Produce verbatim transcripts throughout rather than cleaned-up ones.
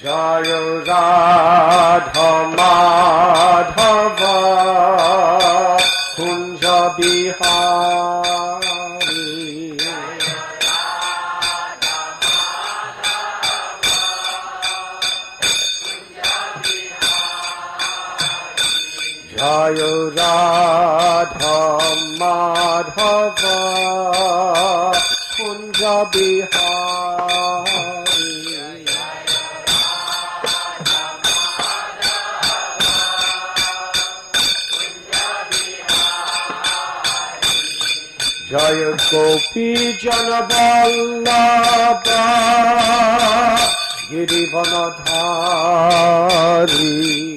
জয় রাধা মাধব কুঞ্জ বিহারী জয় রাধা মাধব কুঞ্জ বিহারী জয় গোপী জন বল্লভ গিরিবনধারী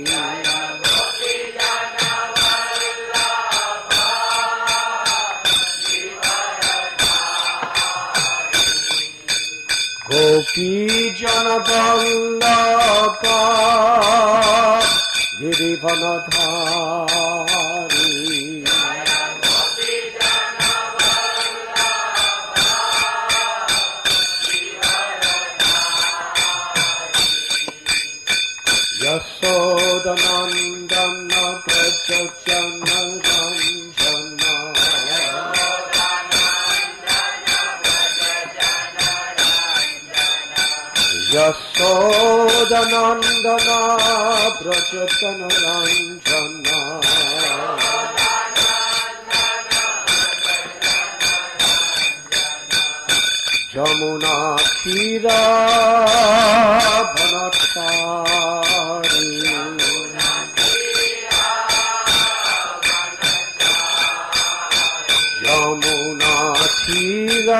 গোপী জন বল্লভ গিরিবনধারী যশোদনন্দন ব্রজ জন রঞ্জন যশোদনন্দন ব্রজ জন রঞ্জন যমুনা তীরা বনচারী যমুনা তীরা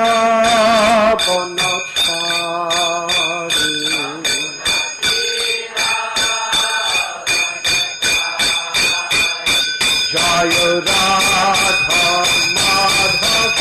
বনচারী জয় রাধা মাধব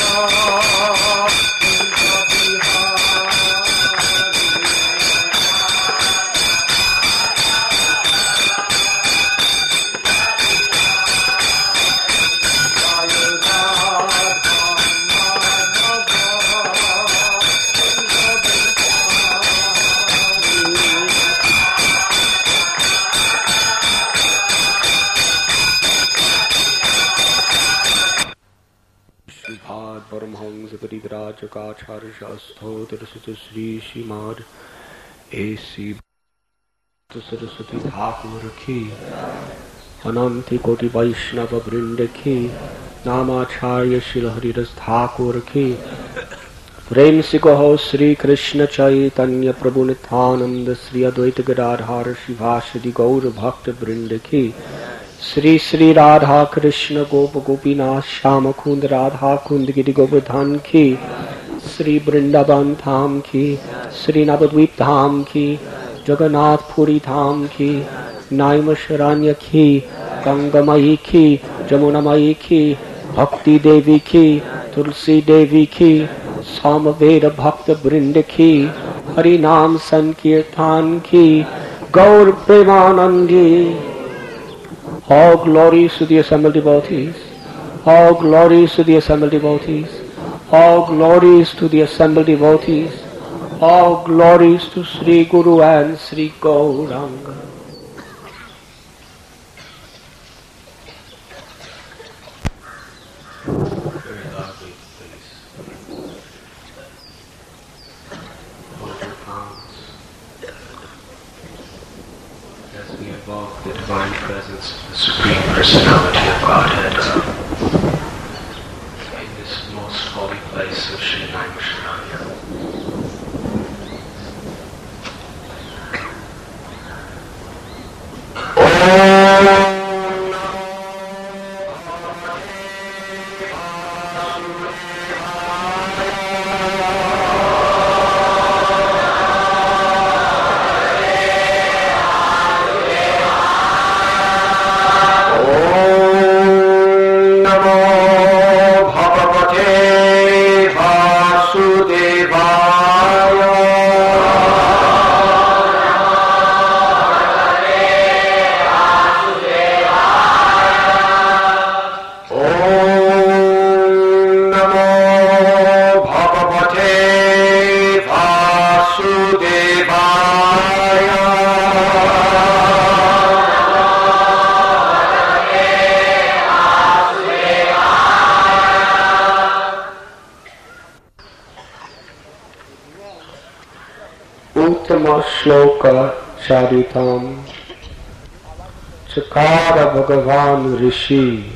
परमहंस परिव्राज काचार्य शास्त्रोत्तर श्री श्रीमद एसी सरस्वती ठाकुर की अनंत कोटि वैष्णव वृंद की नामाचार्य श्री हरिदास ठाकुर की प्रेम से कहो श्री कृष्ण चैतन्य प्रभु नित्यानंद श्री अद्वैत गदाधर शिवासदि गौर भक्त वृंद की श्री श्री राधा कृष्ण गोप गोपीनाथ श्याम कुंद राधा कुंद गिरि गोवर्धन की श्री वृंदावन धाम की श्री नवद्वीप धाम की जगन्नाथ पुरी धाम की नाइमशरण्य की गंगामयी की जमुनामयी की भक्ति देवी की तुलसी देवी की सामवेद भक्त वृंद की हरि नाम संकीर्तन की गौर Premanandi. All glories to the assembled devotees. All glories to the assembled devotees. All glories to the assembled devotees. All glories to Sri Guru and Sri Gauranga. Very lovely, please. Hold your palms. As we evoke the divine presence of the Supreme Personality of Godhead in this most holy place of Sri Naimisharanya. Uttama Shloka Charitam Chakara Bhagavan Rishi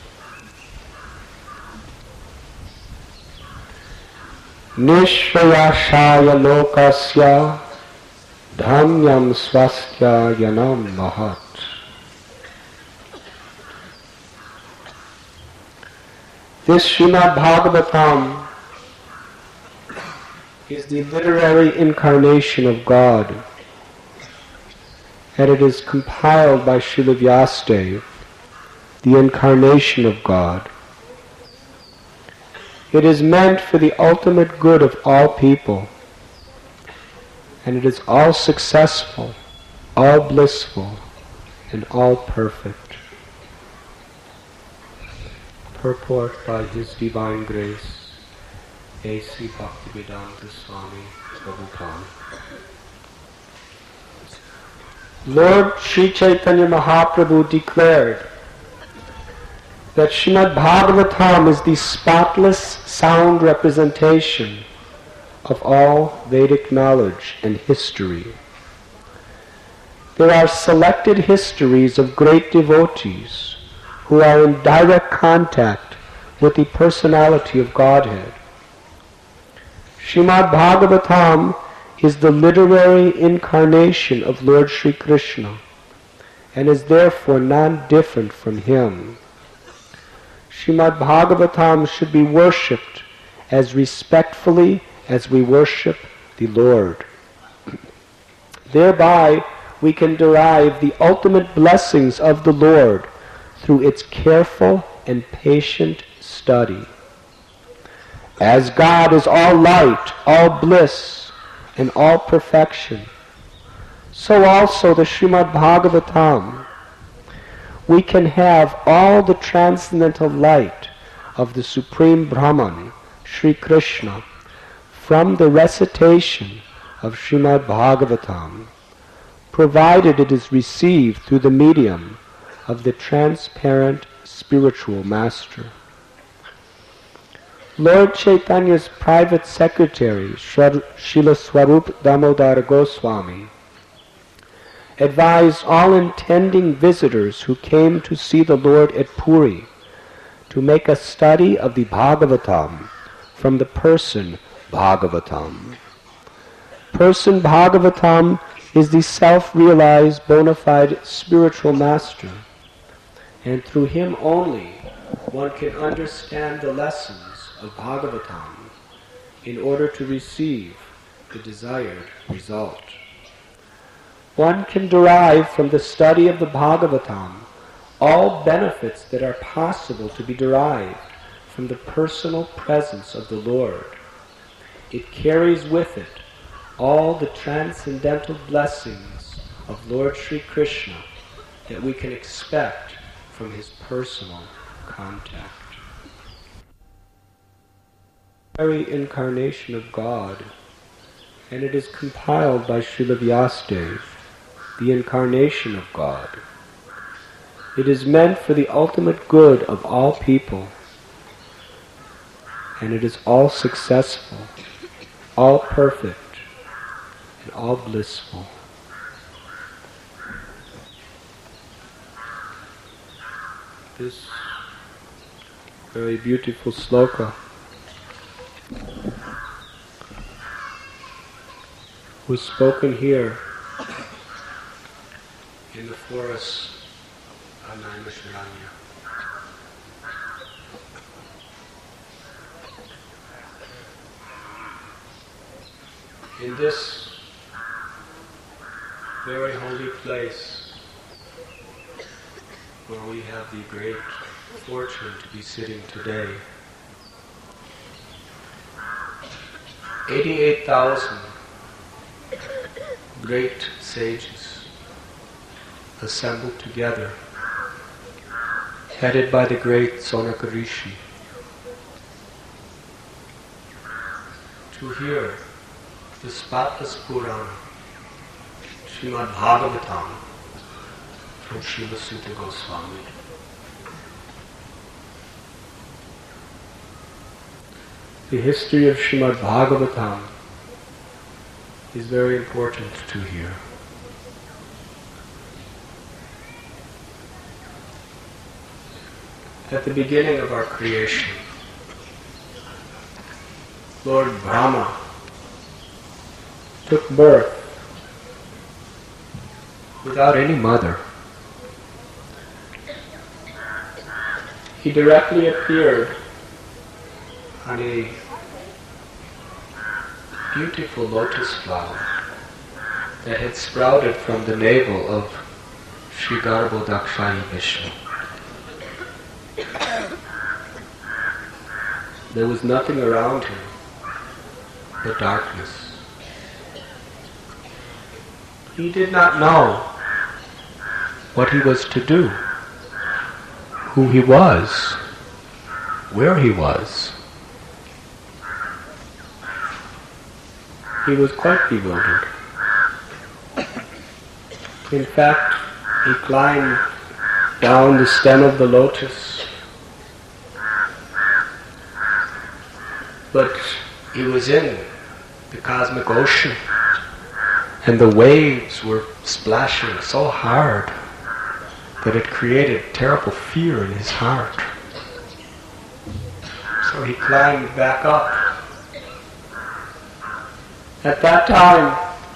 Nishvayashaya Lokasya Dhamyam Swastya Yanam Mahat. This Srimad Bhagavatam is the literary incarnation of God, and it is compiled by Srila Vyasadeva, the incarnation of God. It is meant for the ultimate good of all people, and it is all successful, all blissful, and all perfect. Purport by His Divine Grace, A C Bhaktivedanta Swami Prabhupada. Lord Sri Chaitanya Mahaprabhu declared that Srimad Bhagavatam is the spotless sound representation of all Vedic knowledge and history. There are selected histories of great devotees who are in direct contact with the personality of Godhead. Srimad Bhagavatam is the literary incarnation of Lord Sri Krishna and is therefore non-different from Him. Srimad Bhagavatam should be worshipped as respectfully as we worship the Lord. Thereby we can derive the ultimate blessings of the Lord through its careful and patient study. As God is all light, all bliss, and all perfection, so also the Srimad Bhagavatam. We can have all the transcendental light of the Supreme Brahman, Sri Krishna, from the recitation of Srimad Bhagavatam, provided it is received through the medium of the transparent spiritual master. Lord Chaitanya's private secretary, Srila Swarup Damodara Goswami, advised all intending visitors who came to see the Lord at Puri to make a study of the Bhagavatam from the person Bhagavatam. Person Bhagavatam is the self-realized bona fide spiritual master, and through him only one can understand the lessons of Bhagavatam in order to receive the desired result. One can derive from the study of the Bhagavatam all benefits that are possible to be derived from the personal presence of the Lord. It carries with it all the transcendental blessings of Lord Sri Krishna that we can expect from His personal contact. Very incarnation of God, and it is compiled by Srila Vyasadeva, the incarnation of God. It is meant for the ultimate good of all people, and it is all successful, all perfect, and all blissful. This very beautiful sloka was spoken here in the forest of Naimisharanya. In this very holy place where we have the great fortune to be sitting today, eighty-eight thousand great sages assembled together, headed by the great Sonaka Rishi, to hear the spotless Purana, Srimad Bhagavatam, from Srila Sutta Goswami. The history of Srimad Bhagavatam is very important to hear. At the beginning of our creation, Lord Brahma took birth without any mother. He directly appeared on a beautiful lotus flower that had sprouted from the navel of Sri Garbhodakshaya Vishnu. There was nothing around him but darkness. He did not know what he was to do, who he was, where he was. He was quite bewildered. In fact, he climbed down the stem of the lotus, but he was in the cosmic ocean, and the waves were splashing so hard that it created terrible fear in his heart. So he climbed back up. At that time,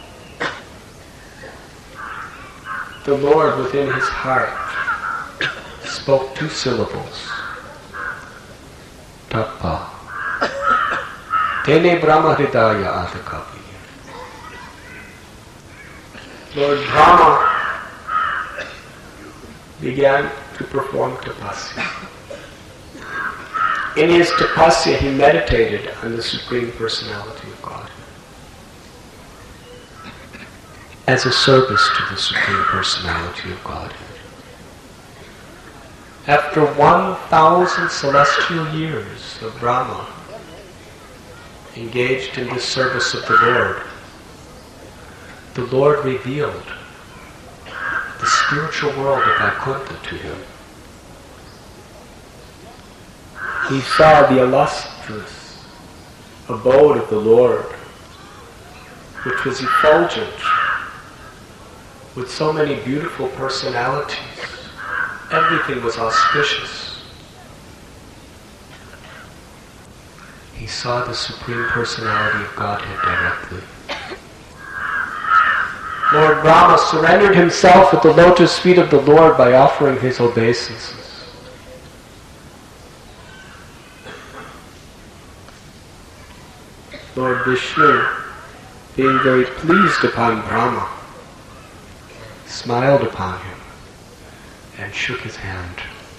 the Lord within his heart spoke two syllables. Tapa. Tene Brahma Hridaya Adakapi. Lord Brahma began to perform tapasya. In his tapasya, he meditated on the Supreme Personality of God as a service to the Supreme Personality of God. After one thousand celestial years of Brahma engaged in the service of the Lord, the Lord revealed the spiritual world of Vaikuntha to him. He saw the illustrious abode of the Lord, which was effulgent with so many beautiful personalities. Everything was auspicious. He saw the Supreme Personality of Godhead directly. Lord Brahma surrendered himself at the lotus feet of the Lord by offering his obeisances. Lord Vishnu, being very pleased upon Brahma, smiled upon him and shook his hand.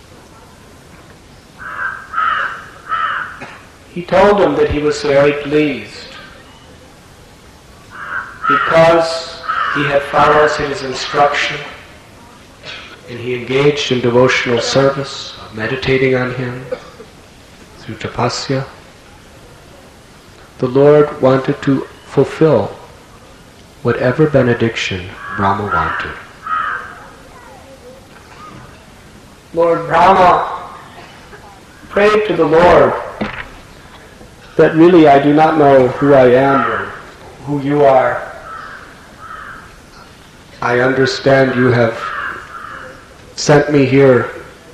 He told him that he was very pleased because he had followed his instruction and he engaged in devotional service, meditating on him through tapasya. The Lord wanted to fulfill whatever benediction Brahma wanted. Lord Brahma prayed to the Lord that really I do not know who I am or who you are. I understand you have sent me here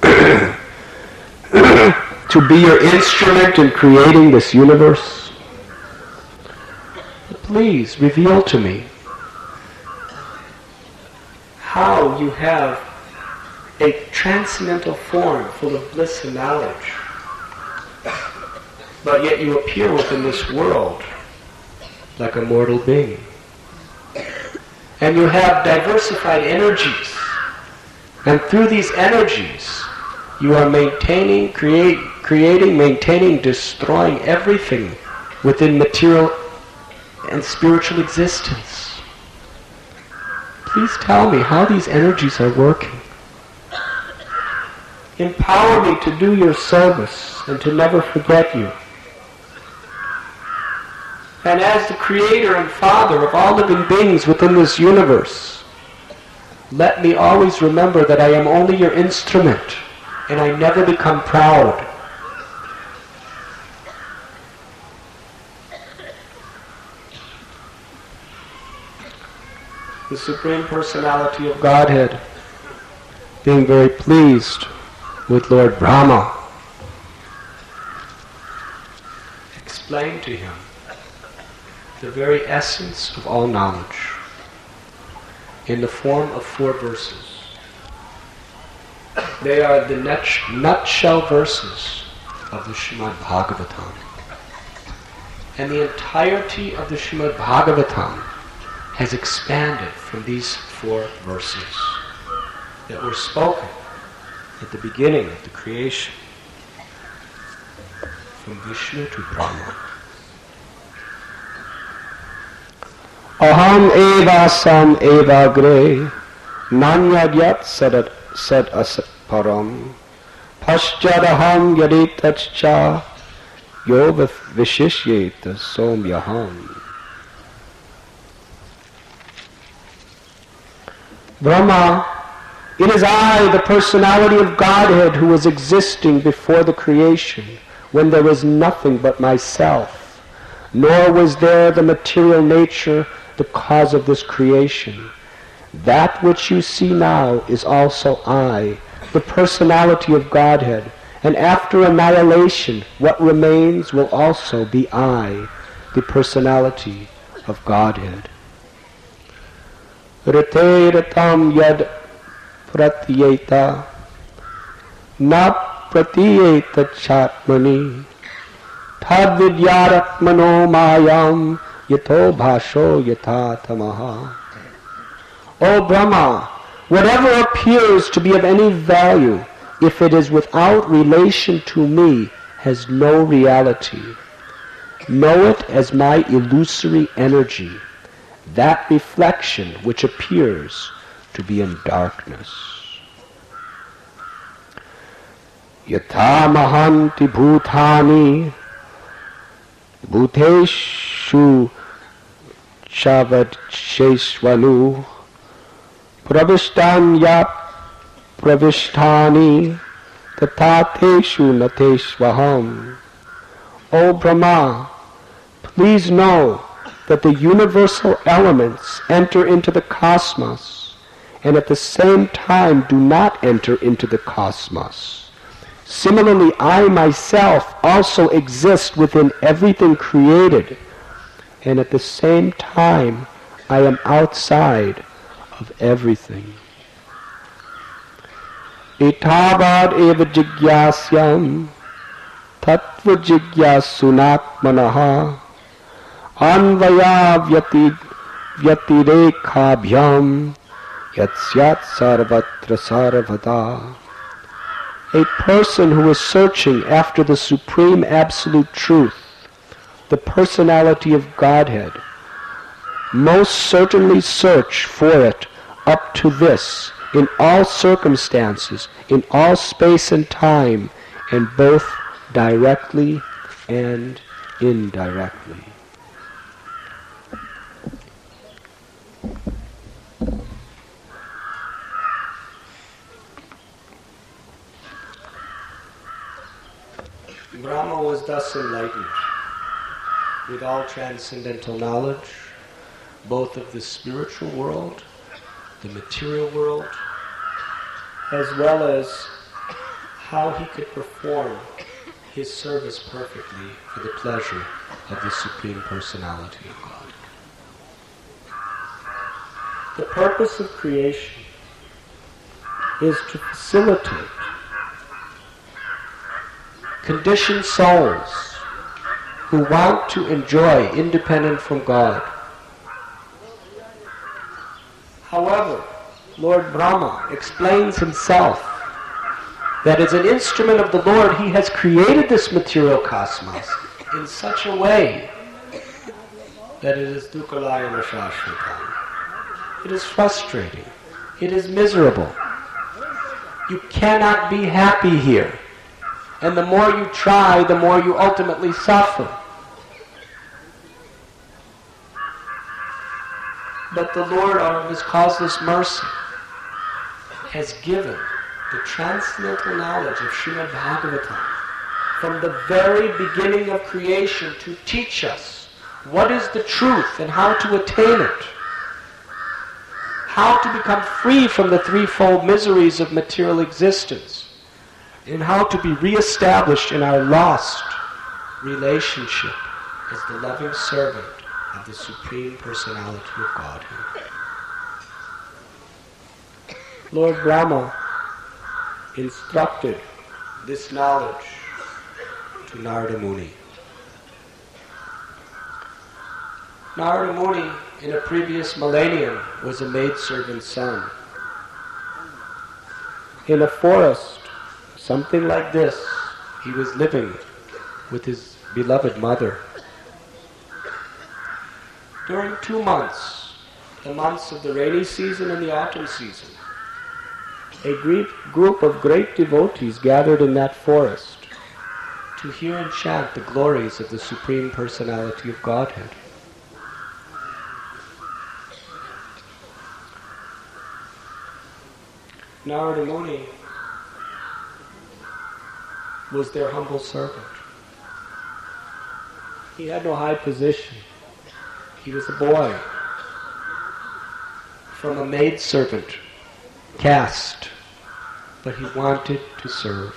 to be your instrument in creating this universe. Please reveal to me how you have a transcendental form full of bliss and knowledge, but yet you appear within this world like a mortal being. And you have diversified energies, and through these energies you are maintaining, create, creating, maintaining, destroying everything within material and spiritual existence. Please tell me how these energies are working. Empower me to do your service and to never forget you. And as the creator and father of all living beings within this universe, let me always remember that I am only your instrument and I never become proud. the Supreme Personality of Godhead, being very pleased with Lord Brahma, explained to him the very essence of all knowledge in the form of four verses. They are the nutshell verses of the Srimad Bhagavatam. And the entirety of the Srimad Bhagavatam has expanded from these four verses that were spoken at the beginning of the creation, from Vishnu to Brahma. Aham eva sam eva gre nanyadyat sad sad asat param paschadaham yaditachcha yoga vishishyeta somyaham. Brahma, it is I, the personality of Godhead, who was existing before the creation, when there was nothing but myself, nor was there the material nature, the cause of this creation. That which you see now is also I, the personality of Godhead, and after annihilation, what remains will also be I, the personality of Godhead. Rate ratam yad pratyeta na pratyeta chatmani tad vidyaratmano mayam yato bhasho yata tamaha. O Brahma, whatever appears to be of any value, if it is without relation to me, has no reality. Know it as my illusory energy, that reflection which appears to be in darkness. Yatha mahanti bhutani bhuteshu chavad sheshvalu pravishtan yap pravishtani tathateshu nateshvaham. O Brahma, please know that the universal elements enter into the cosmos and at the same time do not enter into the cosmos. Similarly, I myself also exist within everything created, and at the same time I am outside of everything. Etavad eva jigyasyam tattva jigyasunatmanaha anvaya vyati vyatirekhabhyam yatsyat sarvatra sarvada. A person who is searching after the supreme absolute truth, the personality of Godhead, most certainly search for it up to this, in all circumstances, in all space and time, and both directly and indirectly. Brahma was thus enlightened with all transcendental knowledge, both of the spiritual world, the material world, as well as how he could perform his service perfectly for the pleasure of the Supreme Personality of God. The purpose of creation is to facilitate conditioned souls who want to enjoy independent from God. However, Lord Brahma explains himself that as an instrument of the Lord, he has created this material cosmos in such a way that it is dukhalayana shashvatam. It is frustrating. It is miserable. You cannot be happy here. And the more you try, the more you ultimately suffer. But the Lord, out of his causeless mercy, has given the transcendental knowledge of Srimad Bhagavatam from the very beginning of creation to teach us what is the truth and how to attain it. how to become free from the threefold miseries of material existence, and how to be reestablished in our lost relationship as the loving servant of the Supreme Personality of Godhead. Lord Brahma instructed this knowledge to Narada Muni. Narada Muni, in a previous millennium, was a maidservant's son. In a forest, something like this, he was living with his beloved mother. During two months, the months of the rainy season and the autumn season, a great group of great devotees gathered in that forest to hear and chant the glories of the Supreme Personality of Godhead. Narada Muni was their humble servant. He had no high position. He was a boy from a maidservant caste, but he wanted to serve.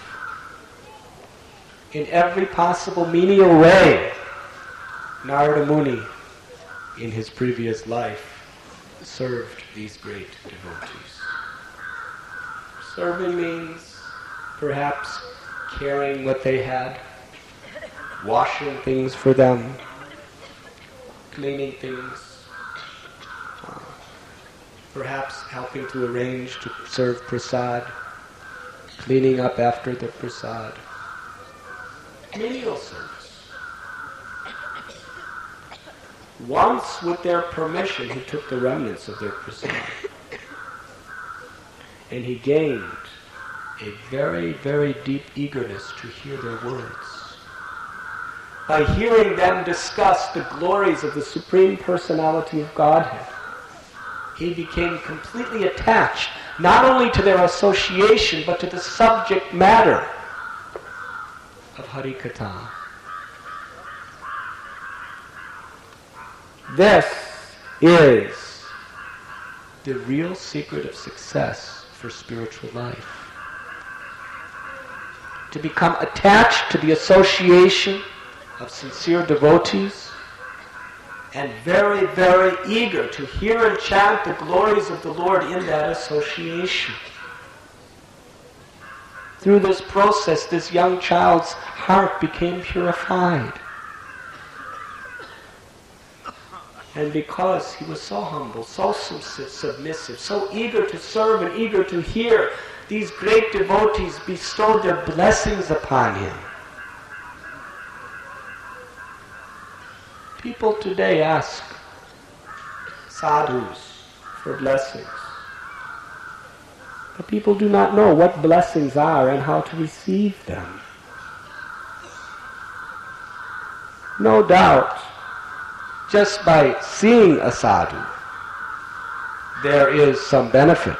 In every possible menial way, Narada Muni, in his previous life, served these great devotees. Serving means perhaps carrying what they had, washing things for them, cleaning things, uh, perhaps helping to arrange to serve prasad, cleaning up after the prasad. Menial service. Once, with their permission, he took the remnants of their prasad. And he gained a very, very deep eagerness to hear their words. By hearing them discuss the glories of the Supreme Personality of Godhead, he became completely attached not only to their association, but to the subject matter of Harikatha. This is the real secret of success for spiritual life. To become attached to the association of sincere devotees and very, very eager to hear and chant the glories of the Lord in that association. Through this process, this young child's heart became purified. And because he was so humble, so submissive, so eager to serve and eager to hear, these great devotees bestowed their blessings upon him. People today ask sadhus for blessings. But people do not know what blessings are and how to receive them. No doubt, just by seeing a sadhu, there is some benefit.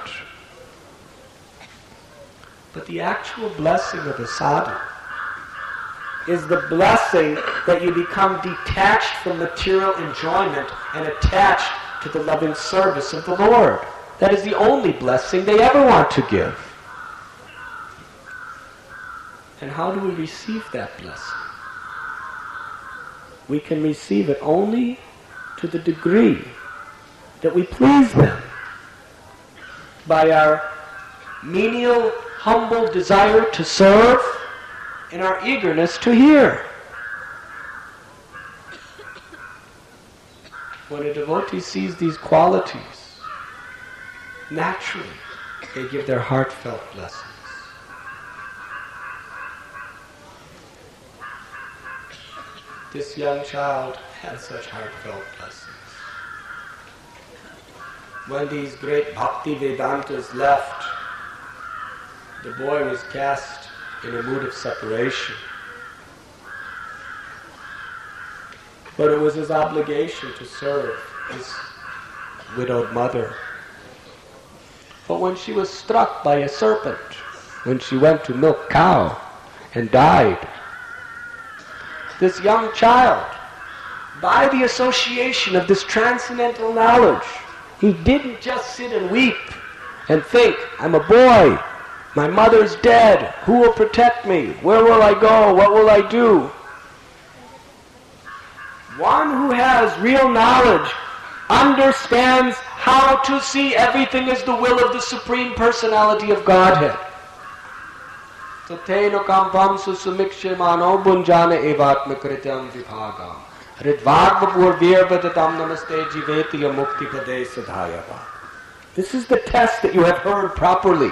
But the actual blessing of a sadhu is the blessing that you become detached from material enjoyment and attached to the loving service of the Lord. That is the only blessing they ever want to give. And how do we receive that blessing? We can receive it only to the degree that we please them by our menial, humble desire to serve and our eagerness to hear. When a devotee sees these qualities, naturally they give their heartfelt blessings. This young child had such heartfelt blessings. When these great Bhakti Vedantas left, the boy was cast in a mood of separation. But it was his obligation to serve his widowed mother. But when she was struck by a serpent, when she went to milk cow and died, this young child, by the association of this transcendental knowledge He didn't just sit and weep and think, I'm a boy, my mother's dead, who will protect me? Where will I go? What will I do? One who has real knowledge understands how to see everything as the will of the Supreme Personality of Godhead. Tateno kampam susumikshemano bunjana evatmakrityam vibhagam ridvagvapur virvadatam namaste jivetya mukti pade sadhayava. This is the test that you have heard properly.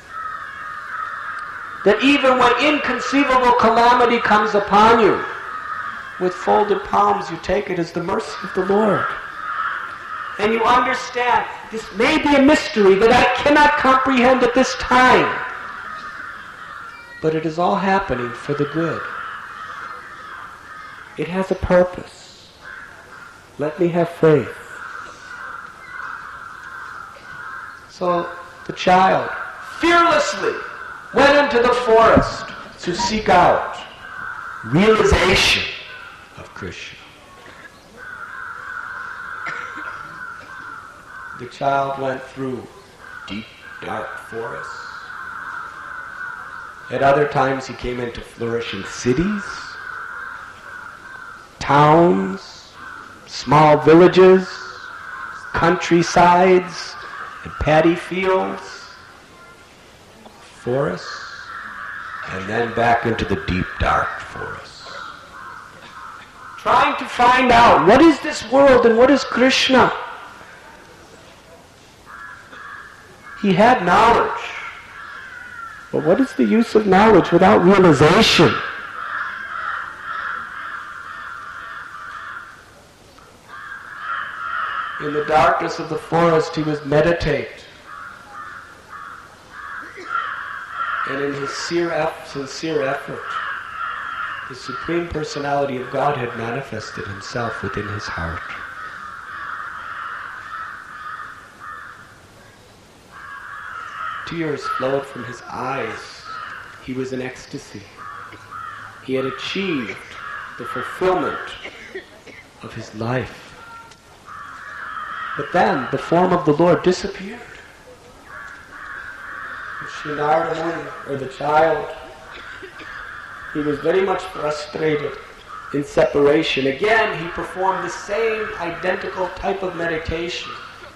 That even when inconceivable calamity comes upon you, with folded palms you take it as the mercy of the Lord. And you understand, this may be a mystery that I cannot comprehend at this time, but it is all happening for the good. It has a purpose. Let me have faith. So the child fearlessly went into the forest to seek out realization of Krishna. The child went through deep, dark forests. At other times he came into flourishing cities, towns, small villages, countrysides, and paddy fields, forests, and then back into the deep, dark forests. Trying to find out what is this world and what is Krishna. He had knowledge. But what is the use of knowledge without realization? In the darkness of the forest he was meditate. And in his sincere effort, the Supreme Personality of Godhead manifested himself within his heart. Tears flowed from his eyes. He was in ecstasy. He had achieved the fulfillment of his life. But then the form of the Lord disappeared. Shri Narada Muni, or the child, he was very much frustrated in separation. Again, he performed the same identical type of meditation.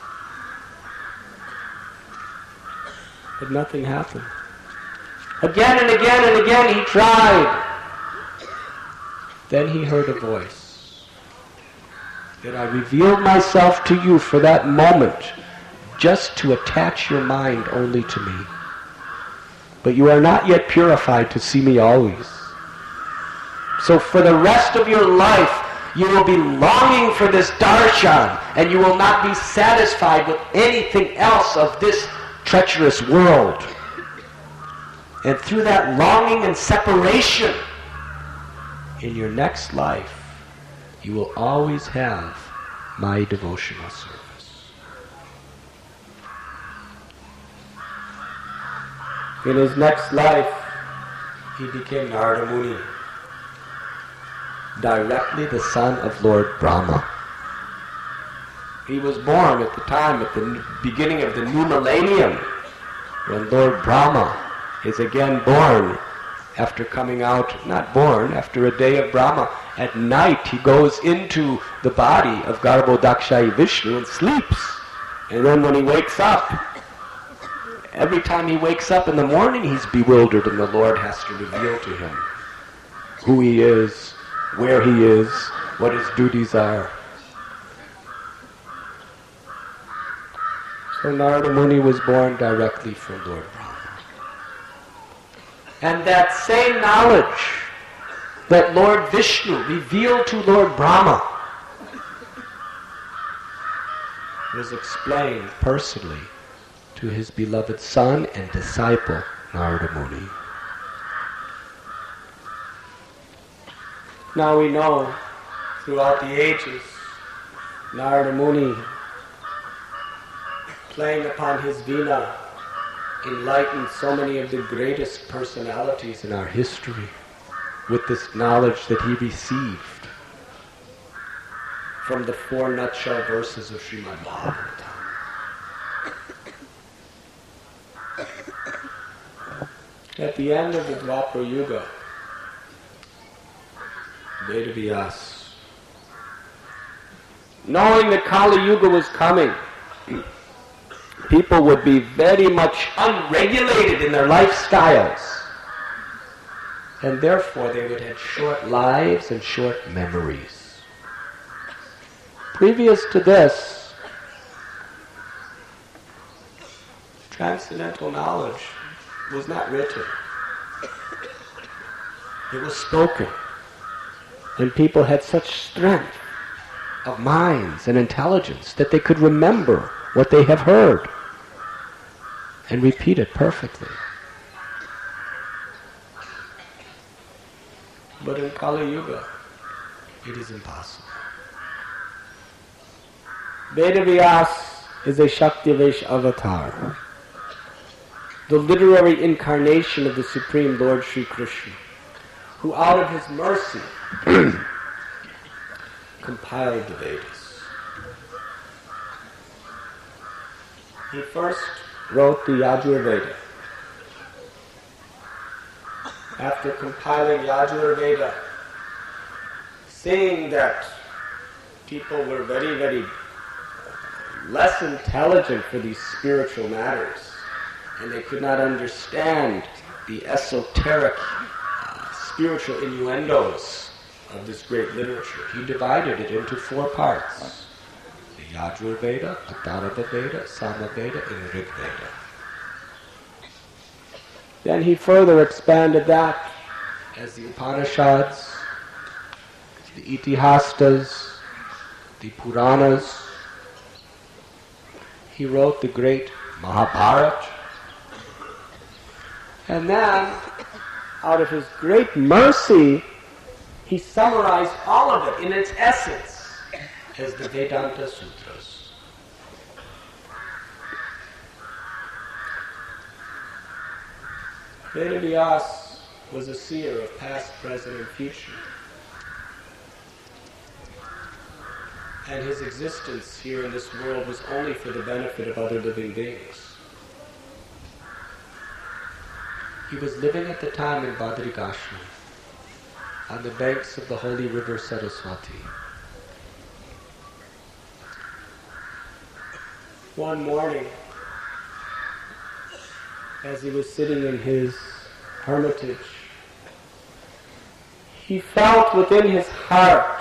But nothing happened. Again and again and again he tried. Then he heard a voice. That I revealed myself to you for that moment, just to attach your mind only to me. But you are not yet purified to see me always. So for the rest of your life, you will be longing for this darshan, and you will not be satisfied with anything else of this treacherous world. And through that longing and separation, in your next life, you will always have my devotional service. In his next life, he became Narada Muni, directly the son of Lord Brahma. He was born at the time, at the beginning of the new millennium, when Lord Brahma is again born after coming out, not born, after a day of Brahma. At night he goes into the body of Garbhodakshayi Vishnu and sleeps. And then when he wakes up, every time he wakes up in the morning he's bewildered, and the Lord has to reveal to him who he is, where he is, what his duties are. So Narada Muni was born directly from Lord Brahma. And that same knowledge that Lord Vishnu revealed to Lord Brahma was explained personally to his beloved son and disciple, Narada Muni. Now we know, throughout the ages, Narada Muni, playing upon his veena, enlightened so many of the greatest personalities in our history with this knowledge that he received from the four nutshell verses of Srimad Bhagavatam. At the end of the Dwapara Yuga, Vedavyas, knowing that Kali Yuga was coming, people would be very much unregulated in their lifestyles, and therefore they would have short lives and short memories. Previous to this, transcendental knowledge was not written. It was spoken. And people had such strength of minds and intelligence that they could remember what they have heard and repeat it perfectly. But in Kali Yuga, it is impossible. Vedavyas is a Shaktivesh avatar, the literary incarnation of the Supreme Lord Sri Krishna, who out of his mercy compiled the Vedas. He first wrote the Yajurveda. After compiling Yajurveda, seeing that people were very, very less intelligent for these spiritual matters, and they could not understand the esoteric uh, spiritual innuendos of this great literature, he divided it into four parts: the Yajurveda, Atharva Veda, Samaveda, and Rig Veda. Then he further expanded that as the Upanishads, the Itihastas, the Puranas. He wrote the great Mahabharata. And then, out of his great mercy, he summarized all of it in its essence as the Vedanta Sutras. Vedavyas was a seer of past, present, and future. And his existence here in this world was only for the benefit of other living beings. He was living at the time in Badrikashram, on the banks of the holy river Saraswati. One morning, as he was sitting in his hermitage, he felt within his heart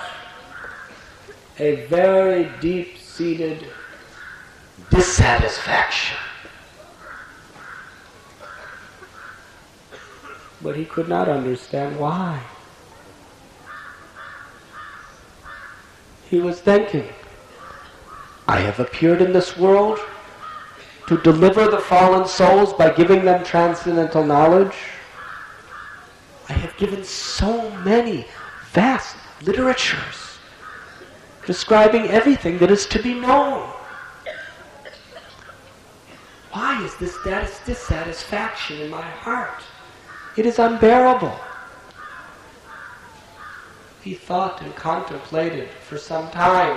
a very deep-seated dissatisfaction. But he could not understand why. He was thinking, I have appeared in this world to deliver the fallen souls by giving them transcendental knowledge. I have given so many vast literatures describing everything that is to be known. Why is this dissatisfaction in my heart? It is unbearable. He thought and contemplated for some time,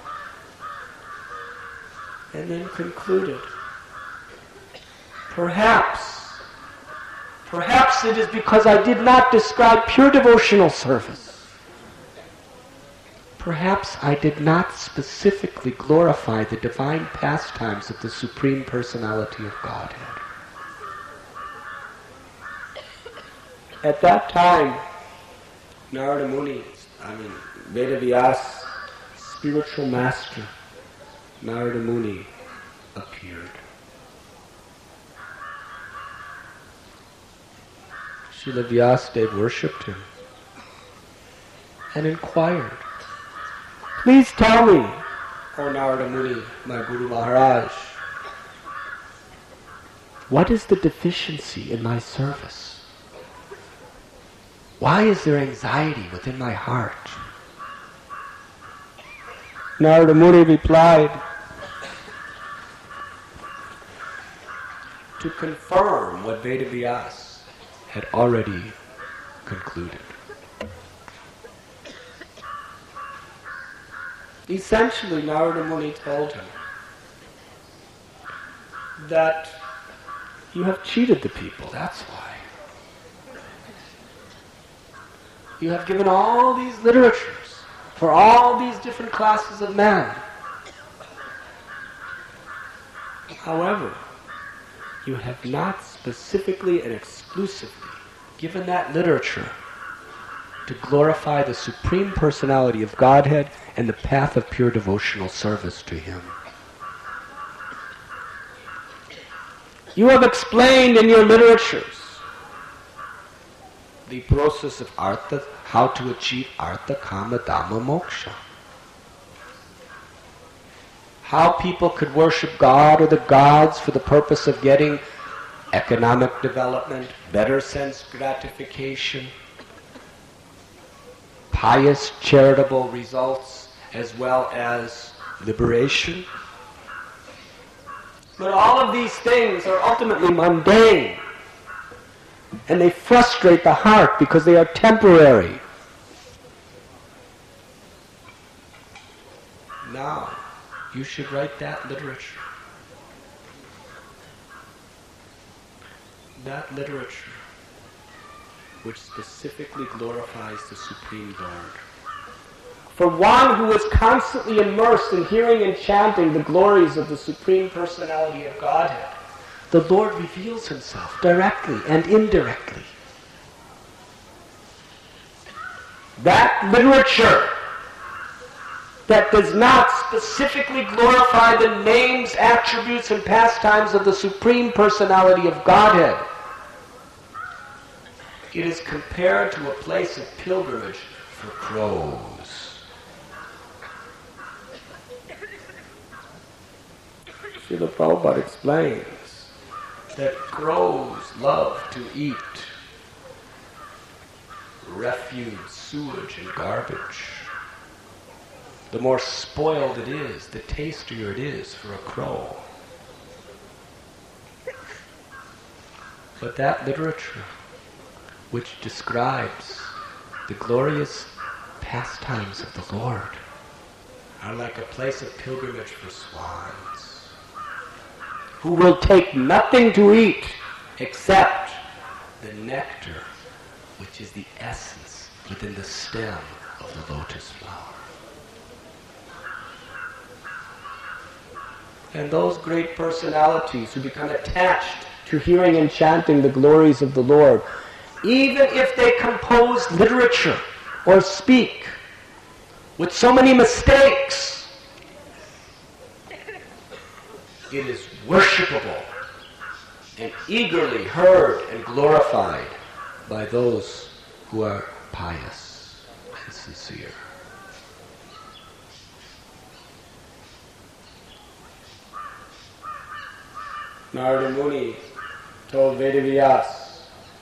and then concluded, perhaps, perhaps it is because I did not describe pure devotional service. Perhaps I did not specifically glorify the divine pastimes of the Supreme Personality of Godhead. At that time, Narada Muni, I mean, Vedavyas, spiritual master, Narada Muni, appeared. Srila Vyasadeva worshipped him and inquired, please tell me, O Narada Muni, my Guru Maharaj, what is the deficiency in my service? Why is there anxiety within my heart? Narada Muni replied, to confirm what Vedavyas had already concluded. Essentially, Narada Muni told him that you have cheated the people, that's why. You have given all these literatures for all these different classes of men. However, you have not specifically and exclusively given that literature to glorify the Supreme Personality of Godhead and the path of pure devotional service to Him. You have explained in your literatures the process of artha, how to achieve artha, kama, dhamma, moksha. How people could worship God or the gods for the purpose of getting economic development, better sense gratification, pious charitable results, as well as liberation. But all of these things are ultimately mundane, and they frustrate the heart because they are temporary. Now, you should write that literature. That literature which specifically glorifies the Supreme Lord. For one who is constantly immersed in hearing and chanting the glories of the Supreme Personality of Godhead, the Lord reveals Himself directly and indirectly. That literature that does not specifically glorify the names, attributes, and pastimes of the Supreme Personality of Godhead, it is compared to a place of pilgrimage for crows. Srila Prabhupada explains that crows love to eat refuse, sewage, and garbage. The more spoiled it is, the tastier it is for a crow. But that literature, which describes the glorious pastimes of the Lord, are like a place of pilgrimage for swans, who will take nothing to eat except the nectar, which is the essence within the stem of the lotus flower. And those great personalities who become attached to hearing and chanting the glories of the Lord, even if they compose literature or speak with so many mistakes, it is worshipable and eagerly heard and glorified by those who are pious and sincere. Narada Muni told Vedavyas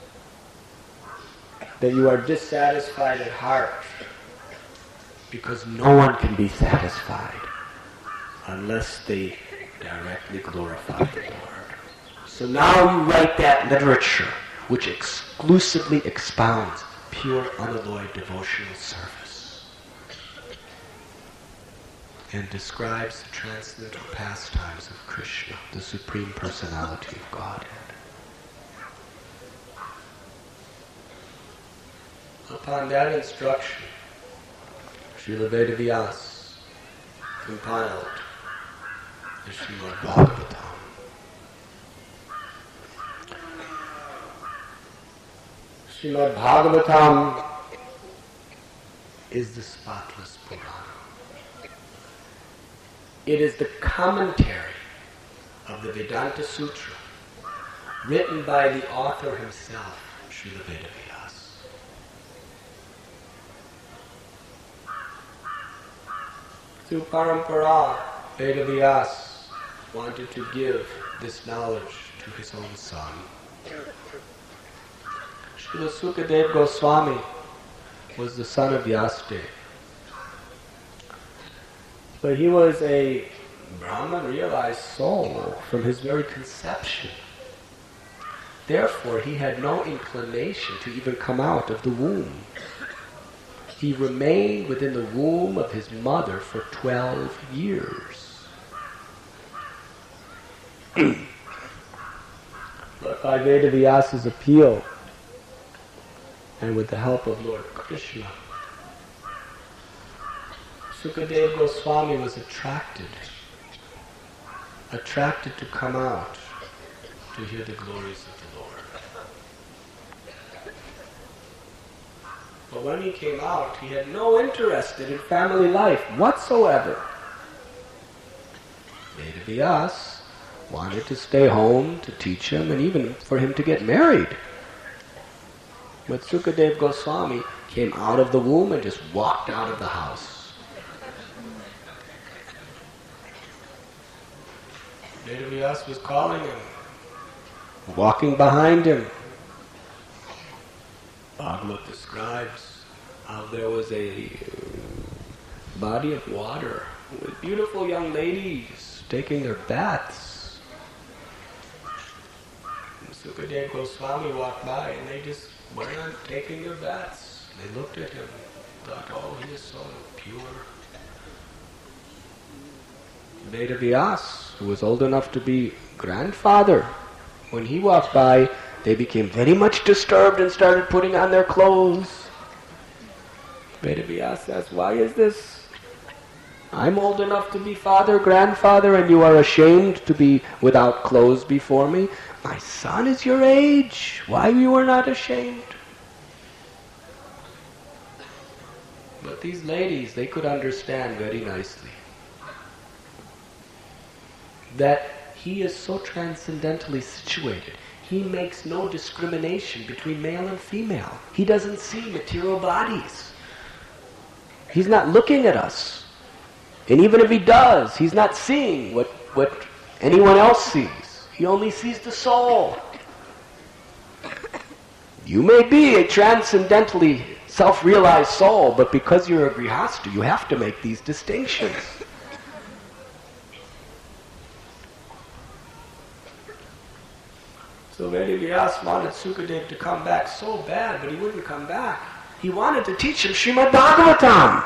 that you are dissatisfied at heart because no one can be satisfied unless they directly glorify the Lord. So now you write that literature which exclusively expounds pure, unalloyed devotional service and describes the transcendental pastimes of Krishna, the Supreme Personality of Godhead. Upon that instruction, Srila Vedavyas compiled the Srimad Bhagavatam. Srimad Bhagavatam is the spotless Purana. It is the commentary of the Vedanta Sutra written by the author himself, Srila Vedavyas. Through Parampara, Vedavyas wanted to give this knowledge to his own son. Srila Sukadeva Goswami was the son of Vyasadeva. But he was a Brahman realized soul from his very conception. Therefore, he had no inclination to even come out of the womb. He remained within the womb of his mother for twelve years. But by Vedavyas's appeal and with the help of Lord Krishna, Sukadeva Goswami was attracted, attracted to come out to hear the glories of the Lord. But when he came out, he had no interest in family life whatsoever. Vedavyas wanted to stay home to teach him and even for him to get married. But Sukadeva Goswami came out of the womb and just walked out of the house. Vedavyas was calling him, walking behind him. Bhagavad describes how there was a body of water with beautiful young ladies taking their baths. And Sukadeva Goswami walked by and they just went on taking their baths. They looked at him and thought, oh, he is so pure. Vedavyas, who was old enough to be grandfather, when he walked by, they became very much disturbed and started putting on their clothes. Vedavyas says, why is this? I'm old enough to be father, grandfather, and you are ashamed to be without clothes before me? My son is your age. Why you are not ashamed? But these ladies, they could understand very nicely that he is so transcendentally situated. He makes no discrimination between male and female. He doesn't see material bodies. He's not looking at us. And even if he does, he's not seeing what, what anyone else sees. He only sees the soul. You may be a transcendentally self-realized soul, but because you're a grihasta, you have to make these distinctions. So Vedavyas wanted Sukadeva to come back so bad, but he wouldn't come back. He wanted to teach him Srimad Bhagavatam.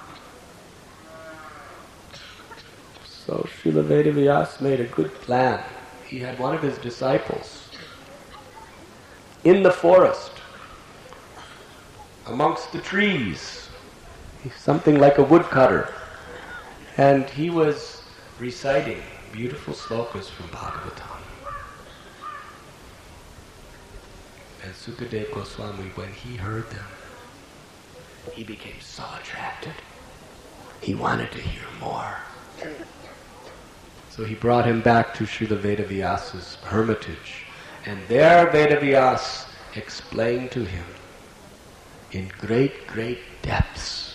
So Srila Vedavyas made a good plan. He had one of his disciples in the forest, amongst the trees, something like a woodcutter, and he was reciting beautiful slokas from Bhagavatam. And Sukadeva Goswami, when he heard them, he became so attracted. He wanted to hear more. So he brought him back to Srila Vedavyas's hermitage. And there Vedavyas explained to him in great, great depths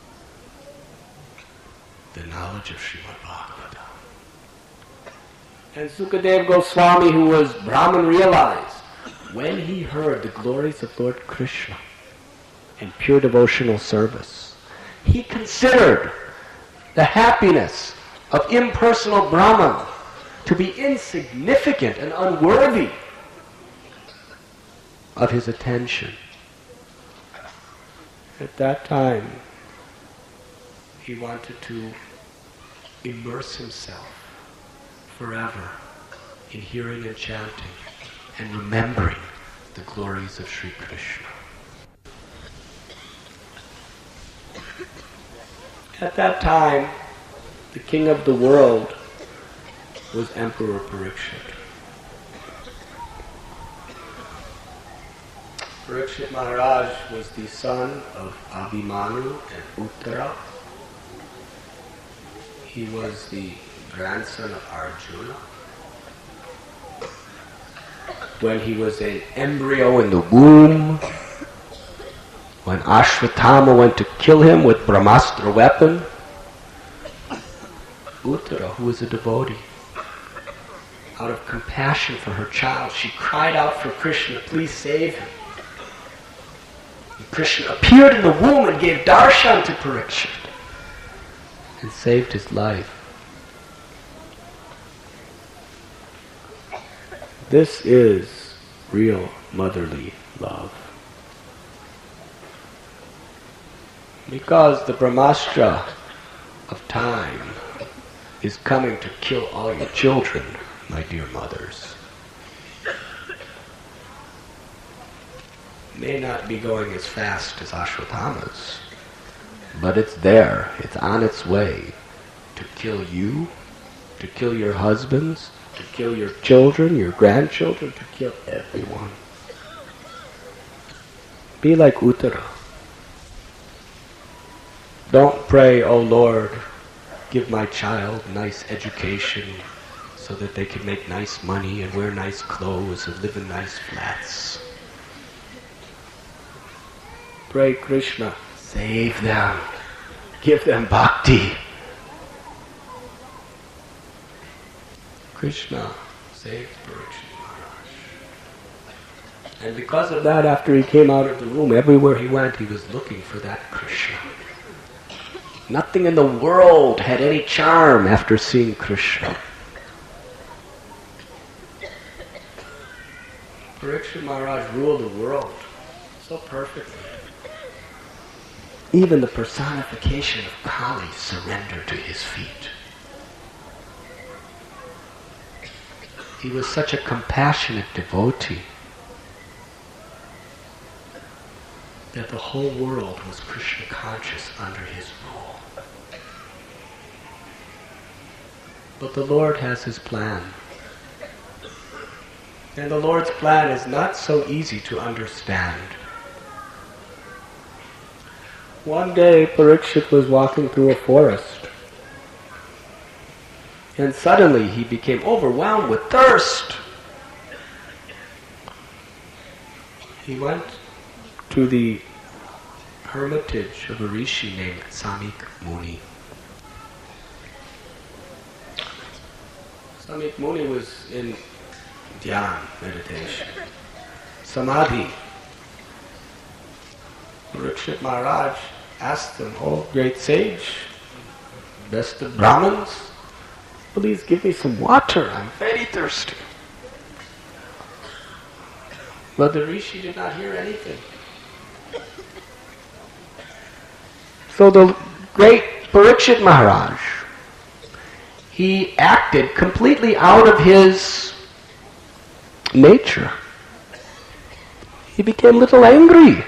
the knowledge of Srimad Bhagavatam. And Sukadeva Goswami, who was Brahman, realized when he heard the glories of Lord Krishna in pure devotional service, he considered the happiness of impersonal Brahman to be insignificant and unworthy of his attention. At that time, he wanted to immerse himself forever in hearing and chanting and remembering the glories of Sri Krishna. At that time, the king of the world was Emperor Parikshit. Parikshit Maharaj was the son of Abhimanyu and Uttara. He was the grandson of Arjuna. When he was an embryo in the womb, when Ashwatthama went to kill him with Brahmastra weapon, Uttara, who was a devotee, out of compassion for her child, she cried out for Krishna, please save him. And Krishna appeared in the womb and gave darshan to Parikshit and saved his life. This is real motherly love. Because the Brahmastra of time is coming to kill all your children, my dear mothers. may not be going as fast as Ashwatthama's, but it's there. It's on its way to kill you, to kill your husbands, to kill your children, your grandchildren, to kill everyone. Be like Uttara. Don't pray, "Oh Lord, give my child nice education so that they can make nice money and wear nice clothes and live in nice flats." Pray, "Krishna, save them. Give them bhakti." Krishna saved Parikshit Maharaj. And because of that, after he came out of the room, everywhere he went, he was looking for that Krishna. Nothing in the world had any charm after seeing Krishna. Parikshit Maharaj ruled the world so perfectly. Even the personification of Kali surrendered to his feet. He was such a compassionate devotee that the whole world was Krishna conscious under his rule. But the Lord has his plan. And the Lord's plan is not so easy to understand. One day Parikshit was walking through a forest, and suddenly he became overwhelmed with thirst. He went to the hermitage of a rishi named Samik Muni. Samik Muni was in dhyan, meditation, samadhi. Parikshit Maharaj asked him, "Oh, great sage, best of Brahmins, please give me some water. I'm very thirsty." But the rishi did not hear anything. So the great Parikshit Maharaj, he acted completely out of his nature. He became a little angry.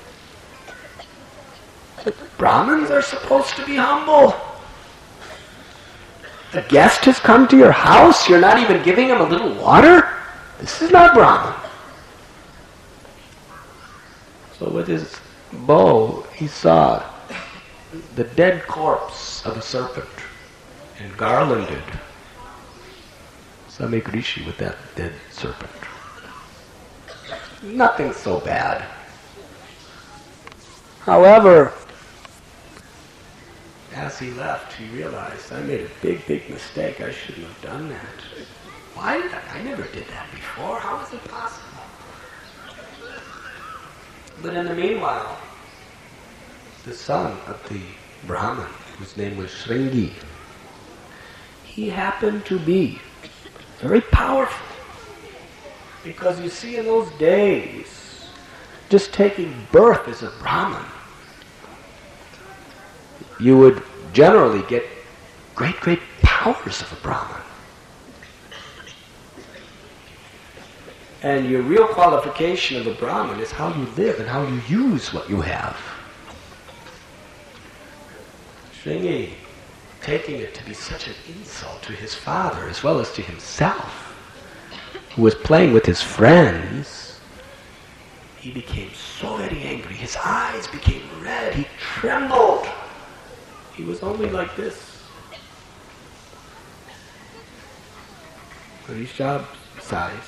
The Brahmins are supposed to be humble. A guest has come to your house, you're not even giving him a little water? This is not Brahman. So with his bow, he saw the dead corpse of a serpent and garlanded Samik Rishi with that dead serpent. Nothing so bad. However, as he left, he realized, I made a big, big mistake. I shouldn't have done that. Why did I? I never did that before. How is it possible? But in the meanwhile, the son of the Brahmin, whose name was Shringi, he happened to be very powerful. Because you see, in those days, just taking birth as a Brahmin, you would generally get great, great powers of a Brahmin. And your real qualification of a Brahmin is how you live and how you use what you have. Shringi, taking it to be such an insult to his father as well as to himself, who was playing with his friends, he became so very angry. His eyes became red. He trembled. He was only like this. Rishabh size.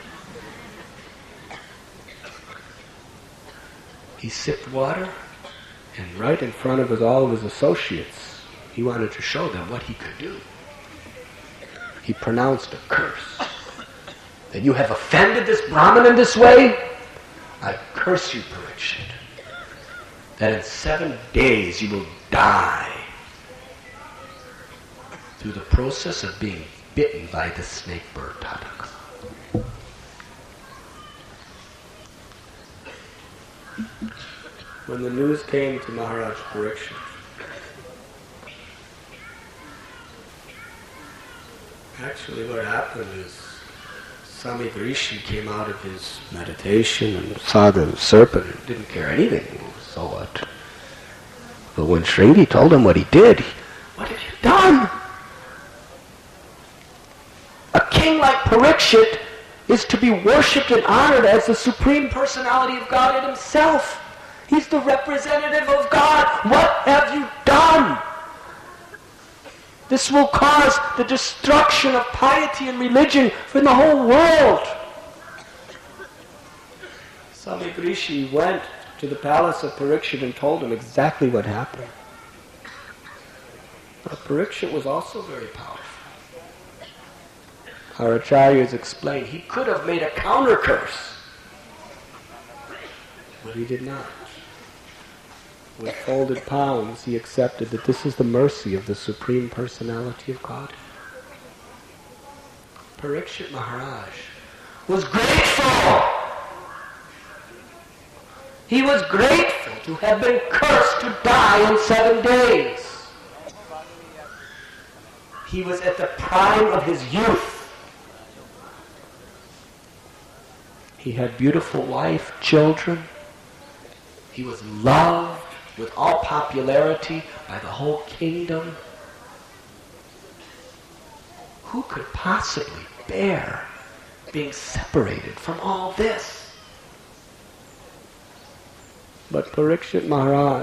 He sipped water, and right in front of his, all of his associates, he wanted to show them what he could do. He pronounced a curse. That you have offended this Brahmin in this way? I curse you, Parikshit. That in seven days you will die through the process of being bitten by the snake bird Tataka. When the news came to Maharaj Parikshit, actually what happened is Samik Rishi came out of his meditation and saw the serpent and didn't care anything. So what? But when Shringi told him what he did, he, what have you done? A king like Parikshit is to be worshipped and honored as the Supreme Personality of God himself. He's the representative of God. What have you done? This will cause the destruction of piety and religion in the whole world. Samik Rishi went to the palace of Parikshit and told him exactly what happened. Now, Parikshit was also very powerful. Our acharyas explain he could have made a counter curse, but he did not. With folded palms, he accepted that this is the mercy of the Supreme Personality of God. Parikshit Maharaj was grateful. He was grateful to have been cursed to die in seven days. He was at the prime of his youth. He had beautiful wife, children. He was loved with all popularity by the whole kingdom. Who could possibly bear being separated from all this? But Parikshit Maharaj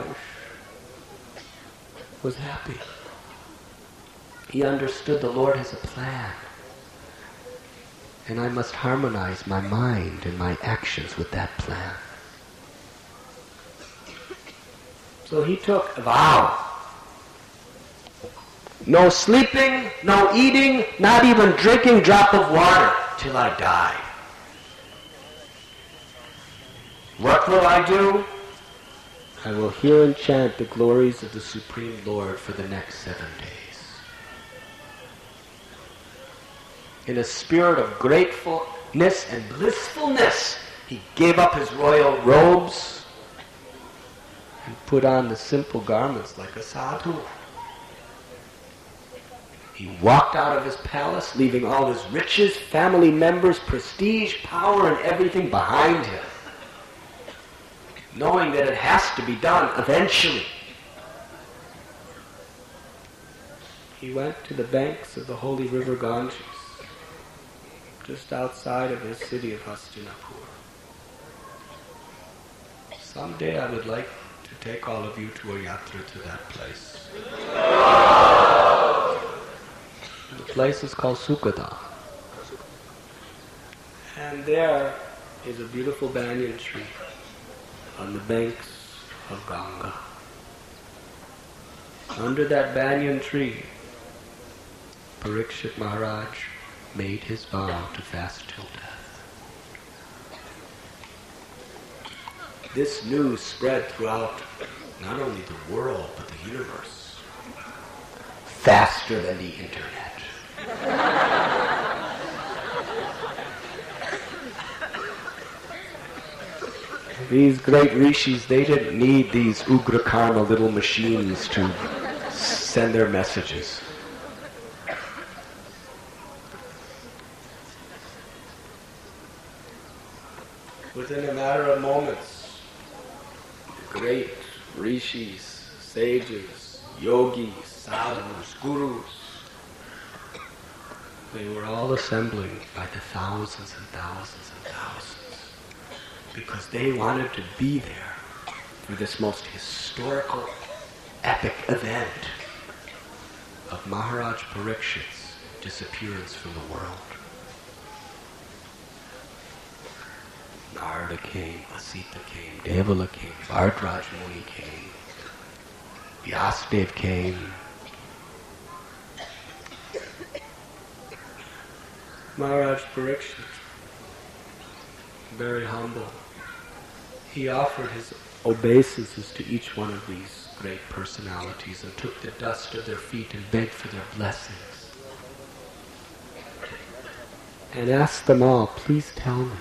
was happy. He understood the Lord has a plan, and I must harmonize my mind and my actions with that plan. So he took a vow. No sleeping, no eating, not even drinking drop of water till I die. What will I do? I will hear and chant the glories of the Supreme Lord for the next seven days. In a spirit of gratefulness and blissfulness, he gave up his royal robes and put on the simple garments like a sadhu. He walked out of his palace, leaving all his riches, family members, prestige, power, and everything behind him, knowing that it has to be done eventually. He went to the banks of the holy river Ganges, just outside of his city of Hastinapur. Someday I would like to take all of you to a yatra to that place. The place is called Sukada. And there is a beautiful banyan tree on the banks of Ganga. Under that banyan tree, Parikshit Maharaj made his vow to fast till death. This news spread throughout not only the world, but the universe, faster than the internet. These great rishis, they didn't need these Ugra Karma little machines to send their messages. Within a matter of moments, great rishis, sages, yogis, sadhus, gurus, they were all assembling by the thousands and thousands and thousands because they wanted to be there for this most historical, epic event of Maharaj Parikshit's disappearance from the world. Narada came, Asita came, Devala came, Bhardraj Muni came, Vyasadeva came. Maharaj Parikshit, very humble, he offered his obeisances to each one of these great personalities and took the dust of their feet and begged for their blessings. And asked them all, please tell me,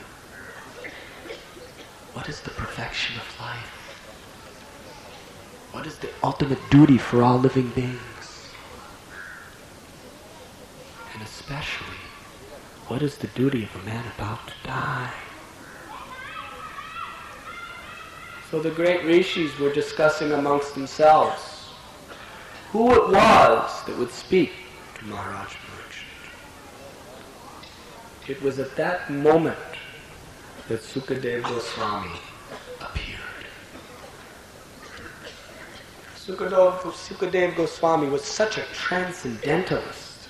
what is the perfection of life? What is the ultimate duty for all living beings? And especially, what What is the duty of a man about to die? So the great rishis were discussing amongst themselves who it was that would speak to Maharaj Parikshit. It was at that moment that Sukadeva Goswami appeared. Sukadeva, Sukadeva Goswami was such a transcendentalist.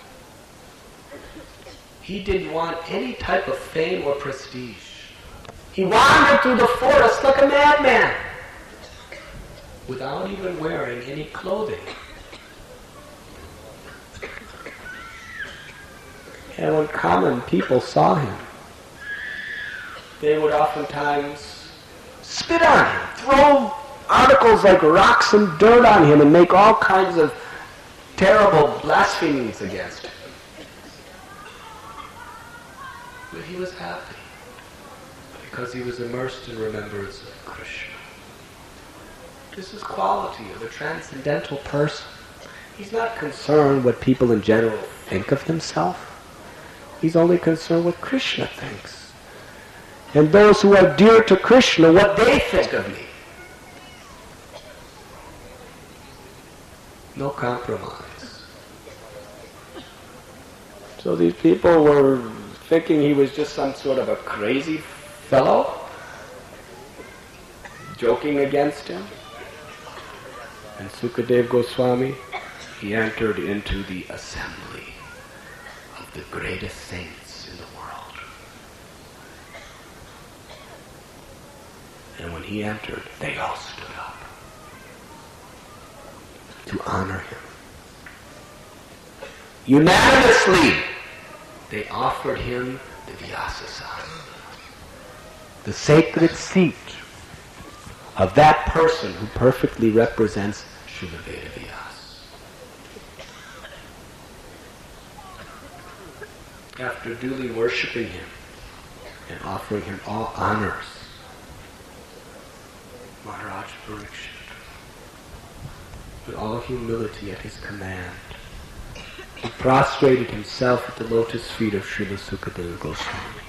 He didn't want any type of fame or prestige. He wandered through the forest like a madman, without even wearing any clothing. And when common people saw him, they would oftentimes spit on him, throw articles like rocks and dirt on him, and make all kinds of terrible blasphemies against him. But he was happy, because he was immersed in remembrance of Krishna. This is quality of a transcendental person. He's not concerned what people in general think of himself. He's only concerned what Krishna thinks. And those who are dear to Krishna, what they think of me. No compromise. So these people were thinking he was just some sort of a crazy fellow, joking against him. And Sukadeva Goswami, he entered into the assembly of the greatest saints in the world. And when he entered, they all stood up to honor him. Unanimously, they offered him the Vyasasana, the sacred seat of that person who perfectly represents Srila Vedavyas. After duly worshipping him and offering him all honors, Maharaj Parikshit, with all humility at his command, he prostrated himself at the lotus feet of Srila Sukadeva Goswami.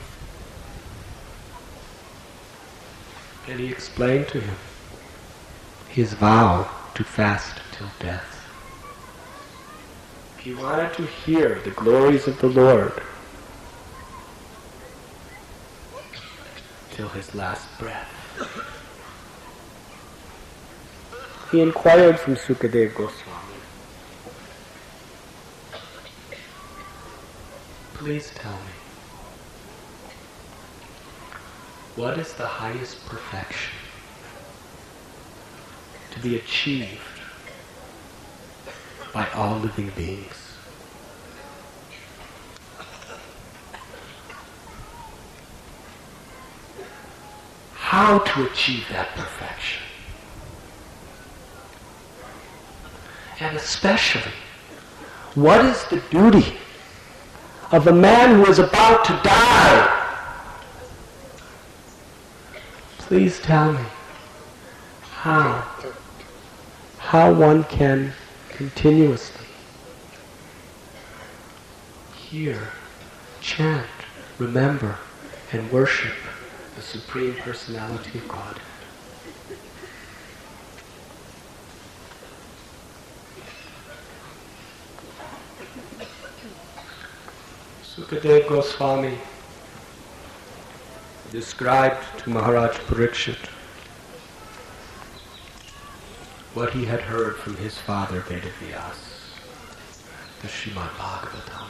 And he explained to him his vow to fast till death. He wanted to hear the glories of the Lord till his last breath. He inquired from Sukadeva Goswami, please tell me, what is the highest perfection to be achieved by all living beings? How to achieve that perfection? And especially, what is the duty of a man who is about to die? Please tell me how, how one can continuously hear, chant, remember, and worship the Supreme Personality of God. Sukadeva Goswami described to Maharaj Parikshit what he had heard from his father Vedavyas, the Srimad Bhagavatam.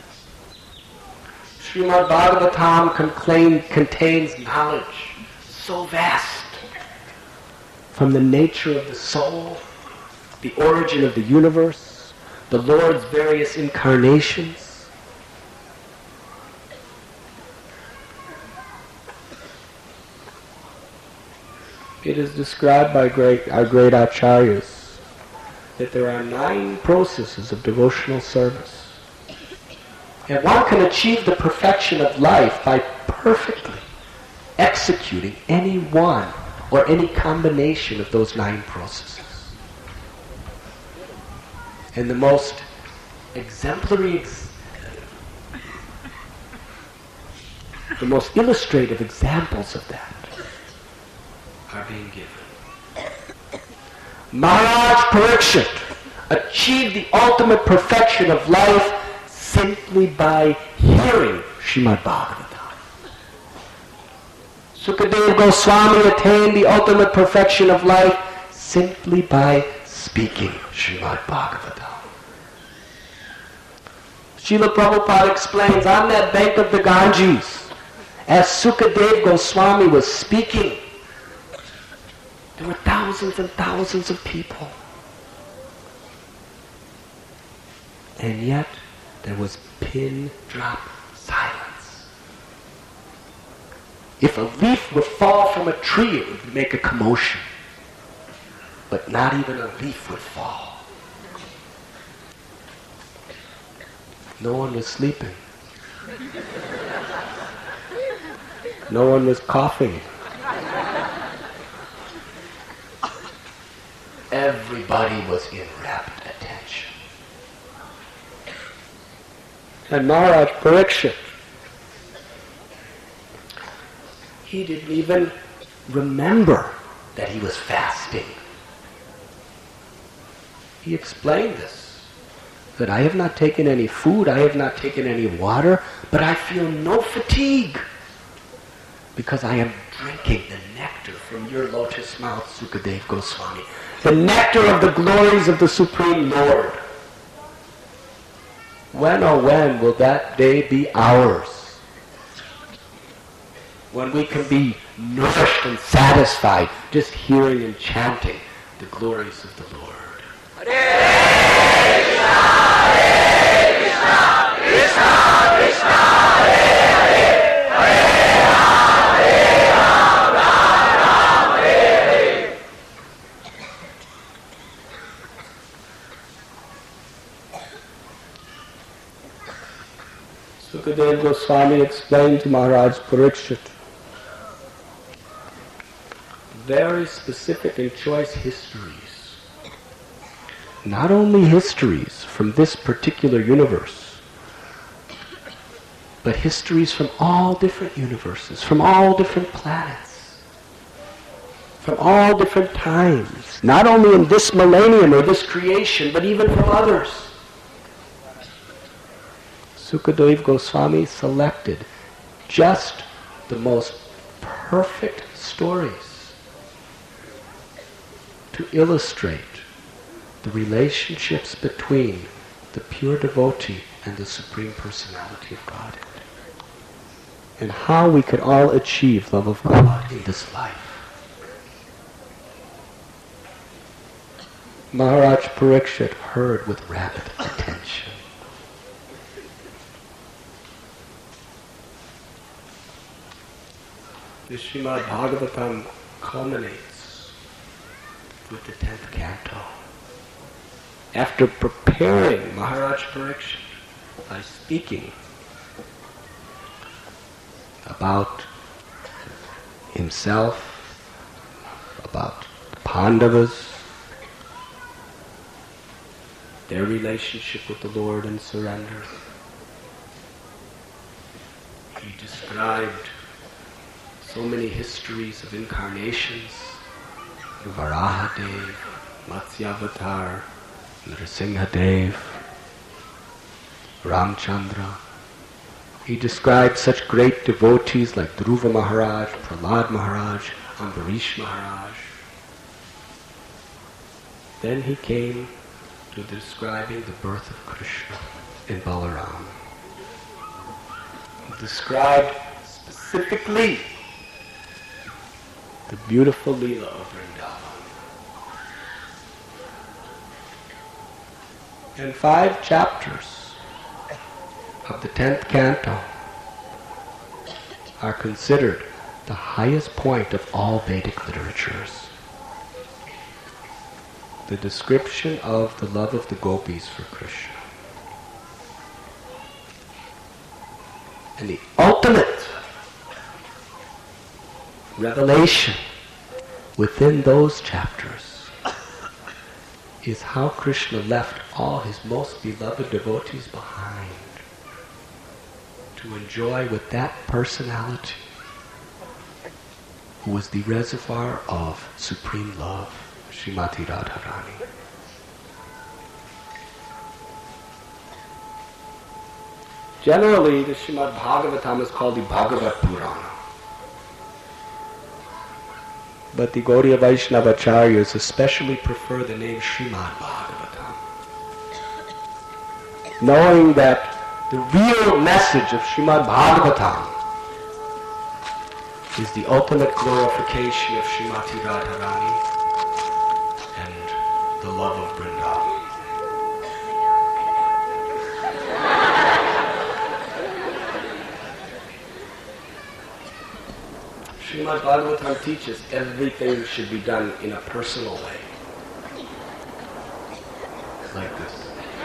Srimad Bhagavatam contain, contains knowledge so vast from the nature of the soul, the origin of the universe, the Lord's various incarnations. It is described by great, our great acharyas that there are nine processes of devotional service. And one can achieve the perfection of life by perfectly executing any one or any combination of those nine processes. And the most exemplary ex- The most illustrative examples of that are being given. Maharaj Parikshit achieved the ultimate perfection of life simply by hearing Srimad Bhagavatam. Sukadeva Goswami attained the ultimate perfection of life simply by speaking Srimad Bhagavatam. Srila Prabhupada explains, on that bank of the Ganges, as Sukadeva Goswami was speaking, there were thousands and thousands of people. And yet, there was pin drop silence. If a leaf would fall from a tree, it would make a commotion. But not even a leaf would fall. No one was sleeping. No one was coughing. Everybody was in rapt attention. And Maharaj Parikshit, he didn't even remember that he was fasting. He explained this, that I have not taken any food, I have not taken any water, but I feel no fatigue because I am drinking the nectar from your lotus mouth, Sukadeva Goswami, the nectar of the glories of the Supreme Lord. When, oh when, will that day be ours? When we can be nourished and satisfied just hearing and chanting the glories of the Lord. Hare Krishna, Hare Krishna, Krishna Krishna, Hare Hare, Hare Ram, Hare Ram, Ram Ram, Hare Hare. Sukadeva Goswami explained to Maharaj Parikshit very specific and choice histories. Not only histories from this particular universe, but histories from all different universes, from all different planets, from all different times, not only in this millennium or this creation, but even from others. Sukadeva Goswami selected just the most perfect stories to illustrate the relationships between the pure devotee and the Supreme Personality of Godhead, and how we could all achieve love of God in this life. Maharaj Parikshit heard with rapt attention. The Srimad Bhagavatam culminates with the tenth canto. After preparing Maharaj Parikshit by speaking about himself, about the Pandavas, their relationship with the Lord and surrender, he described so many histories of incarnations, Varahadev, Matsyavatar, Nrsimhadev, Ramchandra. He described such great devotees like Dhruva Maharaj, Prahlad Maharaj, Ambarish Maharaj. Then he came to describing the birth of Krishna in Balaram. He described specifically the beautiful Leela of Vrindavan. And five chapters of the tenth canto are considered the highest point of all Vedic literatures. The description of the love of the gopis for Krishna. And the ultimate revelation within those chapters is how Krishna left all his most beloved devotees behind to to enjoy with that personality who was the reservoir of supreme love, Srimati Radharani. Generally, the Srimad Bhagavatam is called the Bhagavad Purana. But the Gaudiya Vaishnava Acharyas especially prefer the name Srimad Bhagavatam, knowing that the real message of Srimad Bhagavatam is the ultimate glorification of Srimati Radharani and the love of Vrindavan. Srimad Bhagavatam teaches everything should be done in a personal way. Like this.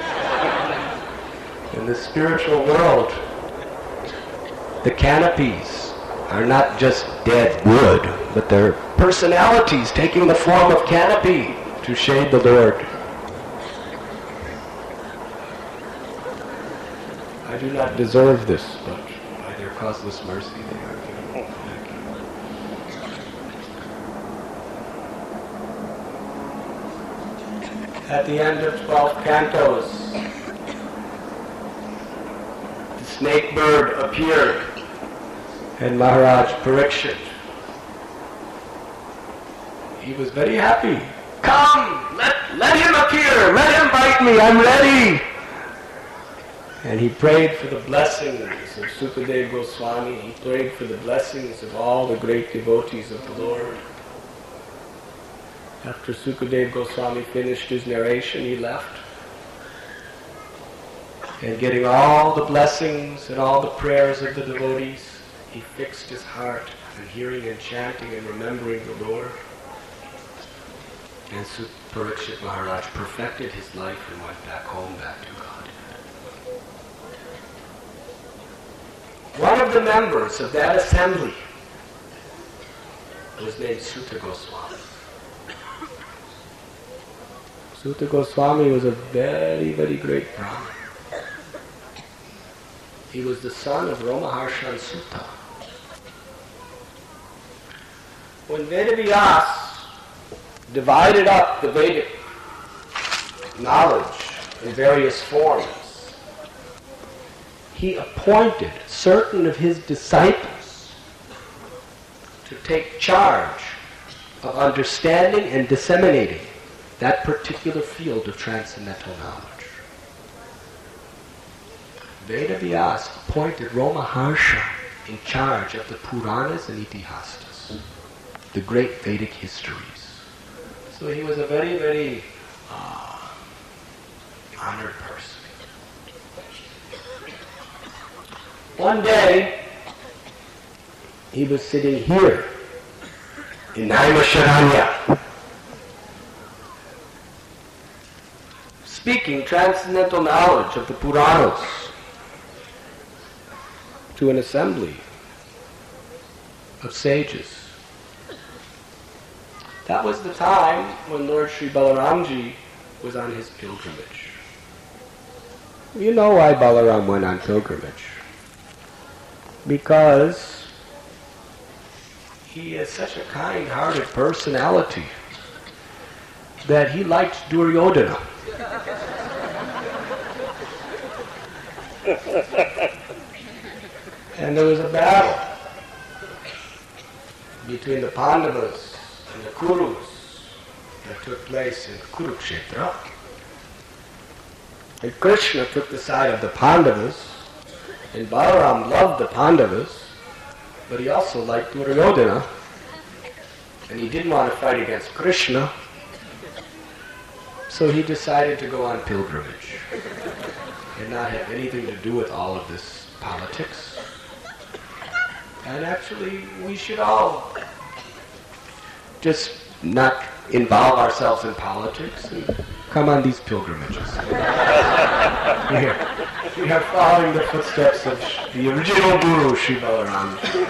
In the spiritual world, the canopies are not just dead wood, but they're personalities taking the form of canopy to shade the Lord. I do not deserve this, but by their causeless mercy they are given. At the end of twelve cantos, the snake bird appeared, and Maharaj Parikshit, he was very happy. Come, let, let him appear, let him bite me, I'm ready. And he prayed for the blessings of Sukadeva Goswami, he prayed for the blessings of all the great devotees of the Lord. After Sukadeva Goswami finished his narration, he left. And getting all the blessings and all the prayers of the devotees, he fixed his heart on hearing and chanting and remembering the Lord. And Parikshit Maharaj perfected his life and went back home, back to God. One of the members of that assembly was named Suta Goswami. Suta Goswami was a very, very great Brahmin. He was the son of Romaharshan Sutta. When Vedavyas divided up the Vedic knowledge in various forms, he appointed certain of his disciples to take charge of understanding and disseminating that particular field of transcendental knowledge. Vedavyas appointed Romaharsha in charge of the Puranas and Itihastas, the great Vedic histories. So he was a very, very uh, honored person. One day, he was sitting here in Naimisharanya, speaking transcendental knowledge of the Puranas to an assembly of sages. That was the time when Lord Sri Balaramji was on his pilgrimage. You know why Balaram went on pilgrimage. Because he is such a kind-hearted personality that he liked Duryodhana. And there was a battle between the Pandavas and the Kurus that took place in Kurukshetra. And Krishna took the side of the Pandavas, and Balaram loved the Pandavas, but he also liked Duryodhana, and he didn't want to fight against Krishna, so he decided to go on pilgrimage and not have anything to do with all of this politics. And actually, we should all just not involve ourselves in politics and come on these pilgrimages. Here, we are following the footsteps of the original Guru, Sri Balaramji.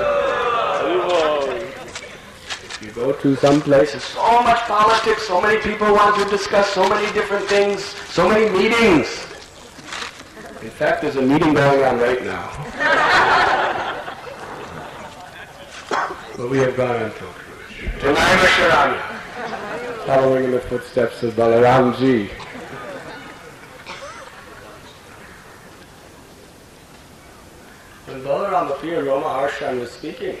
If you go to some places, so much politics, so many people want to discuss so many different things, so many meetings. In fact, there's a meeting going on right now. But we have gone on pilgrimage to Naimisharanya, following in the footsteps of Balaramji. When Balaram appeared, Roma Harshan was speaking.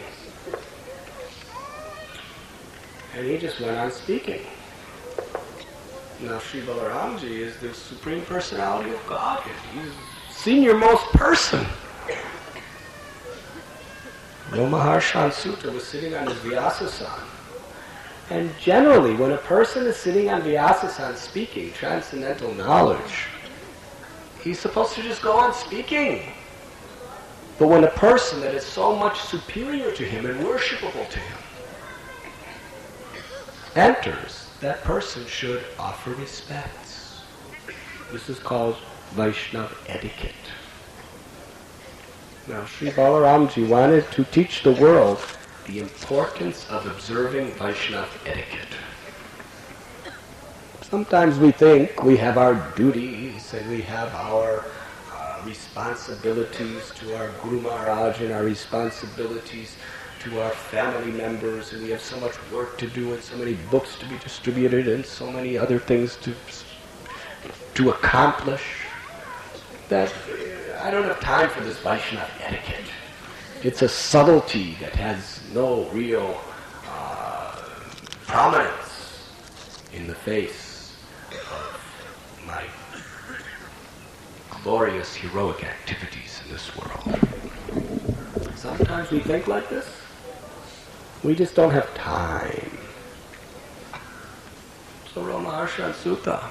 And he just went on speaking. Now Sri Balaramji is the Supreme Personality of Godhead. He's the senior most person. Roma Harshan Sutta was sitting on his Vyasa-san. And generally, when a person is sitting on Vyasa-san speaking transcendental knowledge, he's supposed to just go on speaking. But when a person that is so much superior to him and worshipable to him enters, that person should offer respects. This is called Vaishnava etiquette. Now, Sri Balaramji wanted to teach the world the importance of observing Vaishnava etiquette. Sometimes we think we have our duties and we have our uh, responsibilities to our Guru Maharaj and our responsibilities to our family members, and we have so much work to do and so many books to be distributed and so many other things to to accomplish that I don't have time for this Vaishnava etiquette. It's a subtlety that has no real uh, prominence in the face of my glorious heroic activities in this world. Sometimes we think like this. We just don't have time. So Roma Harshan Sutta,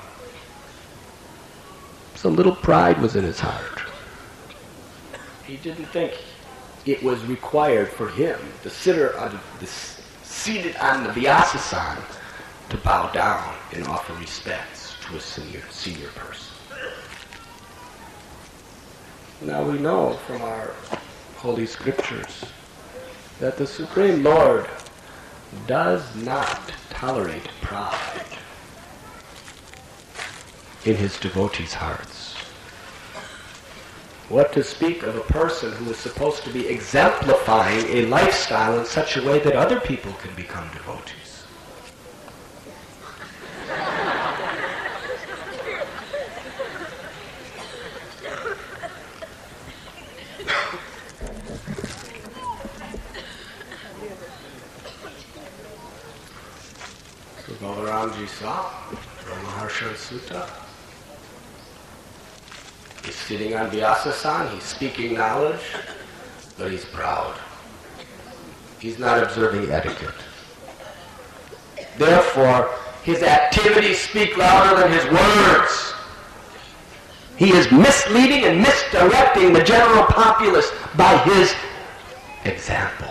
so little pride was in his heart. He didn't think it was required for him, the sitter on the, seated on the Vyasa-san, to bow down and offer respects to a senior, senior person. Now we know from our Holy Scriptures that the Supreme Lord does not tolerate pride in his devotees' hearts. What to speak of a person who is supposed to be exemplifying a lifestyle in such a way that other people can become devotees? So Balaramji saw Roma Harshan Sutta. He's sitting on Vyasa-san, he's speaking knowledge, but he's proud. He's not observing etiquette. Therefore, his activities speak louder than his words. He is misleading and misdirecting the general populace by his example.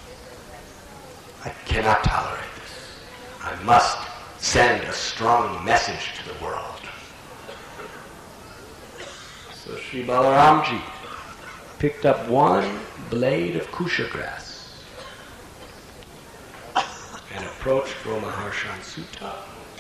I cannot tolerate this. I must send a strong message to the world. So Sri Balaramji picked up one blade of kusha grass and approached Roma Harshan Sutta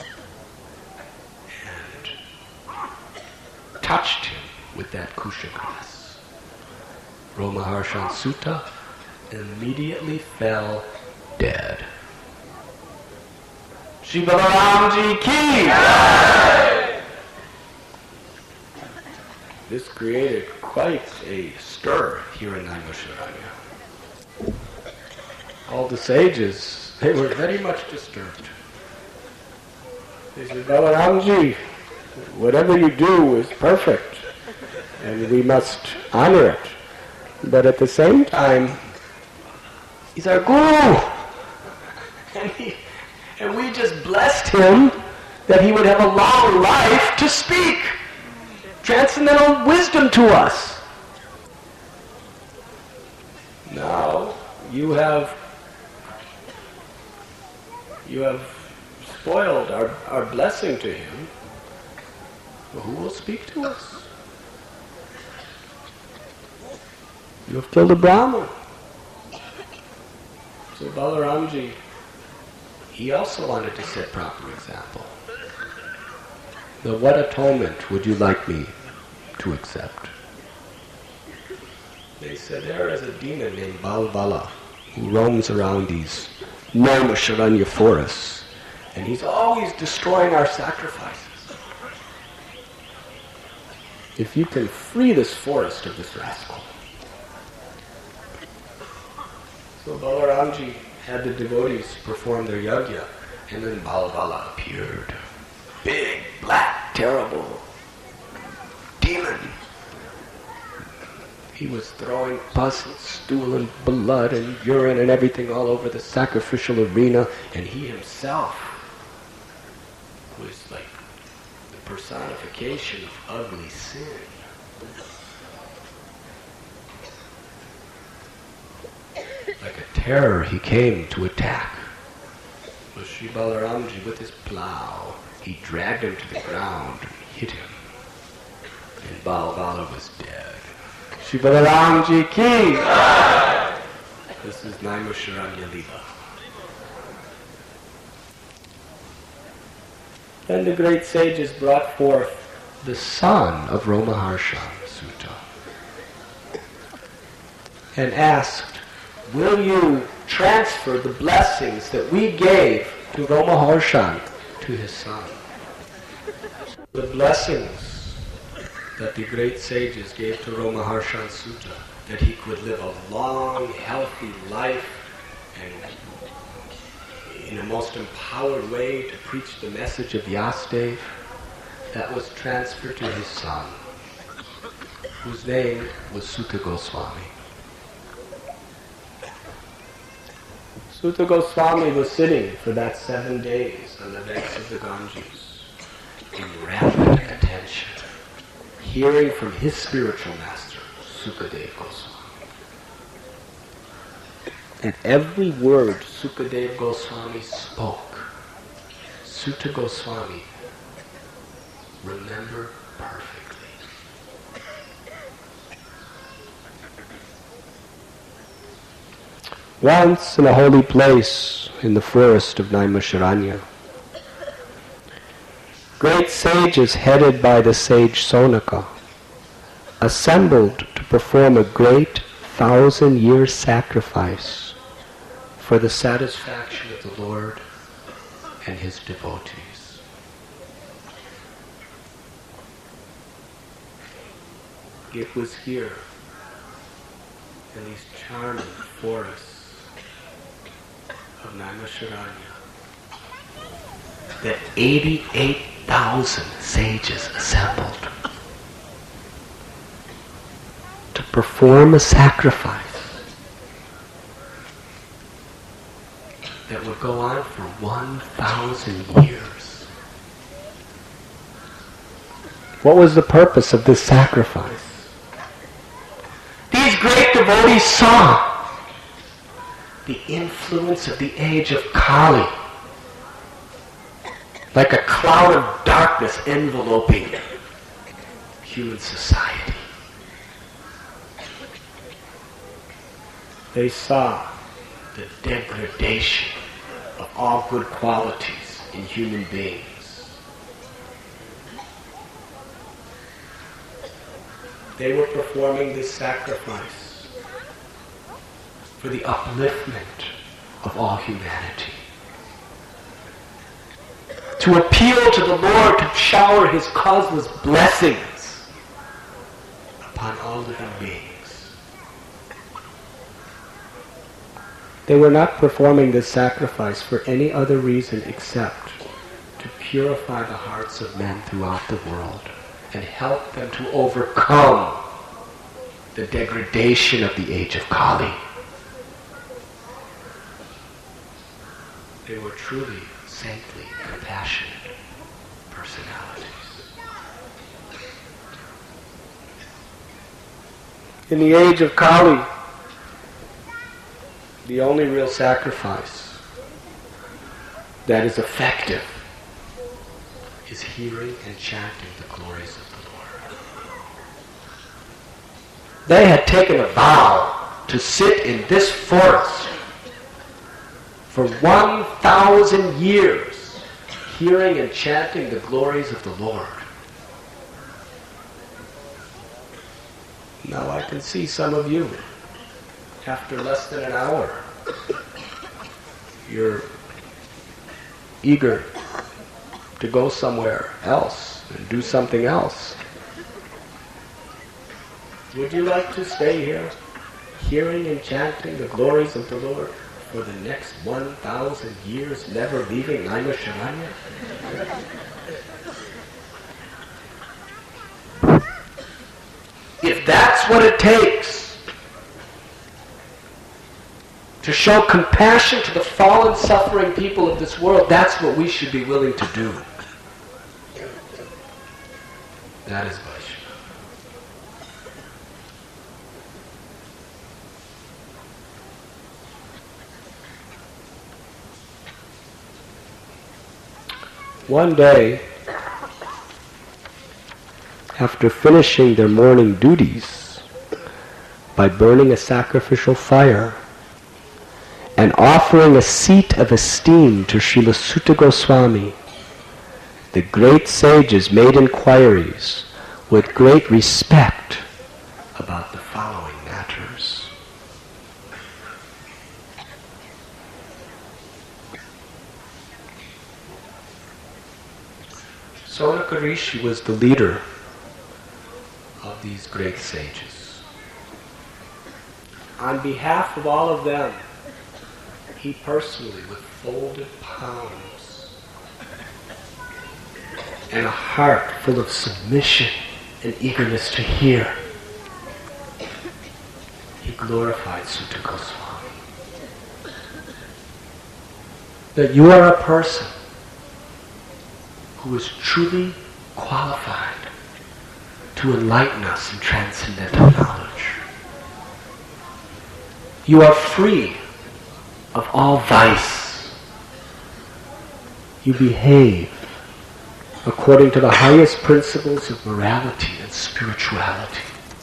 and touched him with that kusha grass. Roma Harshan Sutta immediately fell dead. Sri Balaramji ki! This created quite a stir here in Naimisharanya. All the sages, they were very much disturbed. They said, Balaramji, whatever you do is perfect, and we must honor it. But at the same time, he's our guru. And, he, and we just blessed him that he would have a long life to speak transcendental wisdom to us. Now you have you have spoiled our, our blessing to him. Well, who will speak to us? You have killed a Brahman. So Balaramji, he also wanted to set proper example. Now, what atonement would you like me to accept? They said, there is a demon named Balbala who roams around these Naimisharanya forests, and he's always destroying our sacrifices. If you can free this forest of this rascal. So Balaramji had the devotees perform their yajna, and then Balavala appeared. Big, black, terrible demon. He was throwing pus and stool and blood and urine and everything all over the sacrificial arena, and he himself was like the personification of ugly sin. Like a terror, he came to attack. But Sri Balaramji, with his plow, he dragged him to the ground and hit him. And Balavala was dead. Sri Balaramji ki! This is Naimisharanya Leela. Then the great sages brought forth the son of Romaharshan Sutta and asked, will you transfer the blessings that we gave to Romaharshan to his son? The blessings that the great sages gave to Romaharshan Sutta, that he could live a long, healthy life and in a most empowered way to preach the message of Vyasadeva, that was transferred to his son, whose name was Sutta Goswami. Sutta Goswami was sitting for that seven days on the banks of the Ganges in rapid attention, hearing from his spiritual master, Sukadeva Goswami. And every word Sukadeva Goswami spoke, Sutta Goswami remembered perfectly. Once in a holy place in the forest of Naimisharanya, great sages headed by the sage Sonaka assembled to perform a great thousand-year sacrifice for the satisfaction of the Lord and his devotees. It was here, in these charming forests of Naimisharanya, that eighty-eight thousand sages assembled to perform a sacrifice that would go on for one thousand years. What was the purpose of this sacrifice? These great devotees saw the influence of the age of Kali, like a cloud of darkness enveloping human society. They saw the degradation of all good qualities in human beings. They were performing this sacrifice for the upliftment of all humanity, to appeal to the Lord to shower his causeless blessings upon all living beings. They were not performing this sacrifice for any other reason except to purify the hearts of men throughout the world and help them to overcome the degradation of the age of Kali. They were truly saintly, compassionate personalities. In the age of Kali, the only real sacrifice that is effective is hearing and chanting the glories of the Lord. They had taken a vow to sit in this forest for one thousand years, hearing and chanting the glories of the Lord. Now I can see some of you, after less than an hour you're eager to go somewhere else and do something else. Would you like to stay here, hearing and chanting the glories of the Lord for the next one thousand years, never leaving Naimisharanya? If that's what it takes to show compassion to the fallen, suffering people of this world, that's what we should be willing to do. That is Vaishnava. One day, after finishing their morning duties by burning a sacrificial fire and offering a seat of esteem to Srila Sutta Goswami, the great sages made inquiries with great respect about the following matters. Sonaka Rishi was the leader of these great sages. On behalf of all of them, he personally, with folded palms and a heart full of submission and eagerness to hear, he glorified Sutta Goswami. That you are a person who is truly qualified to enlighten us in transcendental knowledge. You are free of all vice. You behave according to the highest principles of morality and spirituality.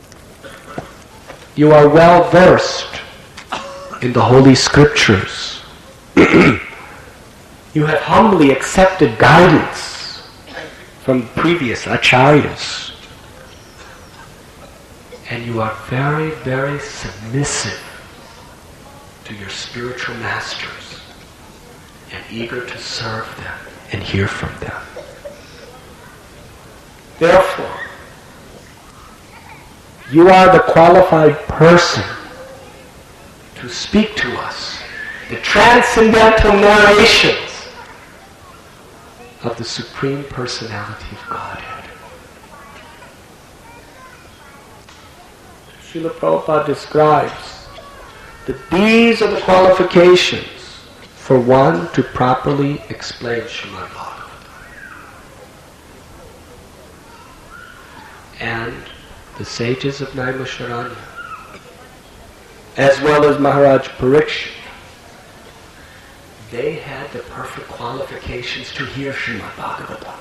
You are well versed in the Holy Scriptures. You have humbly accepted guidance from previous acharyas. And you are very, very submissive to your spiritual masters and eager to serve them and hear from them. Therefore, you are the qualified person to speak to us the transcendental narrations of the Supreme Personality of Godhead. Srila Prabhupada describes that these are the qualifications for one to properly explain Srimad Bhagavatam. And the sages of Naimisharanya, as well as Maharaj Parikshit, they had the perfect qualifications to hear Srimad Bhagavatam.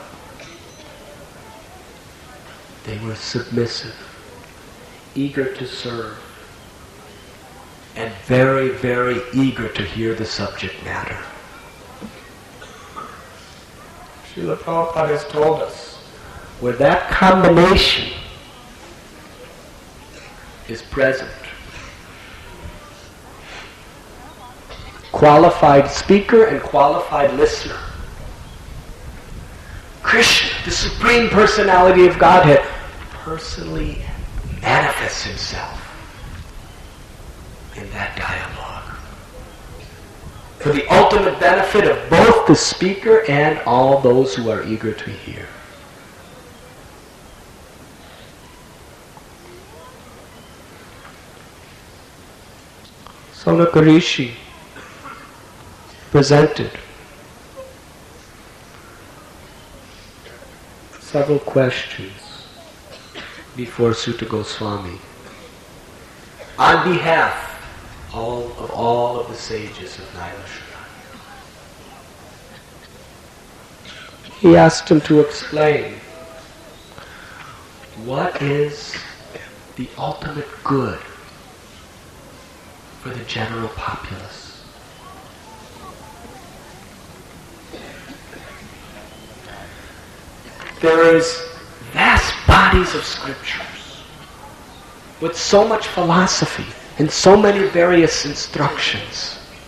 They were submissive, eager to serve, and very, very eager to hear the subject matter. Srila Prabhupada has told us, where that combination is present, qualified speaker and qualified listener, Krishna, the Supreme Personality of Godhead, personally manifests himself in that dialogue for the ultimate benefit of both the speaker and all those who are eager to hear. Sonaka Rishi presented several questions before Sutta Goswami on behalf all of all of the sages of Naimisharanya. He asked him to explain what is the ultimate good for the general populace. There is vast bodies of scriptures with so much philosophy and so many various instructions.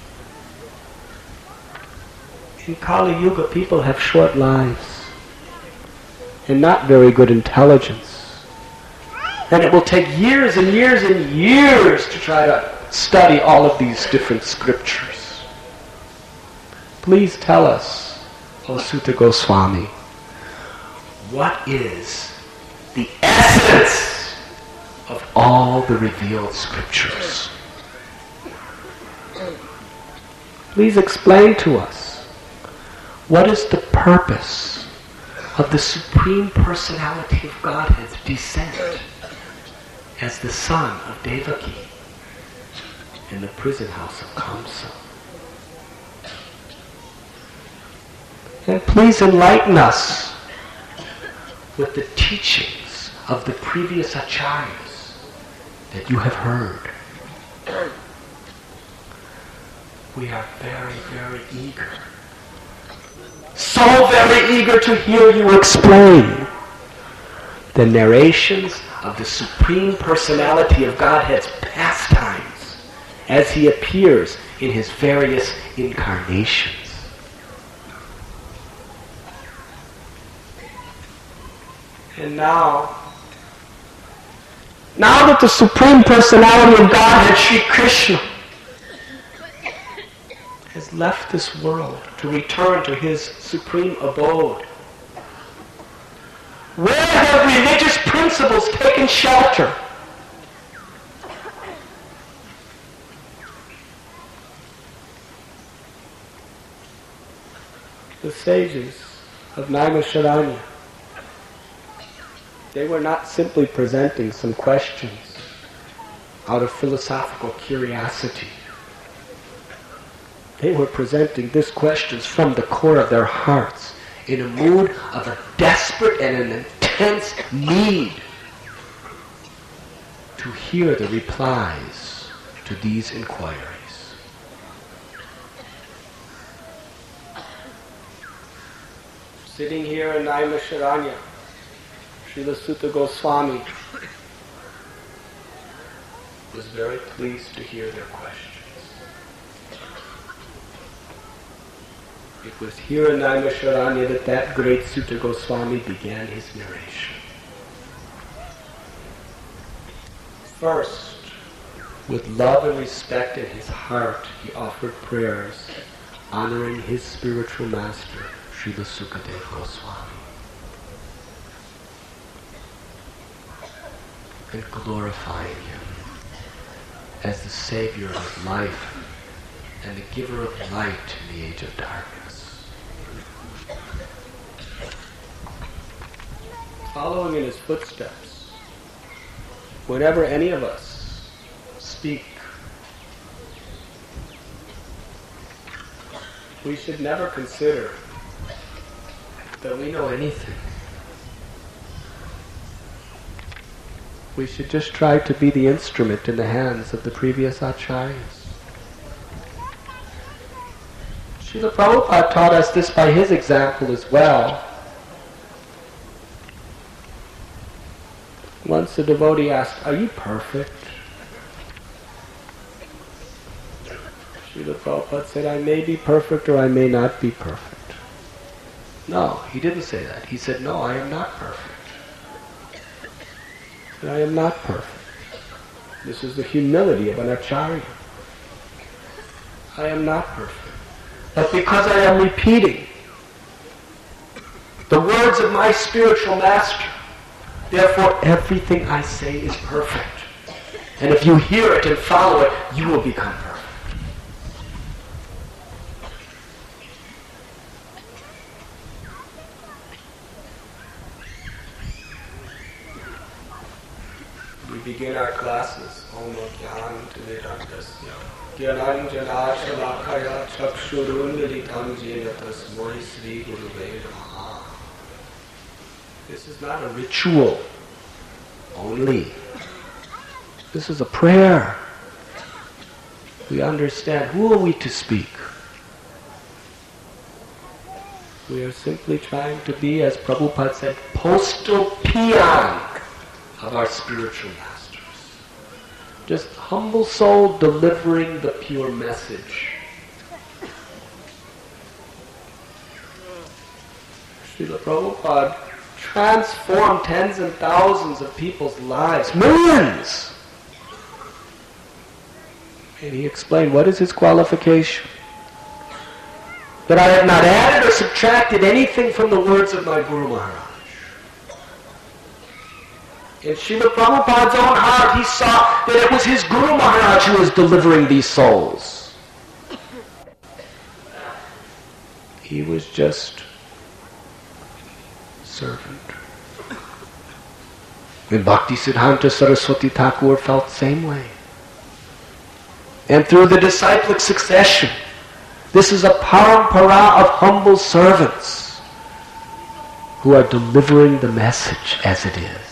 In Kali Yuga, people have short lives and not very good intelligence. And it will take years and years and years to try to study all of these different scriptures. Please tell us, O Sutta Goswami, what is the essence of all the revealed scriptures? Please explain to us, what is the purpose of the Supreme Personality of Godhead's descent as the son of Devaki in the prison house of Kamsa? And please enlighten us with the teachings of the previous acharyas that you have heard. We are very, very eager, so very eager to hear you explain the narrations of the Supreme Personality of Godhead's pastimes as he appears in his various incarnations. And now, now that the Supreme Personality of Godhead, Sri Krishna, has left this world to return to his supreme abode, where have religious principles taken shelter? The sages of Naimisharanya, they were not simply presenting some questions out of philosophical curiosity. They were presenting these questions from the core of their hearts in a mood of a desperate and an intense need to hear the replies to these inquiries. Sitting here in Naimisharanya, Srila Sutta Goswami was very pleased to hear their questions. It was here in Naimisharanya that that great Sutta Goswami began his narration. First, with love and respect in his heart, he offered prayers honoring his spiritual master, Srila Sukadeva Goswami, and glorifying him as the savior of life and the giver of light in the age of darkness. Following in his footsteps, whenever any of us speak, we should never consider that we know anything. We should just try to be the instrument in the hands of the previous acharyas. Srila Prabhupada taught us this by his example as well. Once a devotee asked, "Are you perfect?" Srila Prabhupada said, "I may be perfect or I may not be perfect." No, he didn't say that. He said, "No, I am not perfect. I am not perfect." This is the humility of an acharya. I am not perfect. But because I am repeating the words of my spiritual master, therefore everything I say is perfect. And if you hear it and follow it, you will become perfect. We begin our classes. Om Jnantimirandasya Gyananjana Shalakaya Chakshurundalitam Jena Tasmai Sri Guruve Namaha. This is not a ritual only. This is a prayer. We understand, who are we to speak? We are simply trying to be, as Prabhupada said, postal peon of our spiritual masters. Just humble soul delivering the pure message. Srila Prabhupada transformed tens and thousands of people's lives, millions. And he explained, what is his qualification? That I have not added or subtracted anything from the words of my Guru Maharaj. In Srila Prabhupada's own heart, he saw that it was his Guru Maharaj who was delivering these souls. He was just servant. And Bhaktisiddhanta Saraswati Thakur felt the same way. And through the disciplic succession, this is a parampara of humble servants who are delivering the message as it is.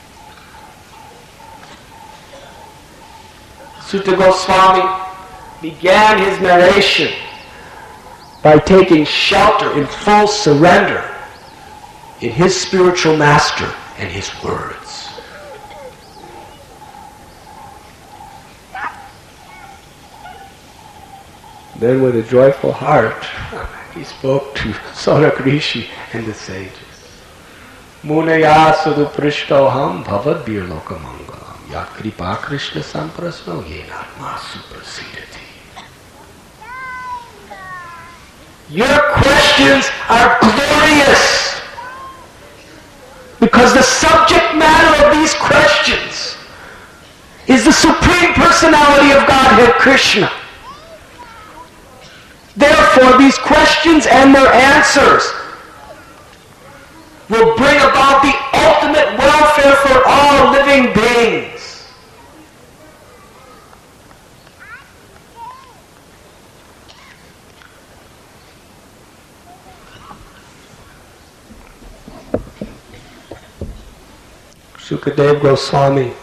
Sutta Goswami began his narration by taking shelter in full surrender in his spiritual master and his words. Then with a joyful heart, he spoke to Sanak Rishi and the sages. Munaya sudu prishtoham bhavad birlokamangalam yat kripa krishna samprasno yenatma suprasidati. Your questions are glorious because the subject matter of these questions is the Supreme Personality of Godhead, Krishna. Therefore, these questions and their answers will bring about the ultimate welfare for all living beings. Sukadeva Goswami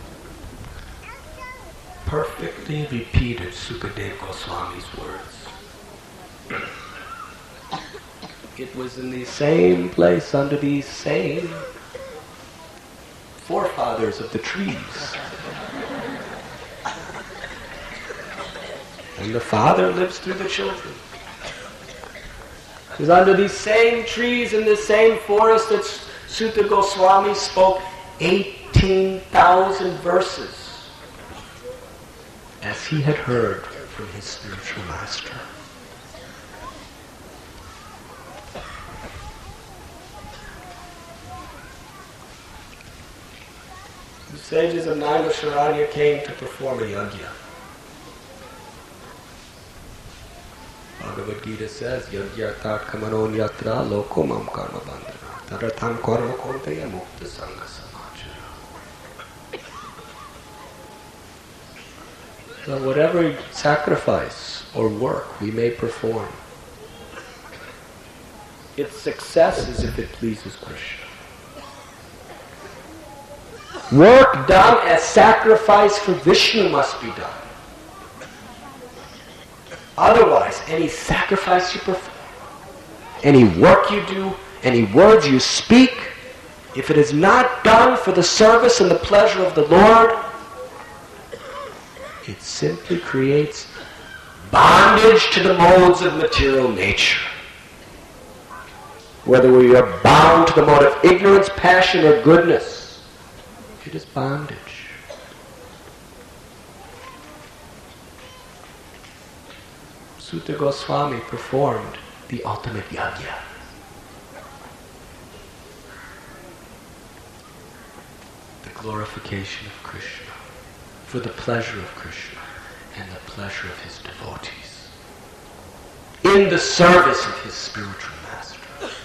perfectly repeated Sukadeva Goswami's words. It was in the same place under these same forefathers of the trees. And the Father lives through the children. It was under these same trees in this same forest that Sutta Goswami spoke eighteen thousand verses as he had heard from his spiritual master. The sages of Naimisharanya came to perform a yajna. Bhagavad Gita says, Yajna kamanon yatra lokomam karma bandhana taratham karma kontaya mukta sangha samachara. So whatever sacrifice or work we may perform, its success is if it pleases Krishna. Work done as sacrifice for Vishnu must be done. Otherwise, any sacrifice you perform, any work you do, any words you speak, if it is not done for the service and the pleasure of the Lord, it simply creates bondage to the modes of material nature. Whether we are bound to the mode of ignorance, passion, or goodness, it is bondage. Sutta Goswami performed the ultimate yajna. The glorification of Krishna, for the pleasure of Krishna and the pleasure of his devotees, in the service of his spiritual master.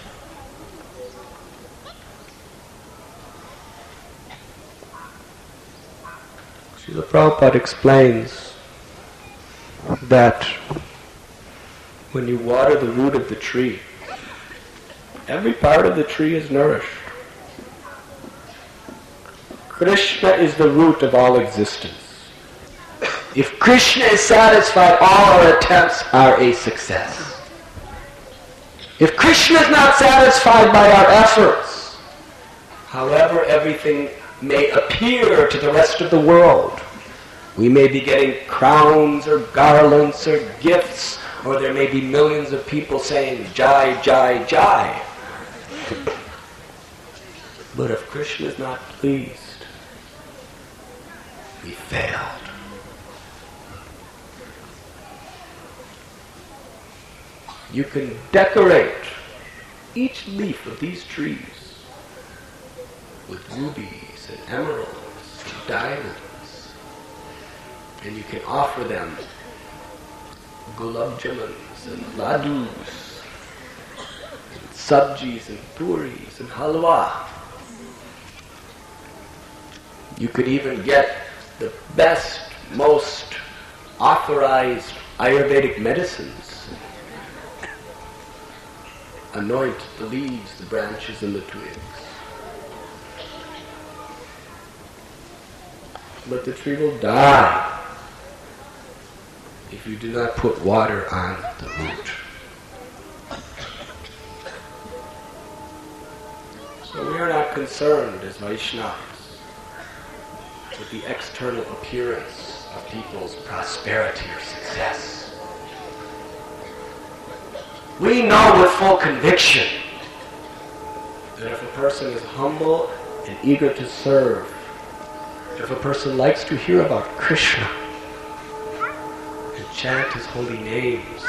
Srila Prabhupada explains that when you water the root of the tree, every part of the tree is nourished. Krishna is the root of all existence. If Krishna is satisfied, all our attempts are a success. If Krishna is not satisfied by our efforts, however everything may appear to the rest of the world, we may be getting crowns or garlands or gifts, or there may be millions of people saying, Jai, Jai, Jai. But if Krishna is not pleased, we failed. You can decorate each leaf of these trees with rubies and emeralds and diamonds, and you can offer them gulab jamans and ladus, and sabjis and puris and halwa. You could even get the best, most authorized Ayurvedic medicines. Anoint the leaves, the branches, and the twigs. But the tree will die if you do not put water on the root. So we are not concerned as Vaishnavas with the external appearance of people's prosperity or success. We know with full conviction that if a person is humble and eager to serve, if a person likes to hear about Krishna and chant his holy names,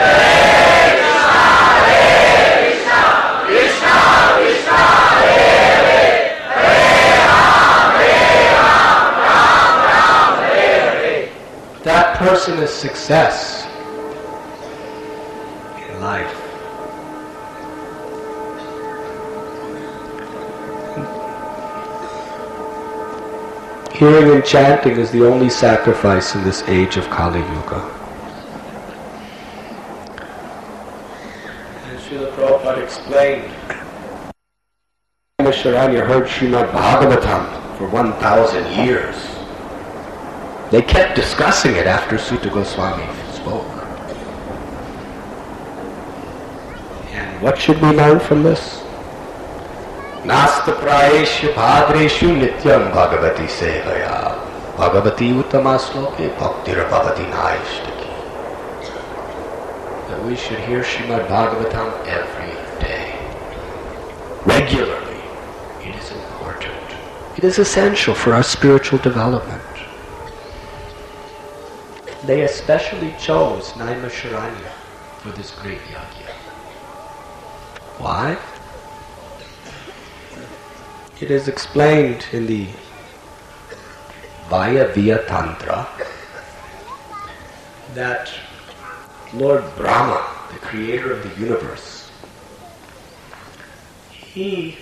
that person is success in life. Hearing and chanting is the only sacrifice in this age of Kali Yuga. And Srila Prabhupada explained, Sharanya heard Srimad Bhagavatam for one thousand years. They kept discussing it after Sutta Goswami spoke. And what should we learn from this? Nasta prayeshu bhadreshu nityam bhagavati sevaya bhagavati uttama sloke bhaktir bhavati naishtaki. That we should hear Srimad Bhagavatam every day. Regularly. It is important. It is essential for our spiritual development. They especially chose Naimisharanya for this great yajna. Why? It is explained in the Vayavya Tantra that Lord Brahma, the creator of the universe, he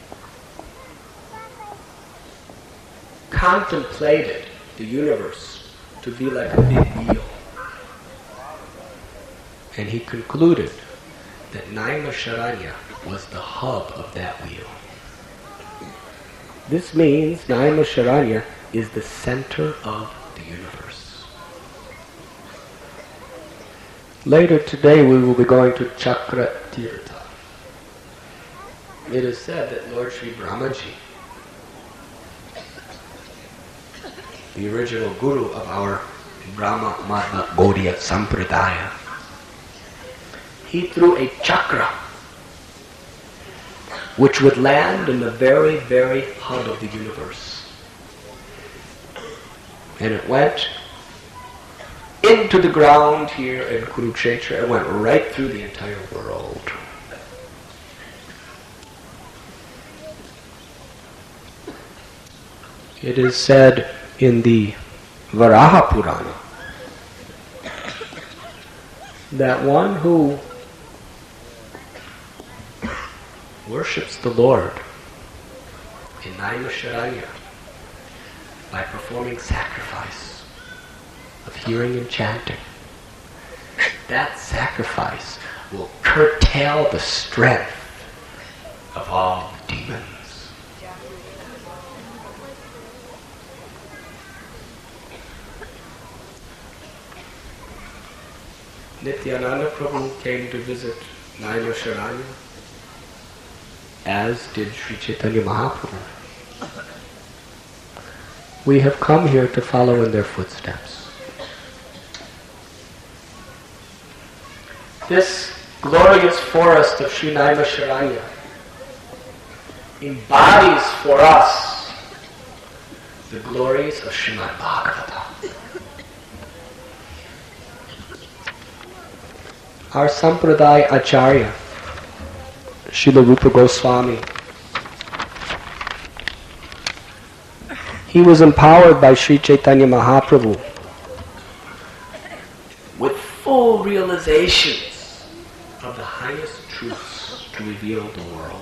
contemplated the universe to be like a big wheel. And he concluded that Naimisharanya was the hub of that wheel. This means Naimisharanya is the center of the universe. Later today we will be going to Chakra Tirtha. It is said that Lord Sri Brahmaji, the original guru of our Brahma Madhva Gaudiya Sampradaya, he threw a chakra which would land in the very, very hub of the universe. And it went into the ground here in Kurukshetra and went right through the entire world. It is said in the Varaha Purana that one who worships the Lord in Naimisharanya by performing sacrifice of hearing and chanting, that sacrifice will curtail the strength of all the demons. Nityananda Prabhu came to visit Naimisharanya, as did Sri Chaitanya Mahaprabhu. We have come here to follow in their footsteps. This glorious forest of Sri Naimisharanya embodies for us the glories of Srimad Bhagavatam. Our Sampradaya Acharya, Srila Rupa Goswami, he was empowered by Sri Chaitanya Mahaprabhu with full realizations of the highest truths to reveal the world.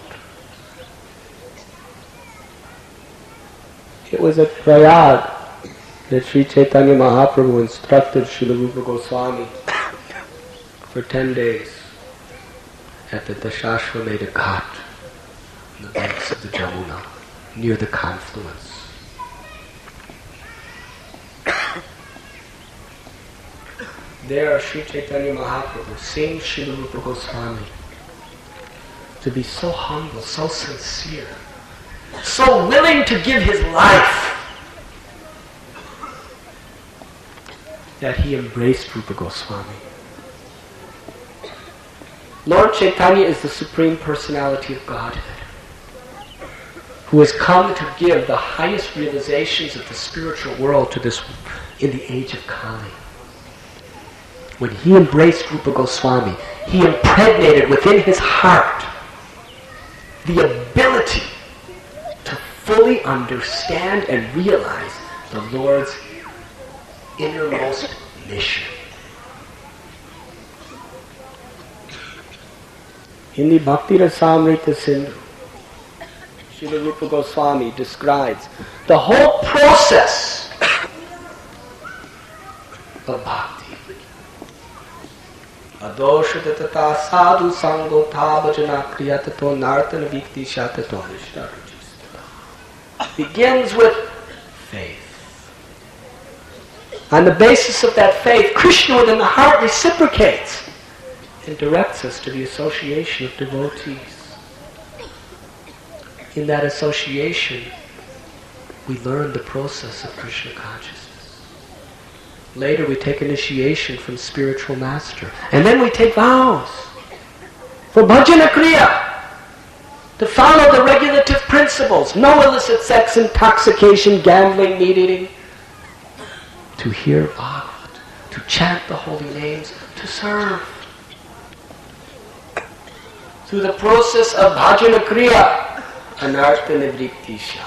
It was at Prayag that Sri Chaitanya Mahaprabhu instructed Srila Rupa Goswami for ten days at the Dashashwamedha Ghat on the banks of the Jamuna, near the confluence. There Sri Chaitanya Mahaprabhu, seeing Srila Rupa Goswami to be so humble, so sincere, so willing to give his life, that he embraced Rupa Goswami. Lord Chaitanya is the Supreme Personality of Godhead, who has come to give the highest realizations of the spiritual world to this in the age of Kali. When he embraced Rupa Goswami, he impregnated within his heart the ability to fully understand and realize the Lord's innermost mission. In the Bhakti Rasamrita Sindhu, Srila Rupa Goswami describes the whole process of bhakti. Adoshatata sadhu sango thabajana kriyatato nartana vikti shatato nishtarajistata. Begins with faith. On the basis of that faith, Krishna within the heart reciprocates and directs us to the association of devotees. In that association, we learn the process of Krishna consciousness. Later we take initiation from spiritual master. And then we take vows for bhajana kriya, to follow the regulative principles, no illicit sex, intoxication, gambling, meat eating, to hear Bhagavat, to chant the holy names, to serve. Through the process of bhajana kriya, anartha nivritti shat.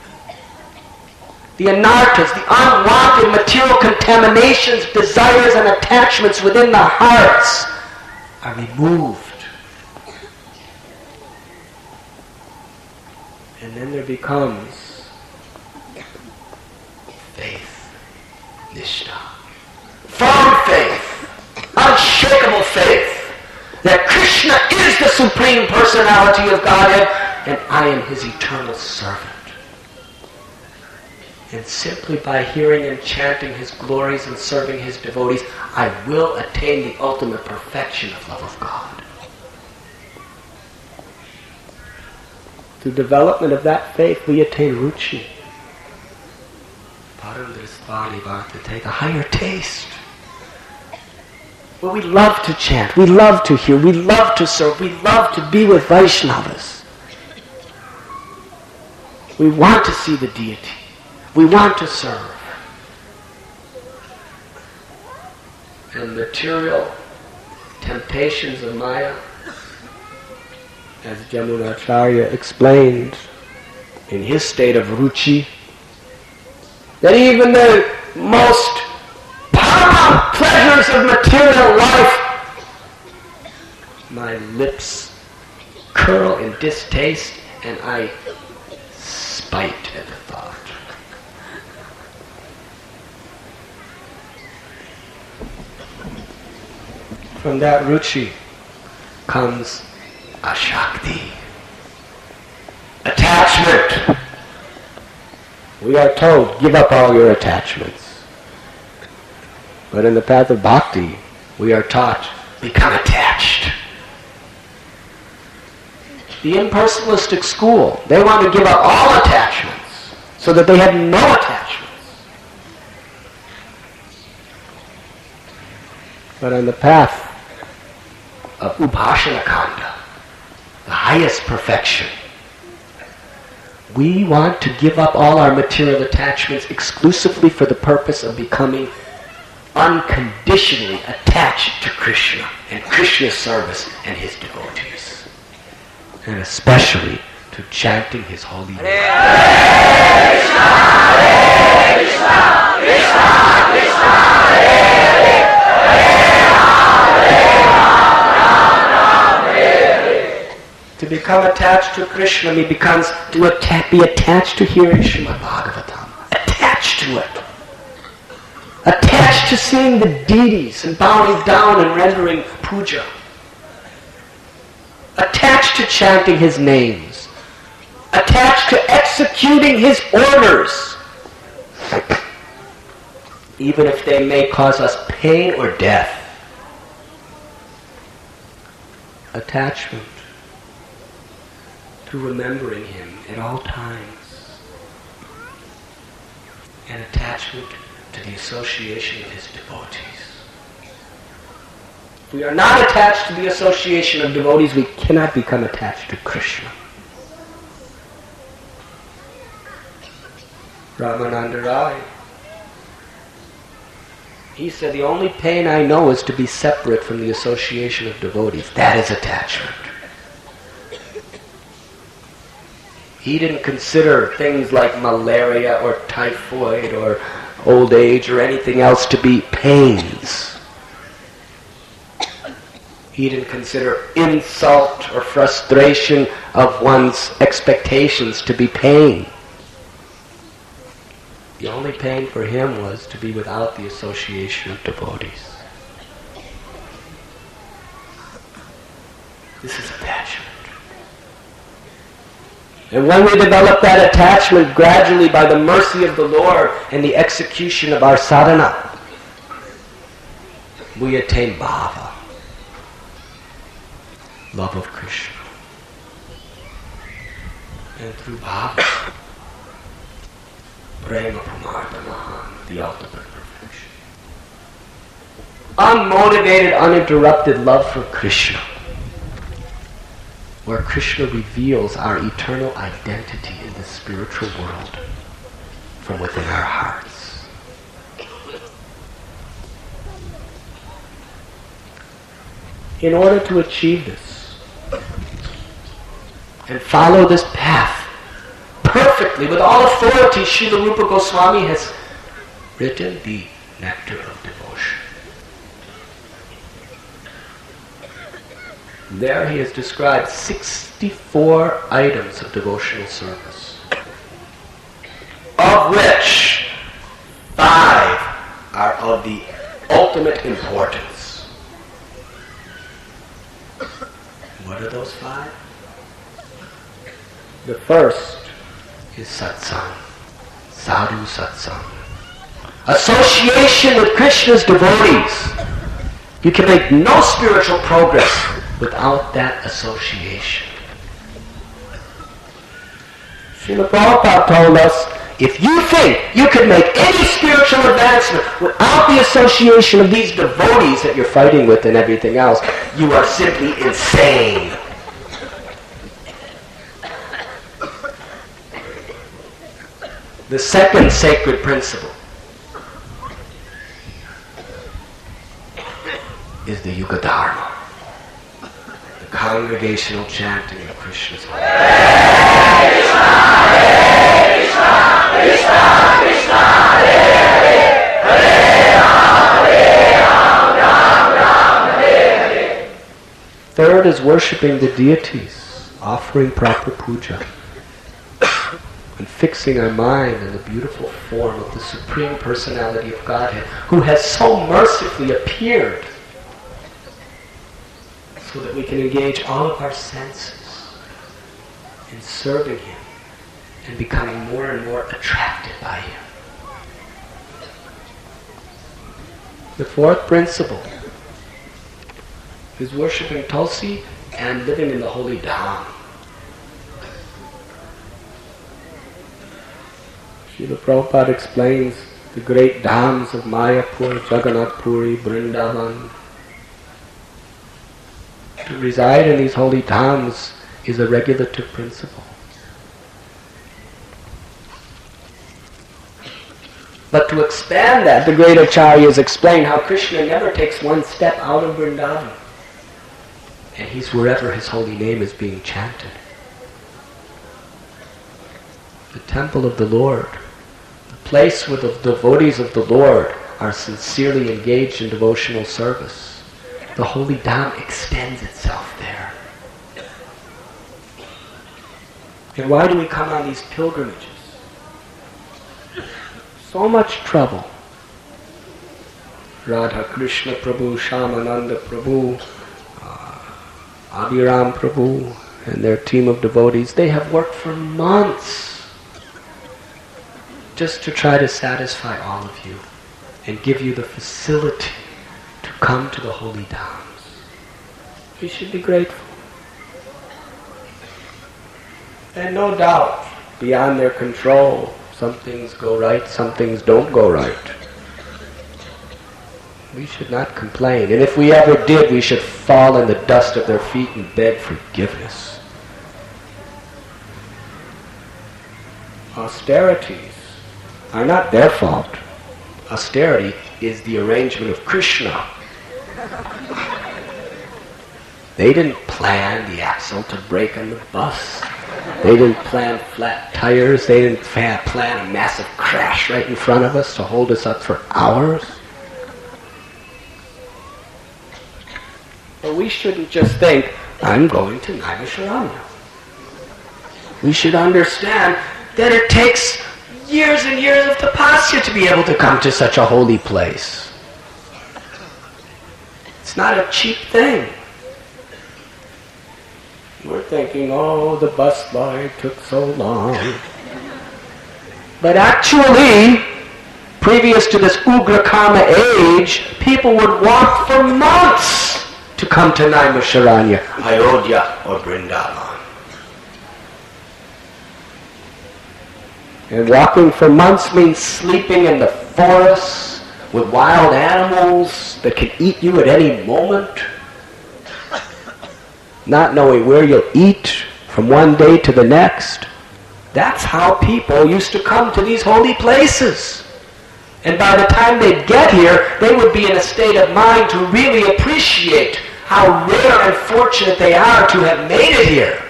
The anarthas, the unwanted material contaminations, desires and attachments within the hearts are removed. And then there becomes faith, nishtha. Firm faith, unshakable faith, that Krishna is the Supreme Personality of Godhead and I am His eternal servant. And simply by hearing and chanting His glories and serving His devotees, I will attain the ultimate perfection of love of God. Through development of that faith, we attain ruchi. The higher taste. Where we love to chant, we love to hear, we love to serve, we love to be with Vaishnavas. We want to see the deity. We want to serve. And material temptations of Maya, as Jamunacharya explained in his state of ruchi, that even the most paramount pleasures of material life, my lips curl in distaste and I spite at the thought. From that ruchi comes ashakti, attachment. We are told, give up all your attachments. But in the path of bhakti, we are taught, become attached. The impersonalistic school, they want to give up all attachments so that they have no attachments. But on the path of Upasana Kanda, the highest perfection, We want to give up all our material attachments exclusively for the purpose of becoming unconditionally attached to Krishna and Krishna's service and his devotees. And especially to chanting his holy name. Hare Krishna, Hare Krishna, Krishna Krishna, Hare Hare, Hare Hare, Ram Ram, Hare Hare. To become attached to Krishna means becomes to atta- be attached to hearing Srimad Bhagavatam. Attached to it. Attached to seeing the deities and bowing down and rendering puja. Attached to chanting his names. Attached to executing his orders. Even if they may cause us pain or death. Attachment to remembering him at all times. And attachment to the association of his devotees. If we are not attached to the association of devotees, we cannot become attached to Krishna. Ramananda Rai, he said, the only pain I know is to be separate from the association of devotees. That is attachment. He didn't consider things like malaria or typhoid or old age or anything else to be pains. He didn't consider insult or frustration of one's expectations to be pain. The only pain for him was to be without the association of devotees. This is attachment. And when we develop that attachment gradually by the mercy of the Lord and the execution of our sadhana, we attain bhava, love of Krishna. And through bhava, prema pramartha, the ultimate perfection. Unmotivated, uninterrupted love for Krishna, where Krishna reveals our eternal identity in the spiritual world from within our hearts. In order to achieve this and follow this path perfectly, with all authority, Srila Rupa Goswami has written the Nectar of Devotion. There he has described sixty-four items of devotional service, of which five are of the ultimate importance. What are those five? The first is satsang, sadhu satsang. Association with Krishna's devotees. You can make no spiritual progress without that association. Srila Prabhupada told us, if you think you can make any spiritual advancement without the association of these devotees that you're fighting with and everything else, you are simply insane. The second sacred principle is the Yuga Dharma. Congregational chanting of Krishna's name. Hare Krishna, Hare Krishna, Krishna Krishna, Hare Hare, Hare Hare, Ram Ram, Hare Hare. Third is worshipping the deities, offering proper puja, and fixing our mind on the beautiful form of the Supreme Personality of Godhead, who has so mercifully appeared so that we can engage all of our senses in serving Him and becoming more and more attracted by Him. The fourth principle is worshipping Tulsi and living in the holy Dham. Srila Prabhupada explains the great Dhams of Mayapur, Jagannath Puri, Vrindavan. To reside in these holy dhams is a regulative principle. But to expand that, the great acharyas explain how Krishna never takes one step out of Vrindavan. And he's wherever his holy name is being chanted. The temple of the Lord, the place where the devotees of the Lord are sincerely engaged in devotional service. The holy dham extends itself there. And why do we come on these pilgrimages? So much trouble. Radha Krishna Prabhu, Shyamananda Prabhu, uh, Abhiram Prabhu, and their team of devotees, they have worked for months just to try to satisfy all of you and give you the facility to come to the holy dhams. We should be grateful. And no doubt, beyond their control, some things go right, some things don't go right. We should not complain. And if we ever did, we should fall in the dust of their feet and beg forgiveness. Austerities are not their fault. Austerity is the arrangement of Krishna. They didn't plan the axle to break on the bus. They didn't plan flat tires. They didn't plan a massive crash right in front of us to hold us up for hours. But we shouldn't just think, I'm going to Naimisharanya. We should understand that it takes years and years of tapasya to be able to come to such a holy place. It's not a cheap thing. We're thinking, oh, the bus ride took so long. But actually, previous to this Ugra Karma age, people would walk for months to come to Naimisharanya, Ayodhya, or Vrindavan. And walking for months means sleeping in the forests with wild animals that can eat you at any moment. Not knowing where you'll eat from one day to the next. That's how people used to come to these holy places. And by the time they'd get here, they would be in a state of mind to really appreciate how rare and fortunate they are to have made it here.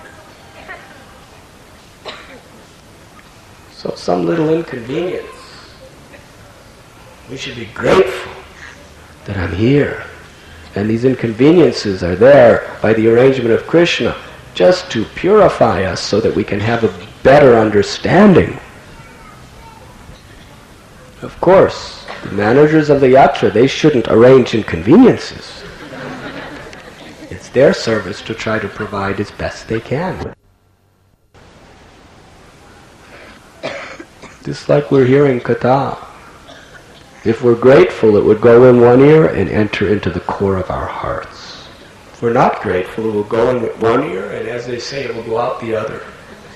So some little inconvenience. We should be grateful that I'm here. And these inconveniences are there by the arrangement of Krishna just to purify us so that we can have a better understanding. Of course, the managers of the yatra, they shouldn't arrange inconveniences. It's their service to try to provide as best they can. Just like we're hearing katha. If we're grateful, it would go in one ear and enter into the core of our hearts. If we're not grateful, it will go in one ear, and as they say, it will go out the other.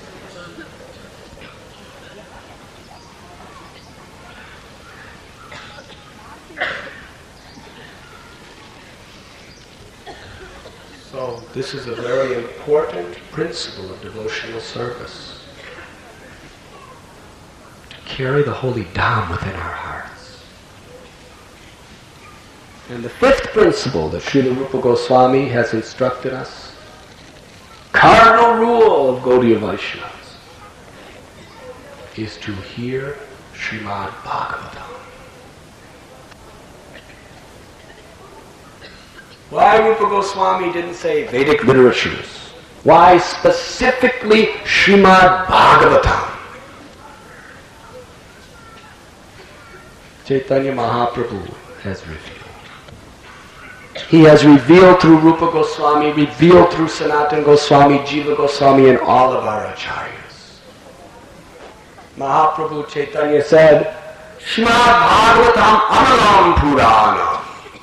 So, this is a very important principle of devotional service. To carry the holy dham within our hearts. And the fifth principle that Srila Rupa Goswami has instructed us, cardinal rule of Gaudiya Vaishnavas, is to hear Srimad Bhagavatam. Why Rupa Goswami didn't say Vedic literatures? Why specifically Srimad Bhagavatam? Chaitanya Mahaprabhu has revealed. He has revealed through Rupa Goswami, revealed through Sanatana Goswami, Jiva Goswami, and all of our acharyas. Mahaprabhu Chaitanya said, Srimad Bhagavatam Amalam Purana.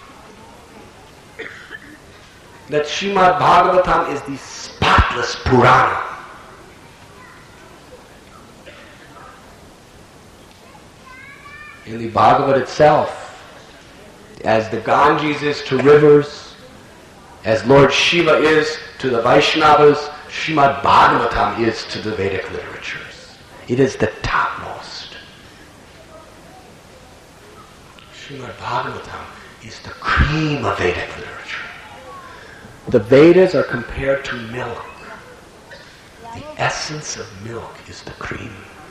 That Srimad Bhagavatam is the spotless Purana. In the Bhagavad itself, as the Ganges is to rivers, as Lord Shiva is to the Vaishnavas, Srimad Bhagavatam is to the Vedic literatures. It is the topmost. Srimad Bhagavatam is the cream of Vedic literature. The Vedas are compared to milk. The essence of milk is the cream.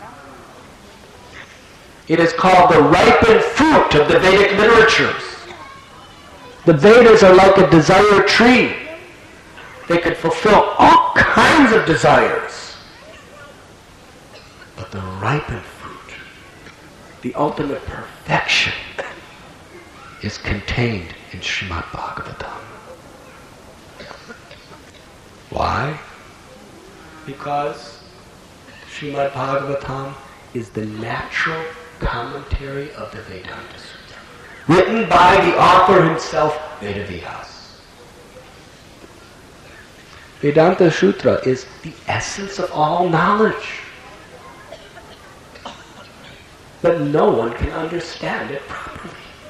It is called the ripened fruit of the Vedic literatures. The Vedas are like a desire tree. They could fulfill all kinds of desires. But the ripened fruit, the ultimate perfection, is contained in Srimad Bhagavatam. Why? Because Srimad Bhagavatam is the natural commentary of the Vedanta Sutra, written by the author himself, Vedavyas. Vedanta Sutra is the essence of all knowledge. But no one can understand it properly.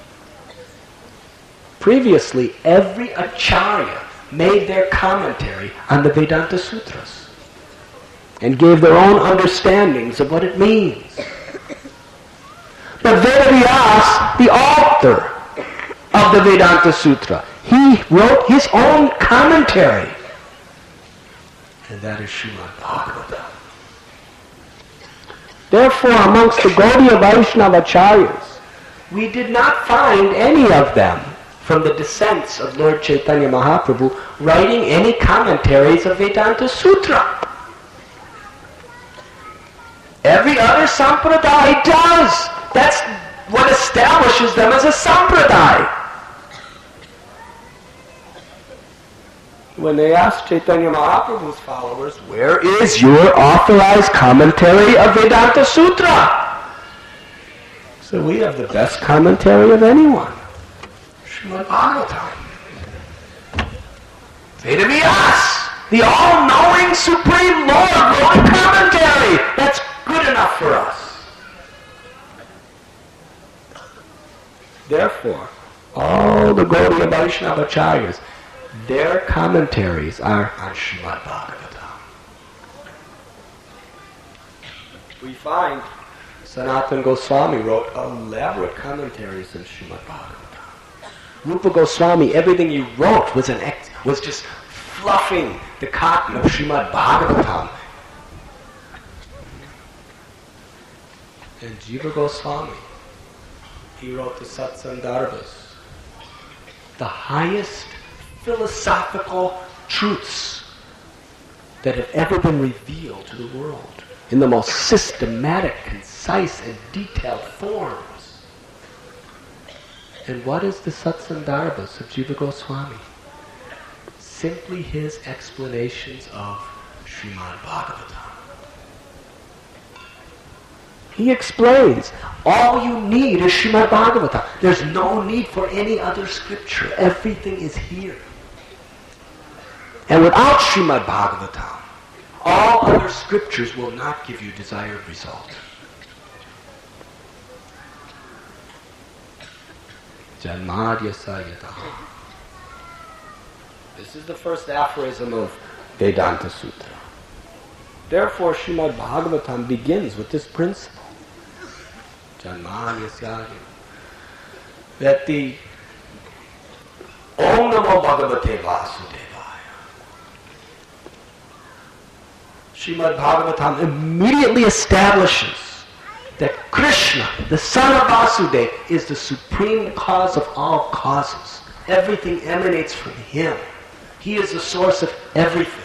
Previously, every acharya made their commentary on the Vedanta Sutras and gave their own understandings of what it means. But Vedavyas, the author of the Vedanta Sutra, he wrote his own commentary. And that is Srimad Bhagavatam. Therefore, amongst the Gaudiya Vaishnava acharyas, we did not find any of them from the descents of Lord Chaitanya Mahaprabhu writing any commentaries of Vedanta Sutra. Every other sampradaya does. That's what establishes them as a sampradaya. When they asked Chaitanya Mahaprabhu's followers, where is your authorized commentary of Vedanta Sutra? So we have the best commentary of anyone. Srimad Bhagavatam. Vedavyas, the all-knowing Supreme Lord, wrote a commentary. That's good enough for us. Therefore, all the Gaudiya Vaishnava acharyas, their commentaries are on Srimad Bhagavatam. We find Sanatana Goswami wrote elaborate commentaries on Srimad Bhagavatam. Rupa Goswami, everything he wrote was an ex- was just fluffing the cotton of Srimad Bhagavatam. And Jiva Goswami, he wrote the Satsandarbhas, the highest philosophical truths that have ever been revealed to the world in the most systematic, concise, and detailed forms. And what is the Satsandarbhas of Jiva Goswami? Simply his explanations of Srimad Bhagavatam. He explains, all you need is Srimad Bhagavatam. There's no need for any other scripture. Everything is here. And without Srimad Bhagavatam, all other scriptures will not give you desired result. Janmadhyasa yataha. This is the first aphorism of Vedanta Sutra. Therefore, Srimad Bhagavatam begins with this principle. Janmadhyasa. That the Om Namo Bhagavate Vasudevaya. Srimad Bhagavatam immediately establishes that Krishna, the son of Vasudeva, is the supreme cause of all causes. Everything emanates from him. He is the source of everything.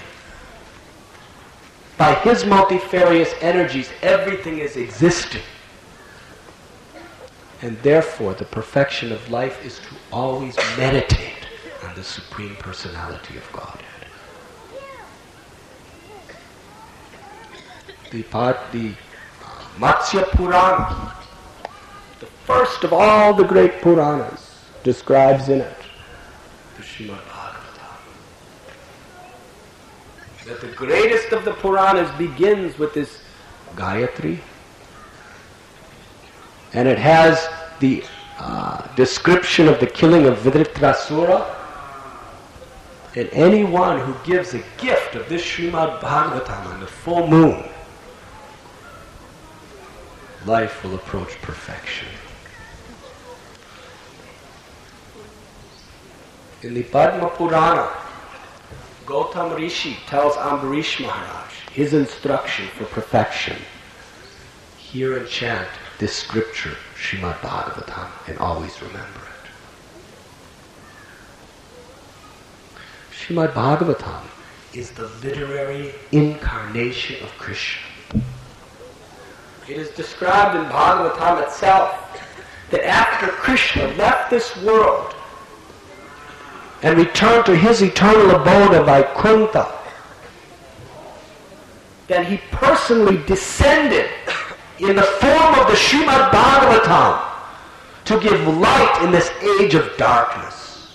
By his multifarious energies, everything is existing. And therefore, the perfection of life is to always meditate on the Supreme Personality of Godhead. The, the uh, Matsya Purana, the first of all the great Puranas, describes in it the Srimad Bhagavatam. That the greatest of the Puranas begins with this Gayatri, and it has the uh, description of the killing of Vritrasura. And anyone who gives a gift of this Srimad Bhagavatam on the full moon, life will approach perfection. In the Padma Purana, Gautam Rishi tells Ambarish Maharaj his instruction for perfection. Hear and chant this scripture, Srimad Bhagavatam, and always remember it. Srimad Bhagavatam is the literary incarnation of Krishna. It is described in Bhagavatam itself that after Krishna left this world and returned to his eternal abode of Vaikuntha, then he personally descended in the form of the Srimad Bhagavatam to give light in this age of darkness.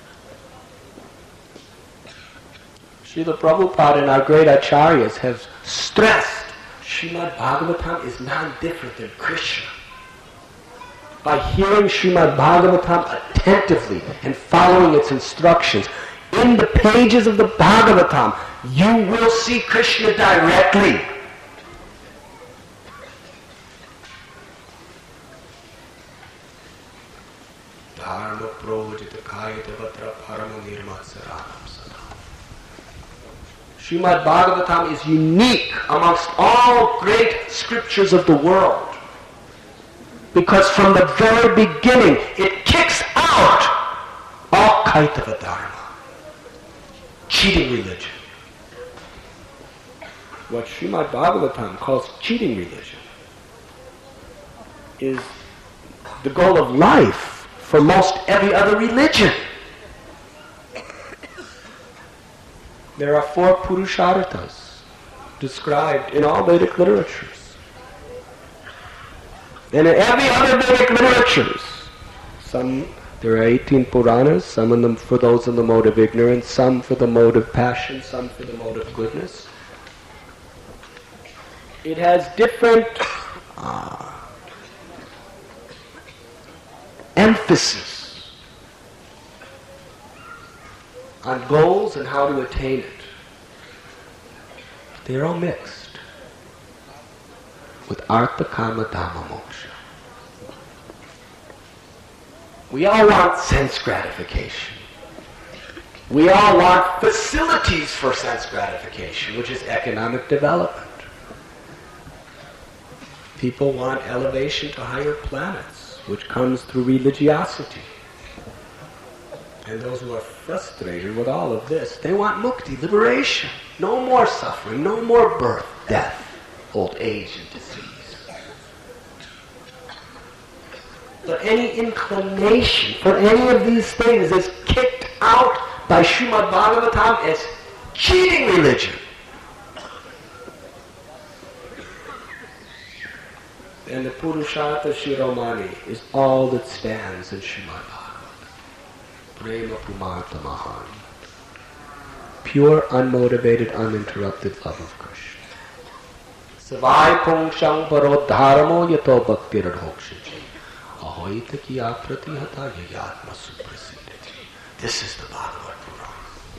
Srila Prabhupada and our great acharyas have stressed Srimad Bhagavatam is none different than Krishna. By hearing Srimad Bhagavatam attentively and following its instructions, in the pages of the Bhagavatam, you will see Krishna directly. Dharma projita kayata vatra parama nirmatsaranam sada. Srimad Bhagavatam is unique amongst all great scriptures of the world, because from the very beginning it kicks out all Kaitava Dharma, cheating religion. What Srimad Bhagavatam calls cheating religion is the goal of life for most every other religion. There are four Purusharthas described in all Vedic literatures. And in every other Vedic literatures, some, there are eighteen Puranas, some of them for those in the mode of ignorance, some for the mode of passion, some for the mode of goodness. It has different uh, emphasis on goals and how to attain it. They're all mixed with Artha Kama Dhamma Moksha. We all want sense gratification. We all want facilities for sense gratification, which is economic development. People want elevation to higher planets, which comes through religiosity. And those who are frustrated with all of this, they want mukti, liberation. No more suffering, no more birth, death, old age, and disease. But any inclination for any of these things is kicked out by Srimad Bhagavatam as cheating religion. And the Purushartha Shiromani is all that stands in Srimad Bhagavatam. Prema Pumartha Mahan. Pure, unmotivated, uninterrupted love of Krishna. Savai Pungshang Parodharamo Yato Bhaktiradhokshaji. Ahoita ki apratihata yayatma suprasidati. This is the Bhagavad Purana.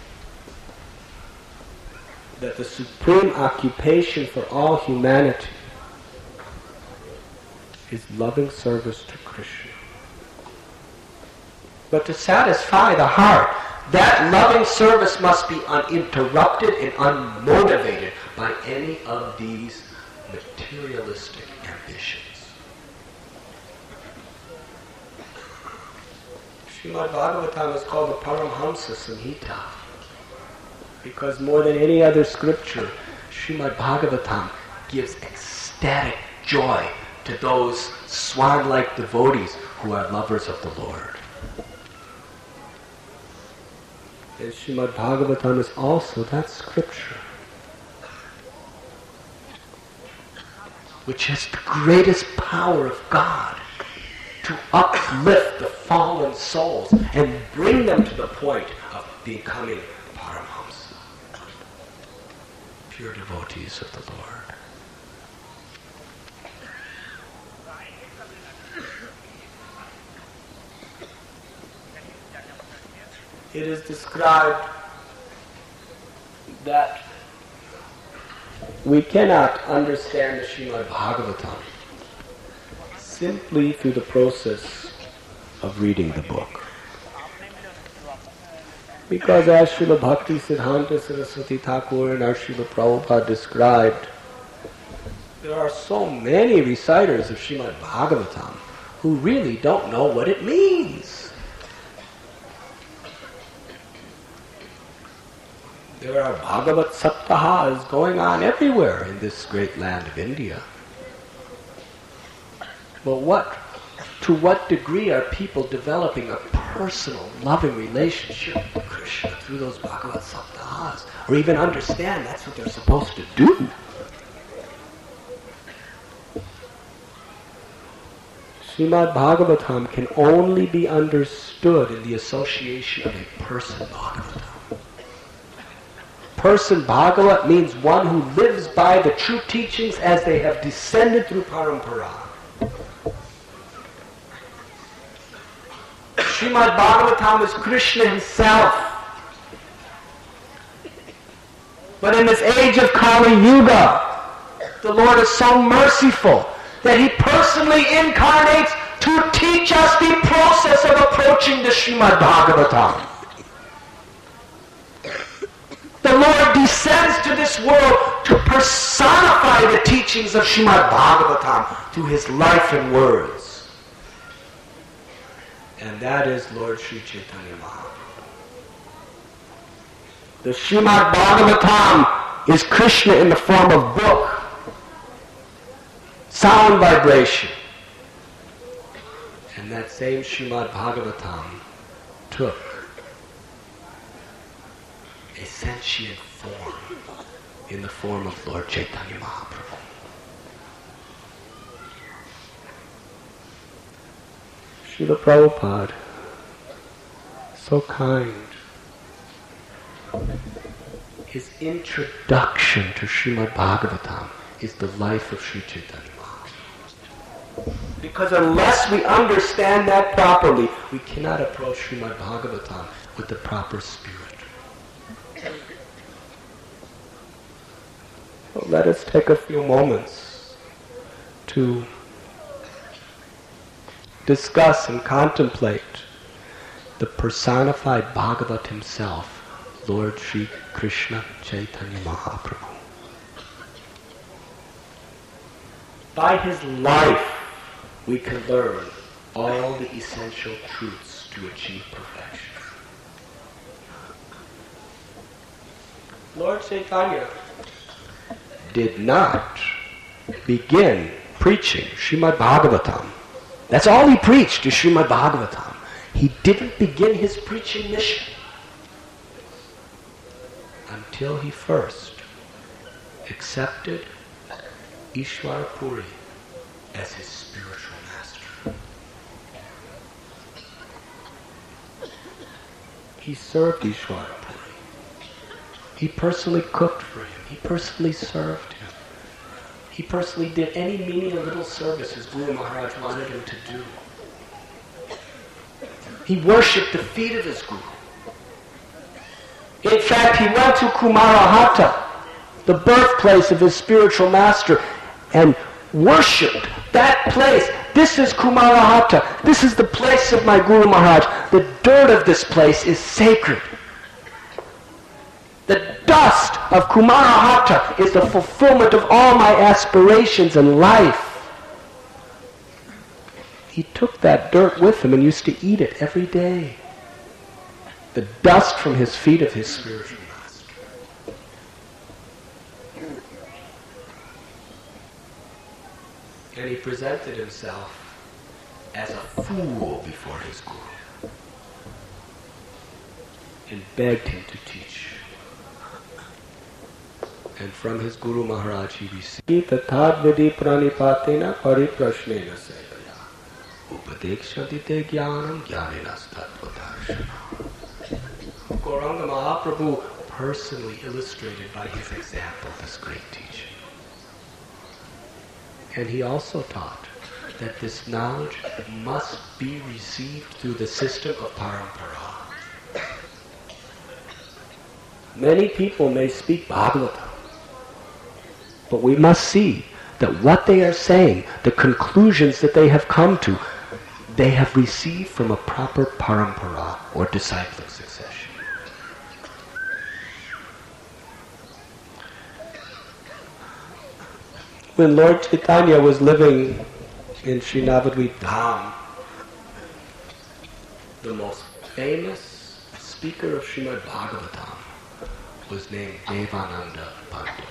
That the supreme occupation for all humanity is loving service to Krishna. But to satisfy the heart, that loving service must be uninterrupted and unmotivated by any of these materialistic ambitions. Srimad Bhagavatam is called the Paramhamsa Samhita because more than any other scripture, Srimad Bhagavatam gives ecstatic joy to those swan-like devotees who are lovers of the Lord. And Srimad Bhagavatam is also that scripture which has the greatest power of God to uplift the fallen souls and bring them to the point of becoming Paramhamsa, pure devotees of the Lord. It is described that we cannot understand the Srimad Bhagavatam simply through the process of reading the book. Because as Srila Bhakti Siddhanta Saraswati Thakur and our Srila Prabhupada described, there are so many reciters of Srimad Bhagavatam who really don't know what it means. There are Bhagavat Saptahas going on everywhere in this great land of India. But what, to what degree are people developing a personal, loving relationship with Krishna through those Bhagavat Saptahas? Or even understand that's what they're supposed to do? Srimad Bhagavatam can only be understood in the association of a person Bhagavatam. Person Bhagavat means one who lives by the true teachings as they have descended through Parampara. Srimad Bhagavatam is Krishna himself. But in this age of Kali Yuga, the Lord is so merciful that he personally incarnates to teach us the process of approaching the Srimad Bhagavatam. The Lord descends to this world to personify the teachings of Srimad Bhagavatam through his life and words. And that is Lord Sri Chaitanya Mahaprabhu. The Srimad Bhagavatam is Krishna in the form of book, sound vibration. And that same Srimad Bhagavatam took a sentient form in the form of Lord Chaitanya Mahaprabhu. Srila Prabhupada, so kind. His introduction to Srimad Bhagavatam is the life of Sri Chaitanya Mahaprabhu. Because unless we understand that properly, we cannot approach Srimad Bhagavatam with the proper spirit. So let us take a few moments to discuss and contemplate the personified Bhagavat himself, Lord Sri Krishna Chaitanya Mahaprabhu. By his life, we can learn all the essential truths to achieve perfection. Lord Chaitanya did not begin preaching Srimad Bhagavatam. That's all he preached is Srimad Bhagavatam. He didn't begin his preaching mission until he first accepted Ishwara Puri as his spiritual master. He served Ishwara Puri. He personally cooked for him. He personally served him. He personally did any menial little service his Guru Maharaj wanted him to do. He worshipped the feet of his Guru. In fact, he went to Kumarahata, the birthplace of his spiritual master, and worshipped that place. This is Kumarahata. This is the place of my Guru Maharaj. The dirt of this place is sacred. The dust of Kumarahata is the fulfillment of all my aspirations in life. He took that dirt with him and used to eat it every day. The dust from his feet of his spiritual master. And he presented himself as a fool before his Guru and begged him to teach. And from his Guru Maharaj he received Tathad Vidi Pranipatena Pariprashnena Sevaya Upadekshadite Jnanam Jnanena Tattvadarshana. Gauranga Mahaprabhu personally illustrated by his example this great teaching. And he also taught that this knowledge must be received through the system of Parampara. Many people may speak Bhagavatam, but we must see that what they are saying, the conclusions that they have come to, they have received from a proper parampara or disciplic succession. when Lord Chaitanya was living in Sri Navadvip Dham, the most famous speaker of Srimad Bhagavatam was named Devananda Pandit.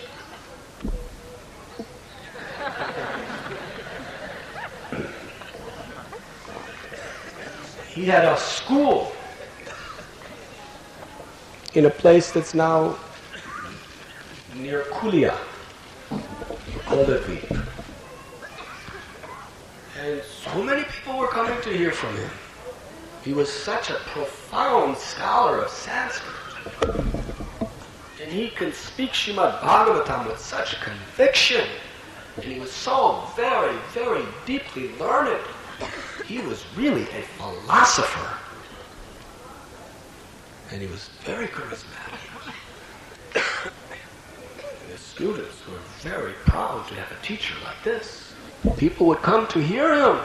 He had a school in a place that's now near Kulia, Koldadweep. And so many people were coming to hear from him. He was such a profound scholar of Sanskrit. And he can speak Srimad Bhagavatam with such conviction. And he was so very, very deeply learned. He was really a philosopher. And he was very charismatic. And his students were very proud to have a teacher like this. People would come to hear him.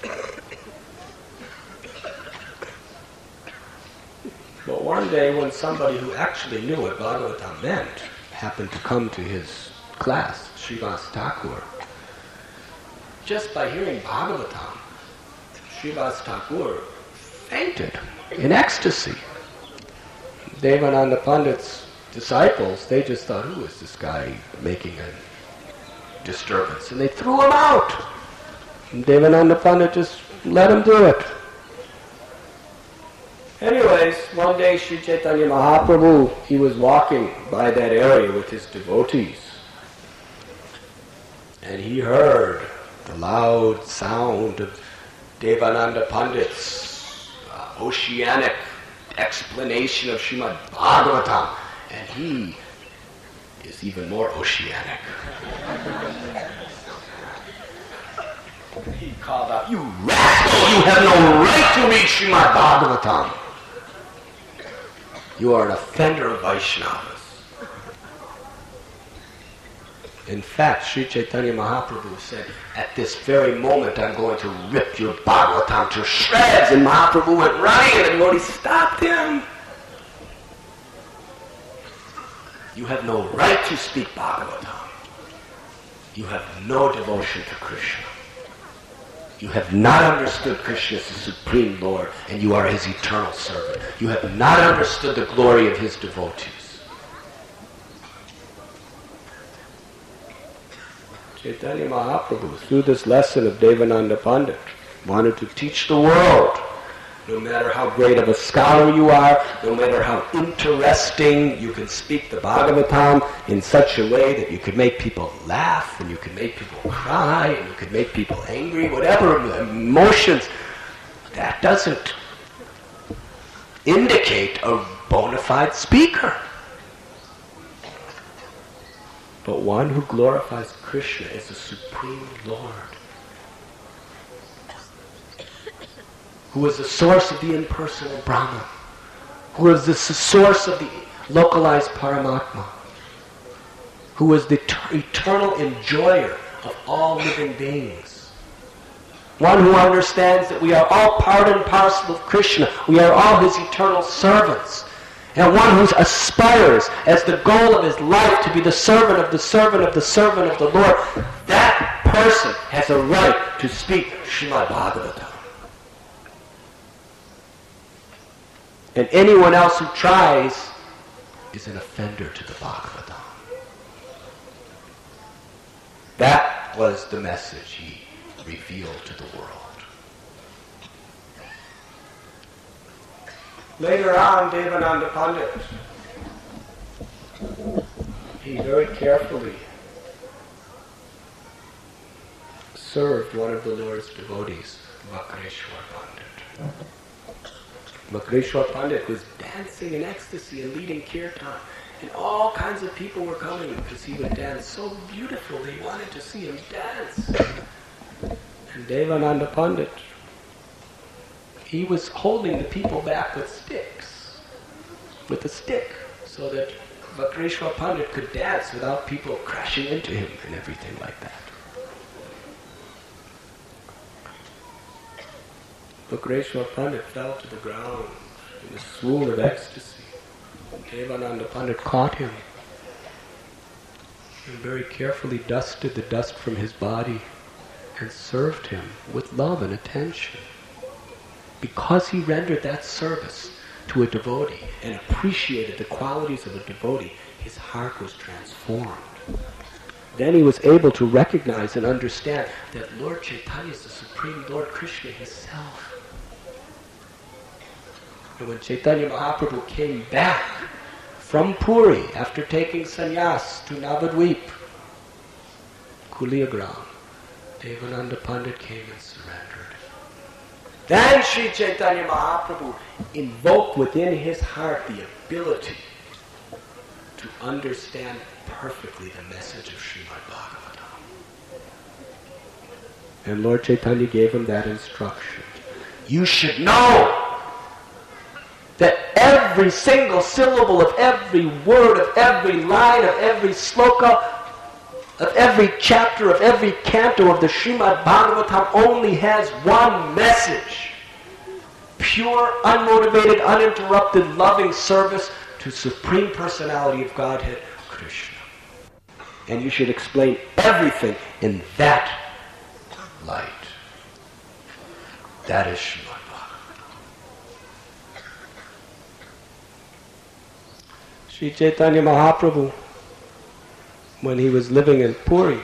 But one day when somebody who actually knew what Bhagavatam meant happened to come to his class, Srivas Thakur, just by hearing Bhagavatam, Srivas Thakur fainted in ecstasy. Devananda Pandit's disciples, they just thought, who is this guy making a disturbance? And they threw him out. And Devananda Pandit just let him do it. Anyways, one day Sri Chaitanya Mahaprabhu, he was walking by that area with his devotees. And he heard the loud sound of Devananda Pandit's uh, oceanic explanation of Srimad Bhagavatam. And he is even more oceanic. He called out, "You rascal! You have no right to read Srimad Bhagavatam. You are an offender of Vaishnavas." In fact, Sri Chaitanya Mahaprabhu said, "At this very moment I'm going to rip your Bhagavatam to shreds." And Mahaprabhu went running and everybody stopped him. You have no right to speak Bhagavatam. You have no devotion to Krishna. You have not understood Krishna as the Supreme Lord, and you are his eternal servant. You have not understood the glory of his devotees. Chaitanya Mahaprabhu, through this lesson of Devananda Pandit, wanted to teach the world, no matter how great of a scholar you are, no matter how interesting you can speak the Bhagavatam in such a way that you could make people laugh, and you could make people cry, and you could make people angry, whatever emotions, that doesn't indicate a bona fide speaker. But one who glorifies Krishna as the Supreme Lord, who is the source of the impersonal Brahman, who is the source of the localized Paramatma, who is the ter- eternal enjoyer of all living beings. One who understands that we are all part and parcel of Krishna. We are all his eternal servants. And one who aspires as the goal of his life to be the servant of the servant of the servant of the Lord, that person has a right to speak Srimad Bhagavatam. And anyone else who tries is an offender to the Bhagavatam. That was the message he revealed to the world. Later on, Devananda Pandit, he very carefully served one of the Lord's devotees, Vakreshwar Pandit. Vakreshwar Pandit was dancing in ecstasy and leading kirtan, and all kinds of people were coming because he would dance so beautifully. They wanted to see him dance. And Devananda Pandit, he was holding the people back with sticks, with a stick, so that Vakreshwar Pandit could dance without people crashing into him and everything like that. Vakreshwar Pandit fell to the ground in a swoon of ecstasy. Devananda Pandit caught him and very carefully dusted the dust from his body and served him with love and attention. Because he rendered that service to a devotee and appreciated the qualities of a devotee, his heart was transformed. Then he was able to recognize and understand that Lord Chaitanya is the Supreme Lord Krishna himself. And when Chaitanya Mahaprabhu came back from Puri after taking sannyas to Navadvip, Kuliagram, Devananda Pandit came and surrendered. Then Sri Chaitanya Mahaprabhu invoked within his heart the ability to understand perfectly the message of Srimad Bhagavatam. And Lord Chaitanya gave him that instruction. You should know that every single syllable of every word, of every line, of every sloka, of every chapter, of every canto of the Srimad Bhagavatam only has one message. Pure, unmotivated, uninterrupted, loving service to Supreme Personality of Godhead, Krishna. And you should explain everything in that light. That is Srimad Bhagavatam. Sri Chaitanya Mahaprabhu, when he was living in Puri,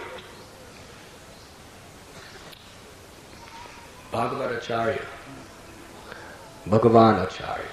Bhagavatacharya, Bhagavan Acharya.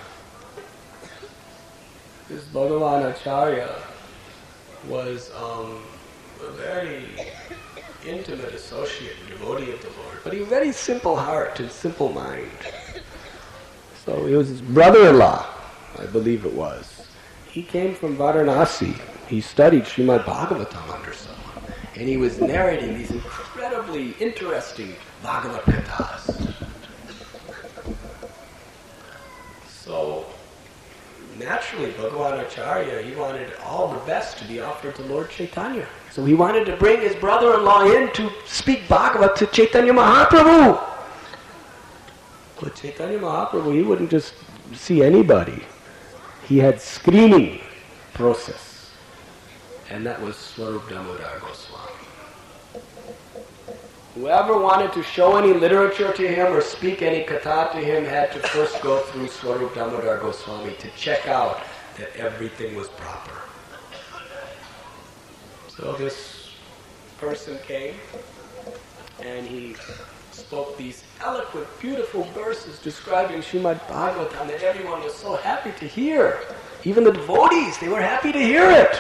This Bhagavan Acharya was um, a very intimate associate and devotee of the Lord, but he had a very simple heart and simple mind. So he was his brother-in-law, I believe it was. He came from Varanasi. He studied Srimad Bhagavatam under someone, and he was narrating these incredibly interesting Bhagavad Kathas. So, naturally, Bhagavan Acharya, he wanted all the best to be offered to Lord Chaitanya. So he wanted to bring his brother-in-law in to speak Bhagavat to Chaitanya Mahaprabhu. But Chaitanya Mahaprabhu, he wouldn't just see anybody. He had screening process. And that was Swarup Damodar Goswami. Whoever wanted to show any literature to him or speak any katha to him had to first go through Swarup Damodar Goswami to check out that everything was proper. So this person came and he spoke these eloquent, beautiful verses describing Srimad Bhagavatam that everyone was so happy to hear. Even the devotees, they were happy to hear it.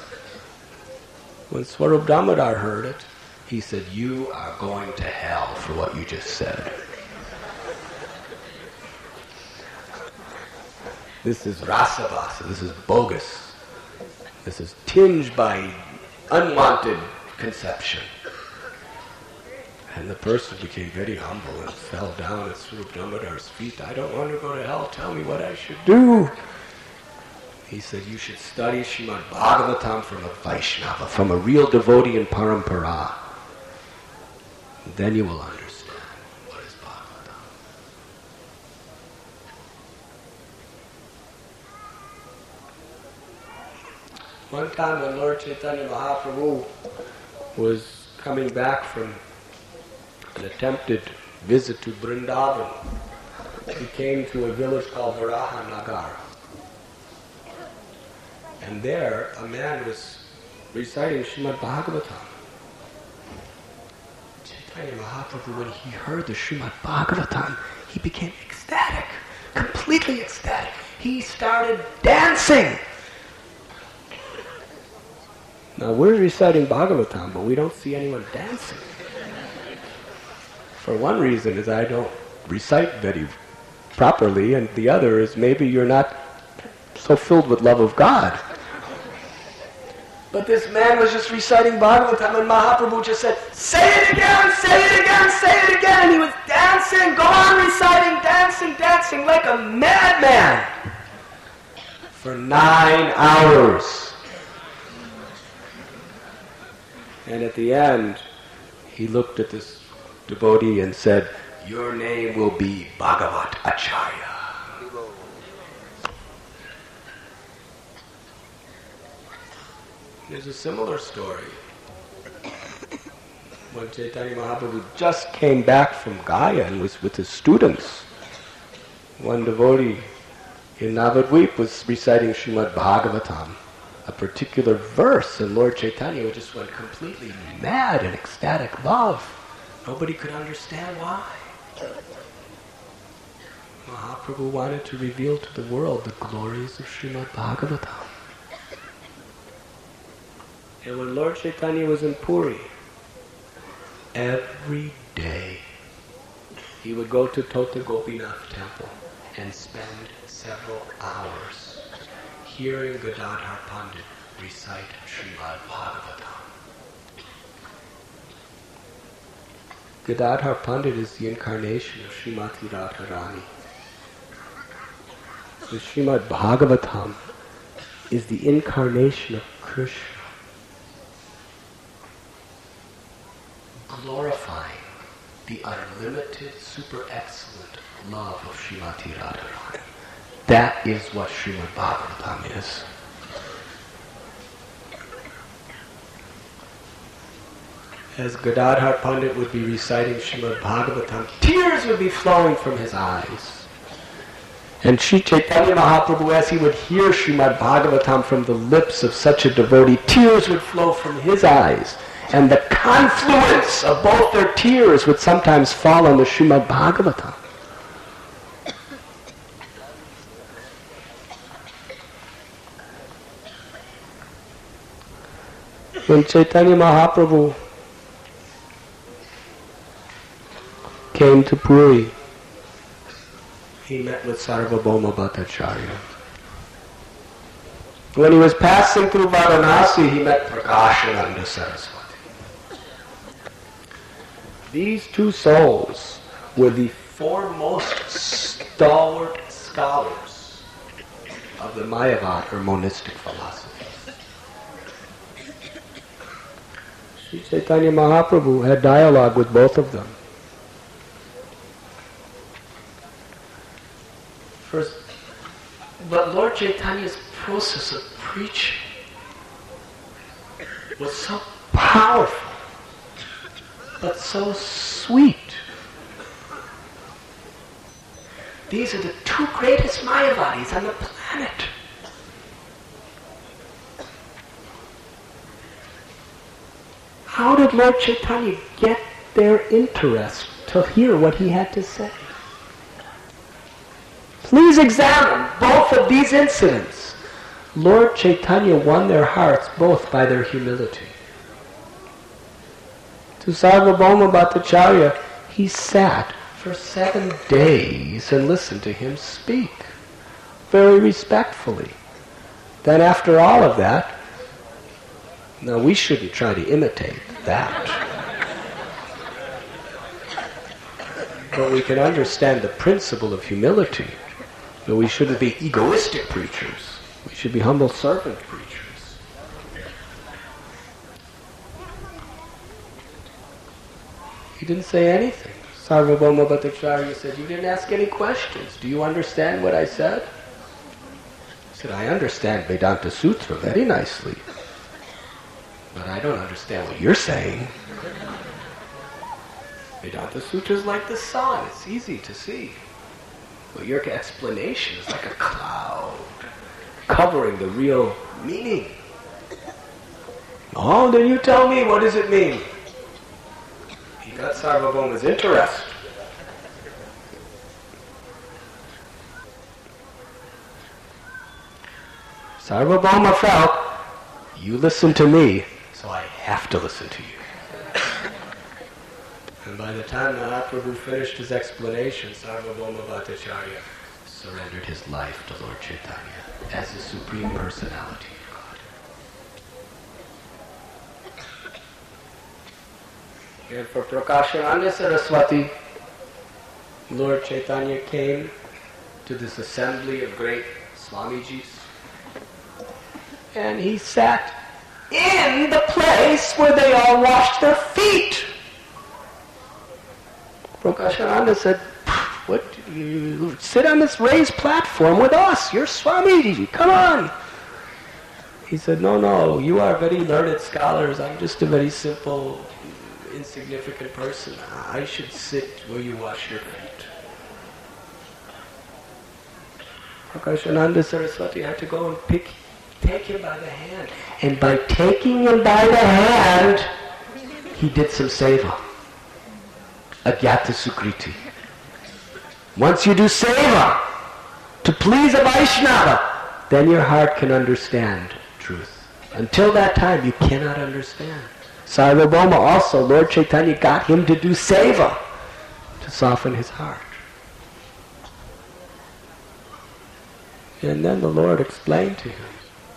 When Swarup Damodar heard it, he said, you are going to hell for what you just said. This is rasavasa, this is bogus. This is tinged by unwanted conception. And the person became very humble and fell down at Swarup Damodar's feet. I don't want to go to hell, tell me what I should do. He said, you should study Srimad Bhagavatam from a Vaishnava, from a real devotee in Parampara. Then you will understand what is Bhagavatam. One time when Lord Chaitanya Mahaprabhu was coming back from an attempted visit to Vrindavan, he came to a village called Varahanagar. And there a man was reciting Srimad Bhagavatam. Chaitanya Mahaprabhu, when he heard the Srimad Bhagavatam, he became ecstatic, completely ecstatic. He started dancing. Now we're reciting Bhagavatam, but we don't see anyone dancing. For one reason is I don't recite very properly, and the other is maybe you're not so filled with love of God. But this man was just reciting Bhagavatam, and Mahaprabhu just said, say it again, say it again, say it again. And he was dancing, go on reciting, dancing, dancing like a madman for nine hours. And at the end, he looked at this devotee and said, your name will be Bhagavat Acharya. There's a similar story when Chaitanya Mahaprabhu just came back from Gaya and was with his students, one devotee in Navadvip was reciting Srimad Bhagavatam, a particular verse, and Lord Chaitanya just went completely mad in ecstatic love. Nobody could understand why. Mahaprabhu wanted to reveal to the world the glories of Srimad Bhagavatam. And when Lord Chaitanya was in Puri, every day he would go to Tota Gopinath temple and spend several hours hearing Gadadhar Pandit recite Srimad Bhagavatam. Gadadhar Pandit is the incarnation of Srimati Radharani. The Srimad Bhagavatam is the incarnation of Krishna, glorifying the unlimited, super excellent love of Srimati Radharani. That is what Srimad Bhagavatam is. As Gadadhar Pandit would be reciting Srimad Bhagavatam, tears would be flowing from his eyes. And Sri Chaitanya Mahaprabhu, as he would hear Srimad Bhagavatam from the lips of such a devotee, tears would flow from his eyes. And the confluence of both their tears would sometimes fall on the Srimad Bhagavatam. When Chaitanya Mahaprabhu came to Puri, he met with Sarvabhauma Bhattacharya. When he was passing through Varanasi, he met Prakashananda Saraswati. These two souls were the foremost stalwart scholars of the Mayavad or monistic philosophy. Sri Chaitanya Mahaprabhu had dialogue with both of them. First, but Lord Chaitanya's process of preaching was so powerful, but so sweet. These are the two greatest Mayavadis on the planet. How did Lord Chaitanya get their interest to hear what he had to say? Please examine both of these incidents. Lord Chaitanya won their hearts both by their humility. To Sarvabhauma Bhattacharya, he sat for seven days and listened to him speak, very respectfully. Then after all of that, now we shouldn't try to imitate that. But we can understand the principle of humility. But we shouldn't be egoistic preachers. We should be humble servant preachers. He didn't say anything. Sarvabhauma Bhattacharya said, "You didn't ask any questions. Do you understand what I said?" He said, "I understand Vedanta Sutra very nicely, but I don't understand what you're saying. Vedanta Sutra is like the sun. It's easy to see. But your explanation is like a cloud covering the real meaning." "Oh, then you tell me, what does it mean?" He got Sarvabhauma's interest. Sarvabhauma felt, you listen to me, so I have to listen to you. And by the time Mahaprabhu finished his explanation, Sarvabhauma Bhattacharya surrendered his life to Lord Chaitanya as the Supreme Personality of God. And for Prakashananda Saraswati, Lord Chaitanya came to this assembly of great Swamijis, and he sat in the place where they all washed their feet. Prakashananda said, "What? You sit on this raised platform with us. You're Swamiji. Come on." He said, "No, no. You are very learned scholars. I'm just a very simple insignificant person. I should sit where you wash your feet. Prakashananda Saraswati had to go and pick, take him by the hand. And by taking him by the hand, he did some seva. Agyata Sukriti. Once you do seva to please a Vaishnava, then your heart can understand truth. Until that time, you cannot understand. Sarvabhauma also, Lord Chaitanya got him to do seva to soften his heart. And then the Lord explained to him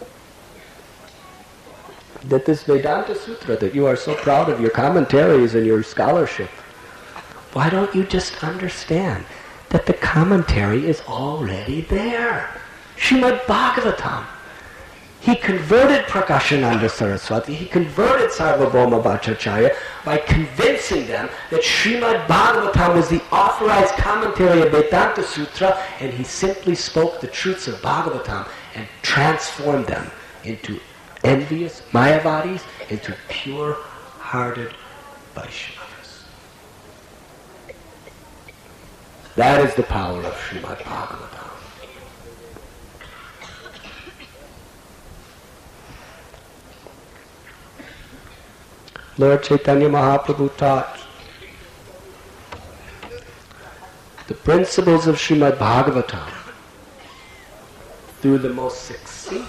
that this Vedanta Sutra that you are so proud of, your commentaries and your scholarship, why don't you just understand that the commentary is already there? Srimad Bhagavatam. He converted Prakashananda Saraswati, he converted Sarvabhauma Bhattacharya by convincing them that Srimad Bhagavatam was the authorized commentary of Vedanta Sutra, and he simply spoke the truths of Bhagavatam and transformed them into envious Mayavadis, into pure-hearted Vaishnavas. That is the power of Srimad Bhagavatam. Lord Chaitanya Mahaprabhu taught the principles of Srimad Bhagavatam through the most succinct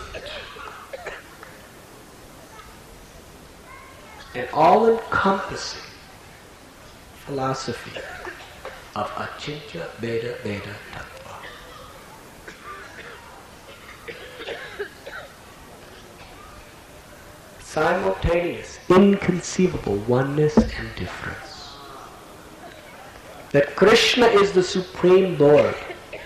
and all-encompassing philosophy of Achintya Veda Veda Tattva. Simultaneous, inconceivable oneness and difference. That Krishna is the Supreme Lord,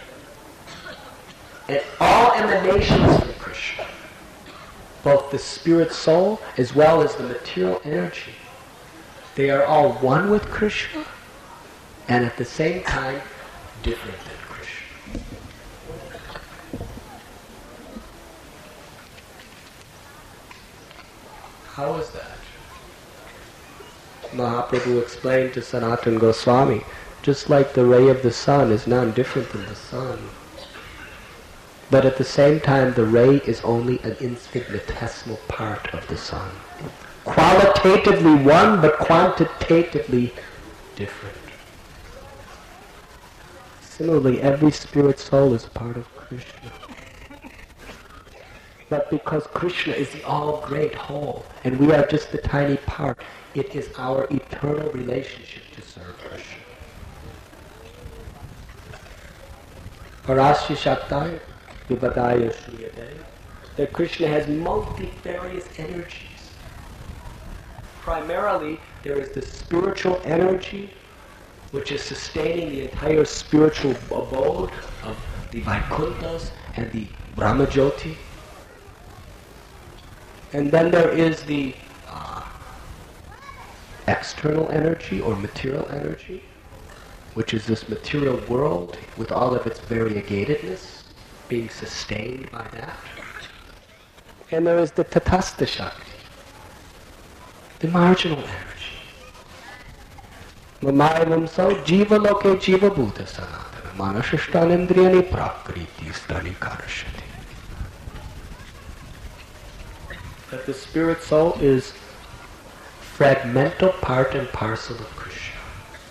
and all emanations from Krishna, both the spirit soul as well as the material energy, they are all one with Krishna and at the same time different than Krishna. How is that? Mahaprabhu explained to Sanatana Goswami, just like the ray of the sun is none different than the sun, but at the same time the ray is only an infinitesimal part of the sun. Qualitatively one, but quantitatively different. Similarly, every spirit soul is a part of Krishna. But because Krishna is the all-great whole, and we are just the tiny part, it is our eternal relationship to serve Krishna. Parasya Shaktaya Vibhadaya Shriyate. That Krishna has multifarious energies. Primarily, there is the spiritual energy, which is sustaining the entire spiritual abode of the Vaikunthas and the Brahmajyoti. And then there is the uh, external energy or material energy, which is this material world with all of its variegatedness being sustained by that. And there is the Tatastha Shakti, the marginal energy. Mamayam so jiva loke jiva bhuta sanatana manashishtan indriyani prakriti stani karashati. That the spirit soul is fragmental part and parcel of Krishna.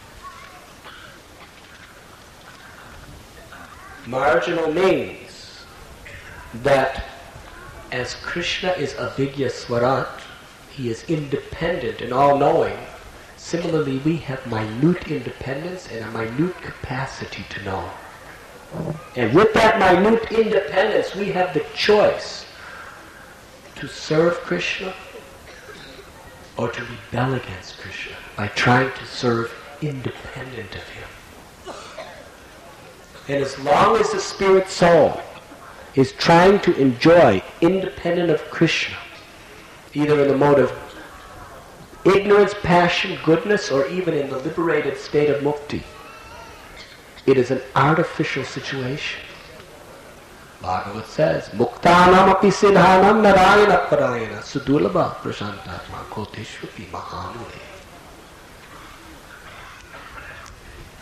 Marginal means that as Krishna is Avidya Swarat, he is independent and all-knowing. Similarly, we have minute independence and a minute capacity to know. And with that minute independence, we have the choice to serve Krishna or to rebel against Krishna by trying to serve independent of him. And as long as the spirit soul is trying to enjoy independent of Krishna, either in the mode of ignorance, passion, goodness, or even in the liberated state of mukti, it is an artificial situation. Bhagavat says, Muktanam api siddhanam narayana parayana sudulabha prashantatma koteshvapi mahanule.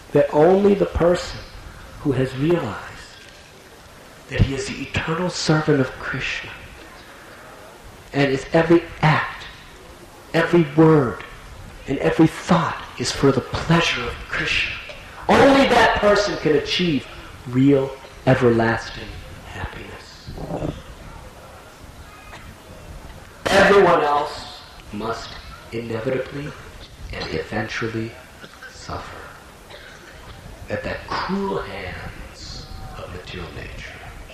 that only the person who has realized that he is the eternal servant of Krishna, and his every act, every word, and every thought is for the pleasure of Krishna, only that person can achieve real, everlasting happiness. Everyone else must inevitably and eventually suffer at the cruel hands of material nature.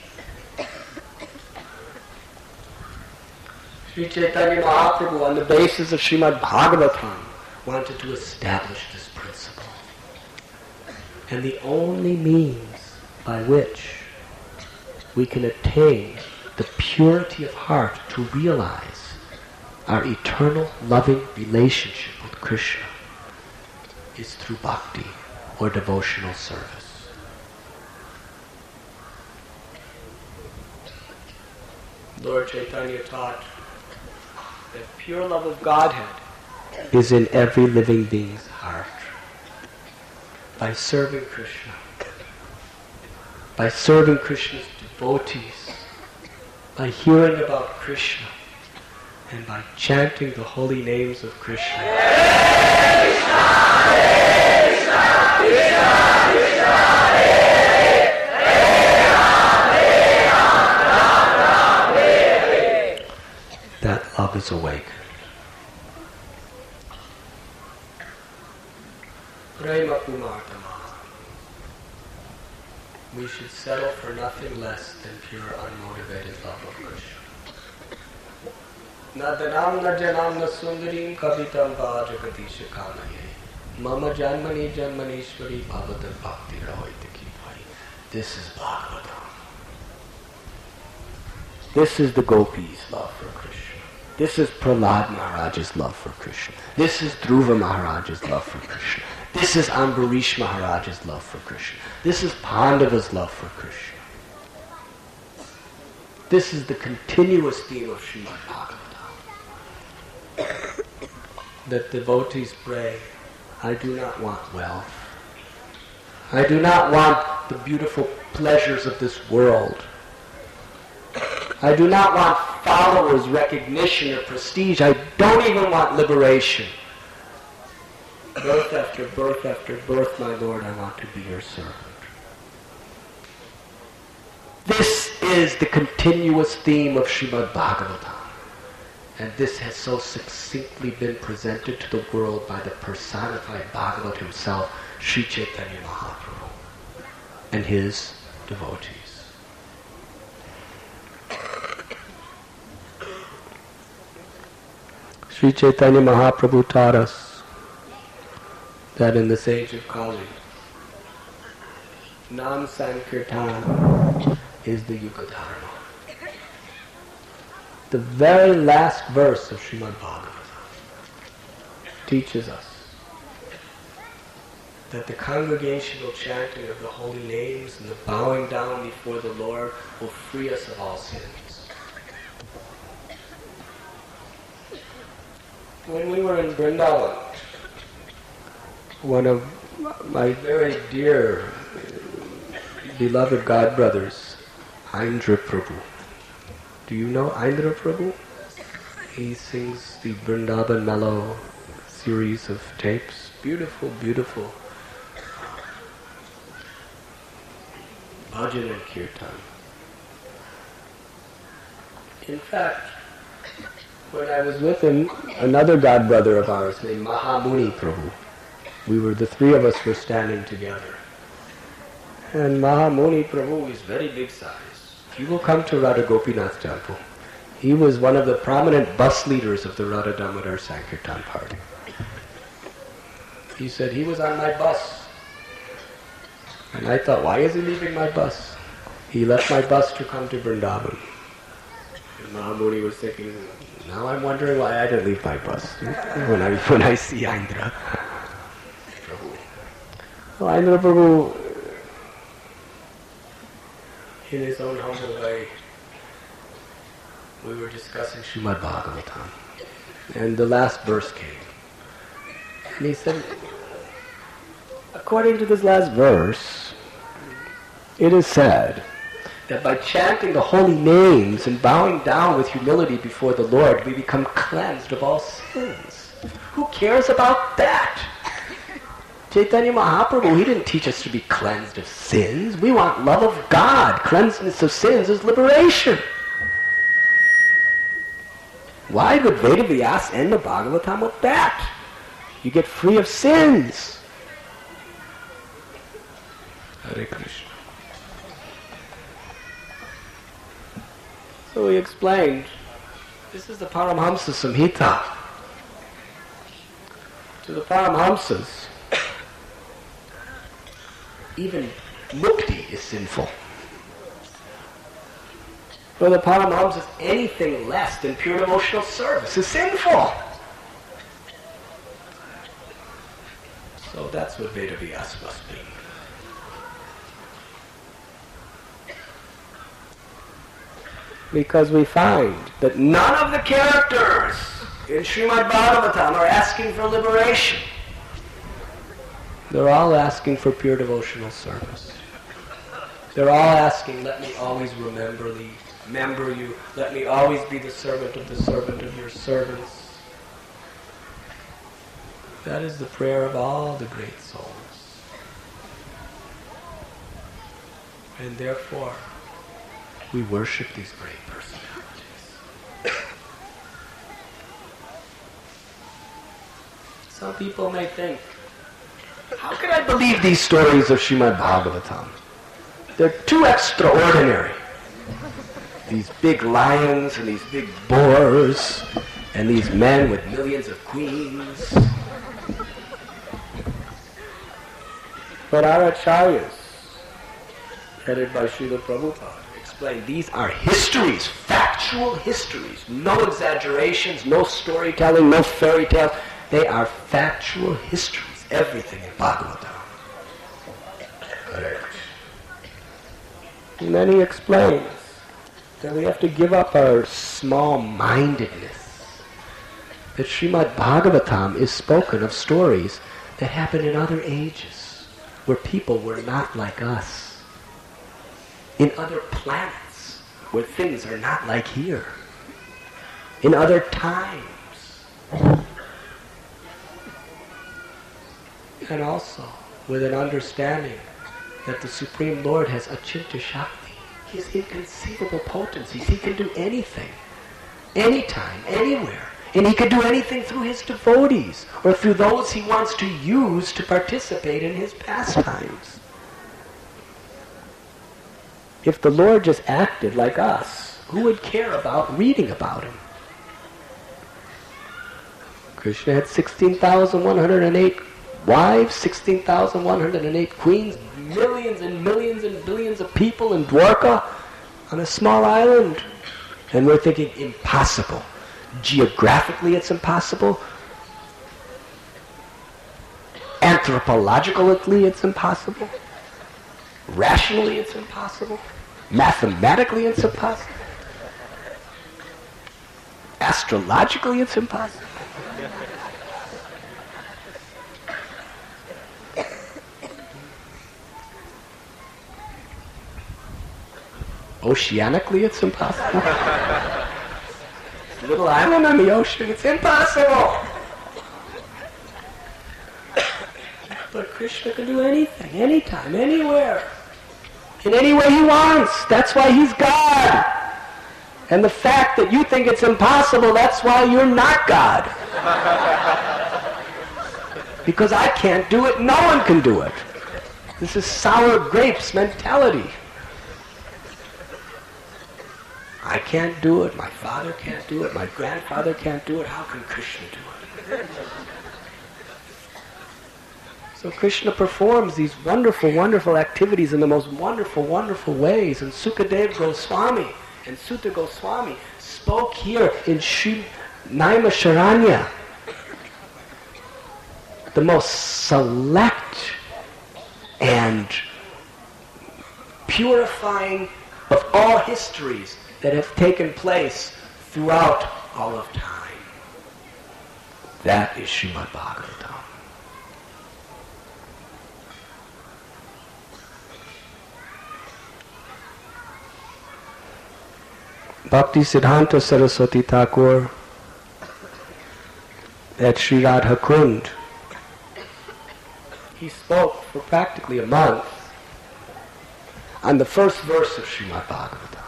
Sri Chaitanya Mahaprabhu, on the basis of Srimad Bhagavatam, wanted to establish this principle. And the only means by which we can attain the purity of heart to realize our eternal loving relationship with Krishna is through bhakti, or devotional service. Lord Chaitanya taught that pure love of Godhead is in every living being's heart. By serving Krishna, by serving Krishna's devotees, by hearing about Krishna, and by chanting the holy names of Krishna. That love is awakened. Prema Pumartama. We should settle for nothing less than pure, unmotivated love of Krishna. Na dhanam na janam na sundarim kavitam va jagatisha kamaye. Mama janmani janmanishwari bhavatam bhakti rahoitaki bhai. This is Bhagavatam. This is the gopis' love for Krishna. This is Prahlad Maharaj's love for Krishna. This is Dhruva Maharaj's love for Krishna. This is Ambarish Maharaj's love for Krishna. This is Pandava's love for Krishna. This is the continuous theme of Srimad Bhagavatam. That devotees pray, I do not want wealth. I do not want the beautiful pleasures of this world. I do not want followers, recognition, or prestige. I don't even want liberation. Birth after birth after birth, my Lord, I want to be your servant. This is the continuous theme of Srimad Bhagavatam. And this has so succinctly been presented to the world by the personified Bhagavat himself, Sri Chaitanya Mahaprabhu, and his devotees. Sri Chaitanya Mahaprabhu taught us that in this age of Kali, Nam Sankirtan is the Yuga Dharma. The very last verse of Srimad Bhagavatam teaches us that the congregational chanting of the holy names and the bowing down before the Lord will free us of all sins. When we were in Vrindavan, one of my very dear, beloved godbrothers, Indra Prabhu. Do you know Indra Prabhu? He sings the Vrindavan Mellow series of tapes. Beautiful, beautiful bhajan and kirtan. In fact, when I was with him, another godbrother of ours named Mahamuni Prabhu, we were, the three of us were standing together. And Mahamuni Prabhu is very big size. He will come to Radha Gopinath temple. He was one of the prominent bus leaders of the Radha Damodar Sankirtan party. He said he was on my bus. And I thought, why is he leaving my bus? He left my bus to come to Vrindavan. And Mahamuni was thinking, now I'm wondering why I didn't leave my bus when I when I see Indra Prabhu. Well, Indra Prabhu, in his own humble way, we were discussing Srimad Bhagavatam, and the last verse came. And he said, according to this last verse, it is said that by chanting the holy names and bowing down with humility before the Lord, we become cleansed of all sins. Who cares about that? Chaitanya Mahaprabhu, he didn't teach us to be cleansed of sins. We want love of God. Cleansness of sins is liberation. Why would Vedavyas end the Bhagavatam with that? You get free of sins. Hare Krishna. So he explained, this is the Paramhamsa Samhita. To the Paramhamsas, even mukti is sinful. For the Paramhamsas, anything less than pure devotional service is sinful. So that's what Vedavyas must be. Because we find that none of the characters in Srimad Bhagavatam are asking for liberation. They're all asking for pure devotional service. They're all asking, let me always remember thee, remember you, let me always be the servant of the servant of your servants. That is the prayer of all the great souls. And therefore, we worship these great personalities. Some people may think, how can I believe these stories of Srimad Bhagavatam? They're too extraordinary. These big lions and these big boars and these men with millions of queens. But our acharyas, headed by Srila Prabhupada, explain these are histories, factual histories, no exaggerations, no storytelling, no fairy tales. They are factual histories, everything in Bhagavatam. And then he explains that we have to give up our small-mindedness. That Srimad Bhagavatam is spoken of stories that happened in other ages, where people were not like us. In other planets, where things are not like here. In other times. And also with an understanding that the Supreme Lord has Achinta Shakti. He has inconceivable potencies. He can do anything, anytime, anywhere. And he can do anything through his devotees or through those he wants to use to participate in his pastimes. If the Lord just acted like us, who would care about reading about him? Krishna had sixteen thousand one hundred eight wives, sixteen thousand one hundred eight queens, millions and millions and billions of people in Dwarka on a small island. And we're thinking, impossible. Geographically it's impossible. Anthropologically it's impossible. Rationally it's impossible. Mathematically it's impossible. Astrologically it's impossible. Oceanically, it's impossible. Little island on the ocean, it's impossible. But Krishna can do anything, anytime, anywhere, in any way he wants. That's why he's God. And the fact that you think it's impossible, that's why you're not God. Because I can't do it, no one can do it. This is sour grapes mentality. I can't do it, my father can't do it, my grandfather can't do it, how can Krishna do it? So Krishna performs these wonderful, wonderful activities in the most wonderful, wonderful ways. And Sukadeva Goswami and Sutta Goswami spoke here in Sri Naimisharanya, the most select and purifying of all histories that have taken place throughout all of time. That is Srimad Bhagavatam. Bhakti Siddhanta Saraswati Thakur at Sri Radha Kund, he spoke for practically a month on the first verse of Srimad Bhagavatam.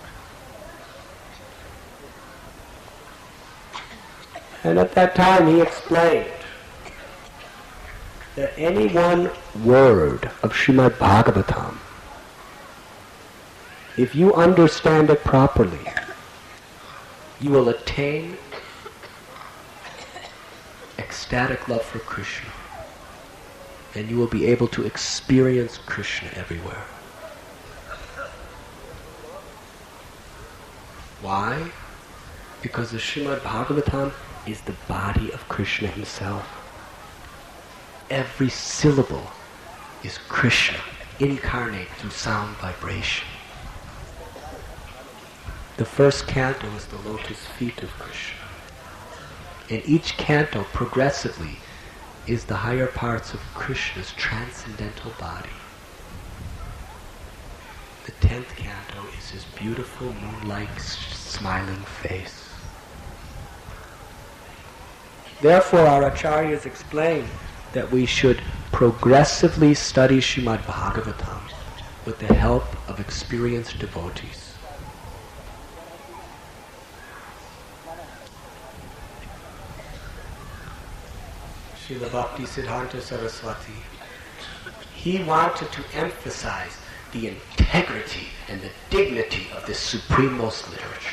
And at that time he explained that any one word of Srimad Bhagavatam, if you understand it properly, you will attain ecstatic love for Krishna, and you will be able to experience Krishna everywhere. Why? Because the Srimad Bhagavatam is the body of Krishna himself. Every syllable is Krishna incarnate through sound vibration. The first canto is the lotus feet of Krishna. And each canto progressively is the higher parts of Krishna's transcendental body. The tenth canto is his beautiful moon-like smiling face. Therefore our acharyas explain that we should progressively study Srimad Bhagavatam with the help of experienced devotees. Srila Bhakti Siddhanta Saraswati, he wanted to emphasize the integrity and the dignity of this supreme-most literature.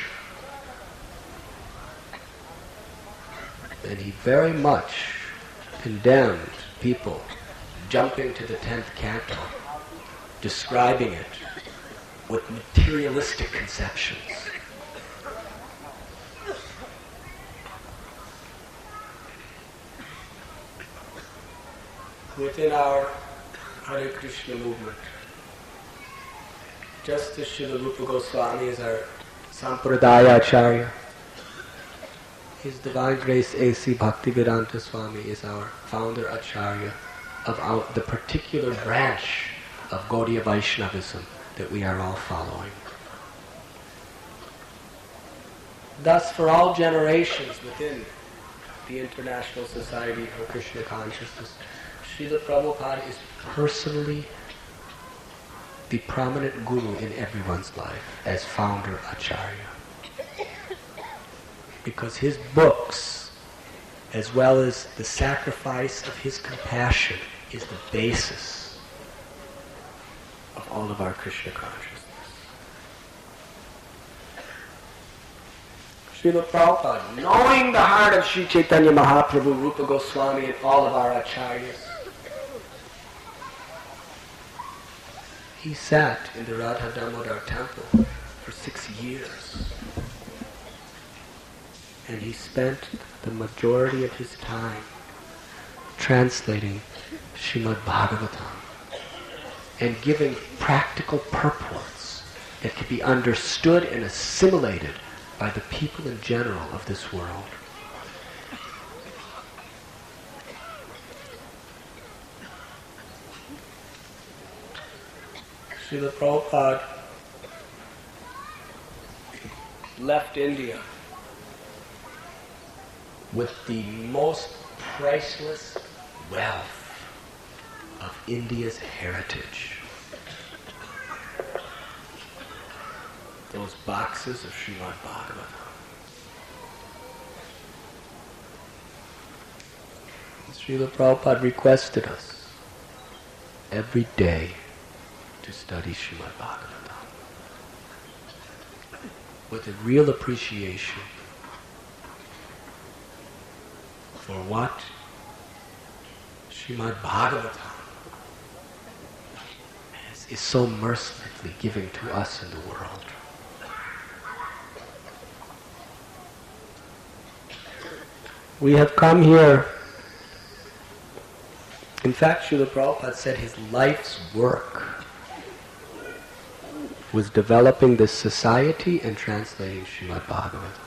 And he very much condemned people jumping to the tenth canto, describing it with materialistic conceptions. Within our Hare Krishna movement, just as Srila Rupa Goswami is our Sampradaya Acharya, His Divine Grace A C Bhaktivedanta Swami is our founder Acharya of our, the particular branch of Gaudiya Vaishnavism that we are all following. Thus, for all generations within the International Society for Krishna Consciousness, Srila Prabhupada is personally the prominent guru in everyone's life as founder Acharya. Because his books, as well as the sacrifice of his compassion, is the basis of all of our Krishna consciousness. Srila Prabhupada, knowing the heart of Sri Chaitanya Mahaprabhu, Rupa Goswami, and all of our acharyas, he sat in the Radha Damodar temple for six years. And he spent the majority of his time translating Srimad Bhagavatam and giving practical purports that could be understood and assimilated by the people in general of this world. Srila Prabhupada left India with the most priceless wealth of India's heritage. Those boxes of Srimad Bhagavatam. Srila Prabhupada requested us every day to study Srimad Bhagavatam with a real appreciation for what Srimad Bhagavatam is, is so mercifully giving to us in the world. We have come here. In fact, Srila Prabhupada said his life's work was developing this society and translating Srimad Bhagavatam.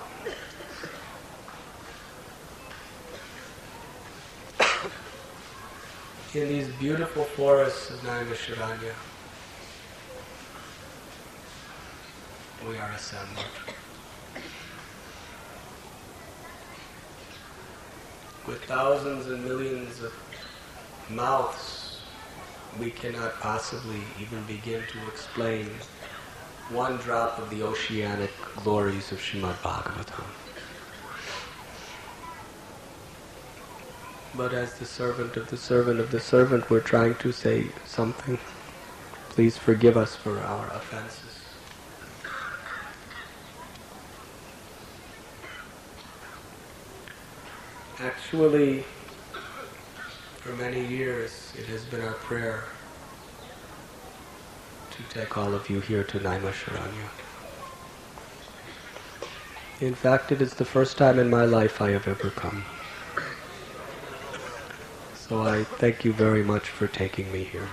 In these beautiful forests of Naimisharanya, we are assembled. With thousands and millions of mouths, we cannot possibly even begin to explain one drop of the oceanic glories of Srimad Bhagavatam. But as the servant of the servant of the servant, we're trying to say something. Please forgive us for our offenses. Actually, for many years, it has been our prayer to take all of you here to Naimisharanya. In fact, it is the first time in my life I have ever come. So I thank you very much for taking me here.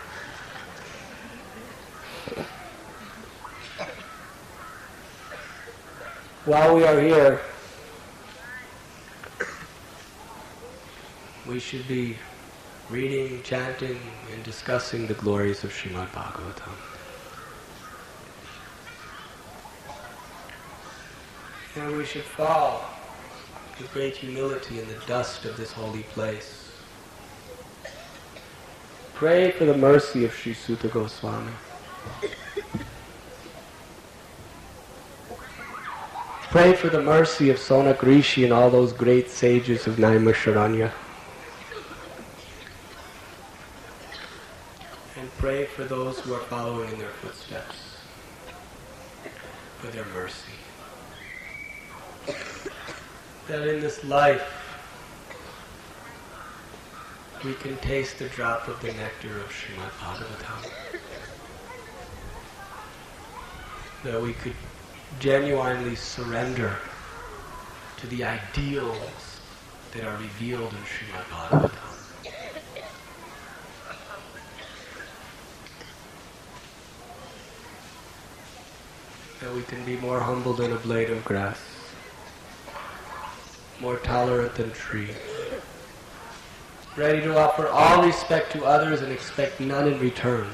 While we are here, we should be reading, chanting, and discussing the glories of Srimad Bhagavatam. And we should fall with great humility in the dust of this holy place. Pray for the mercy of Sri Suta Goswami. Pray for the mercy of Sonak Rishi and all those great sages of Naimisharanya. And pray for those who are following in their footsteps, for their mercy. That in this life, we can taste a drop of the nectar of Srimad Bhagavatam. That we could genuinely surrender to the ideals that are revealed in Srimad Bhagavatam. That we can be more humble than a blade of grass, more tolerant than a tree, ready to offer all respect to others and expect none in return.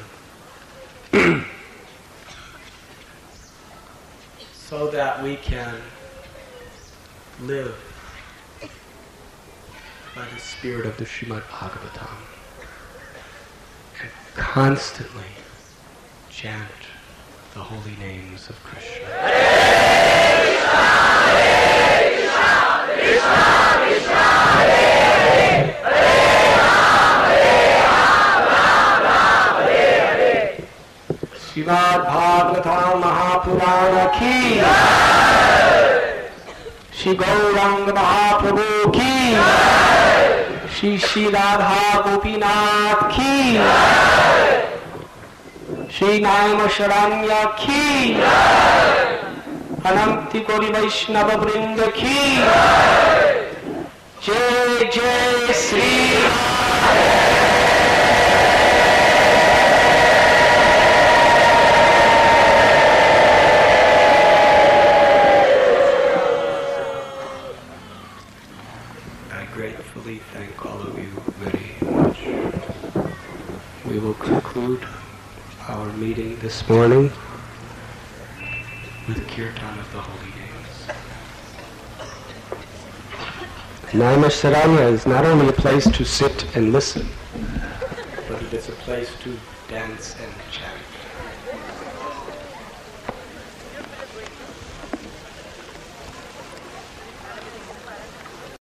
So that we can live by the spirit of the Srimad Bhagavatam and constantly chant the holy names of Krishna. Hare Krishna, Hare Krishna, Krishna Krishna, Hare Hare, Hare Ram, Hare Ram, Ram Ram, Hare Hare. Srimad Bhagavatam Mahapurana ki Jai. Shri Gauranga Mahaprabhu ki Jai. Shri Shri Radha Gopinath ki Jai. Shri Naimisharanya ki Jai. Ananti Kori Vaishnava Vrinda ki Jai. Jai Jai Sri Radha. Thank all of you very much. We will conclude our meeting this morning with Kirtan of the Holy Names. Naimisharanya is not only a place to sit and listen, but it is a place to dance and chant.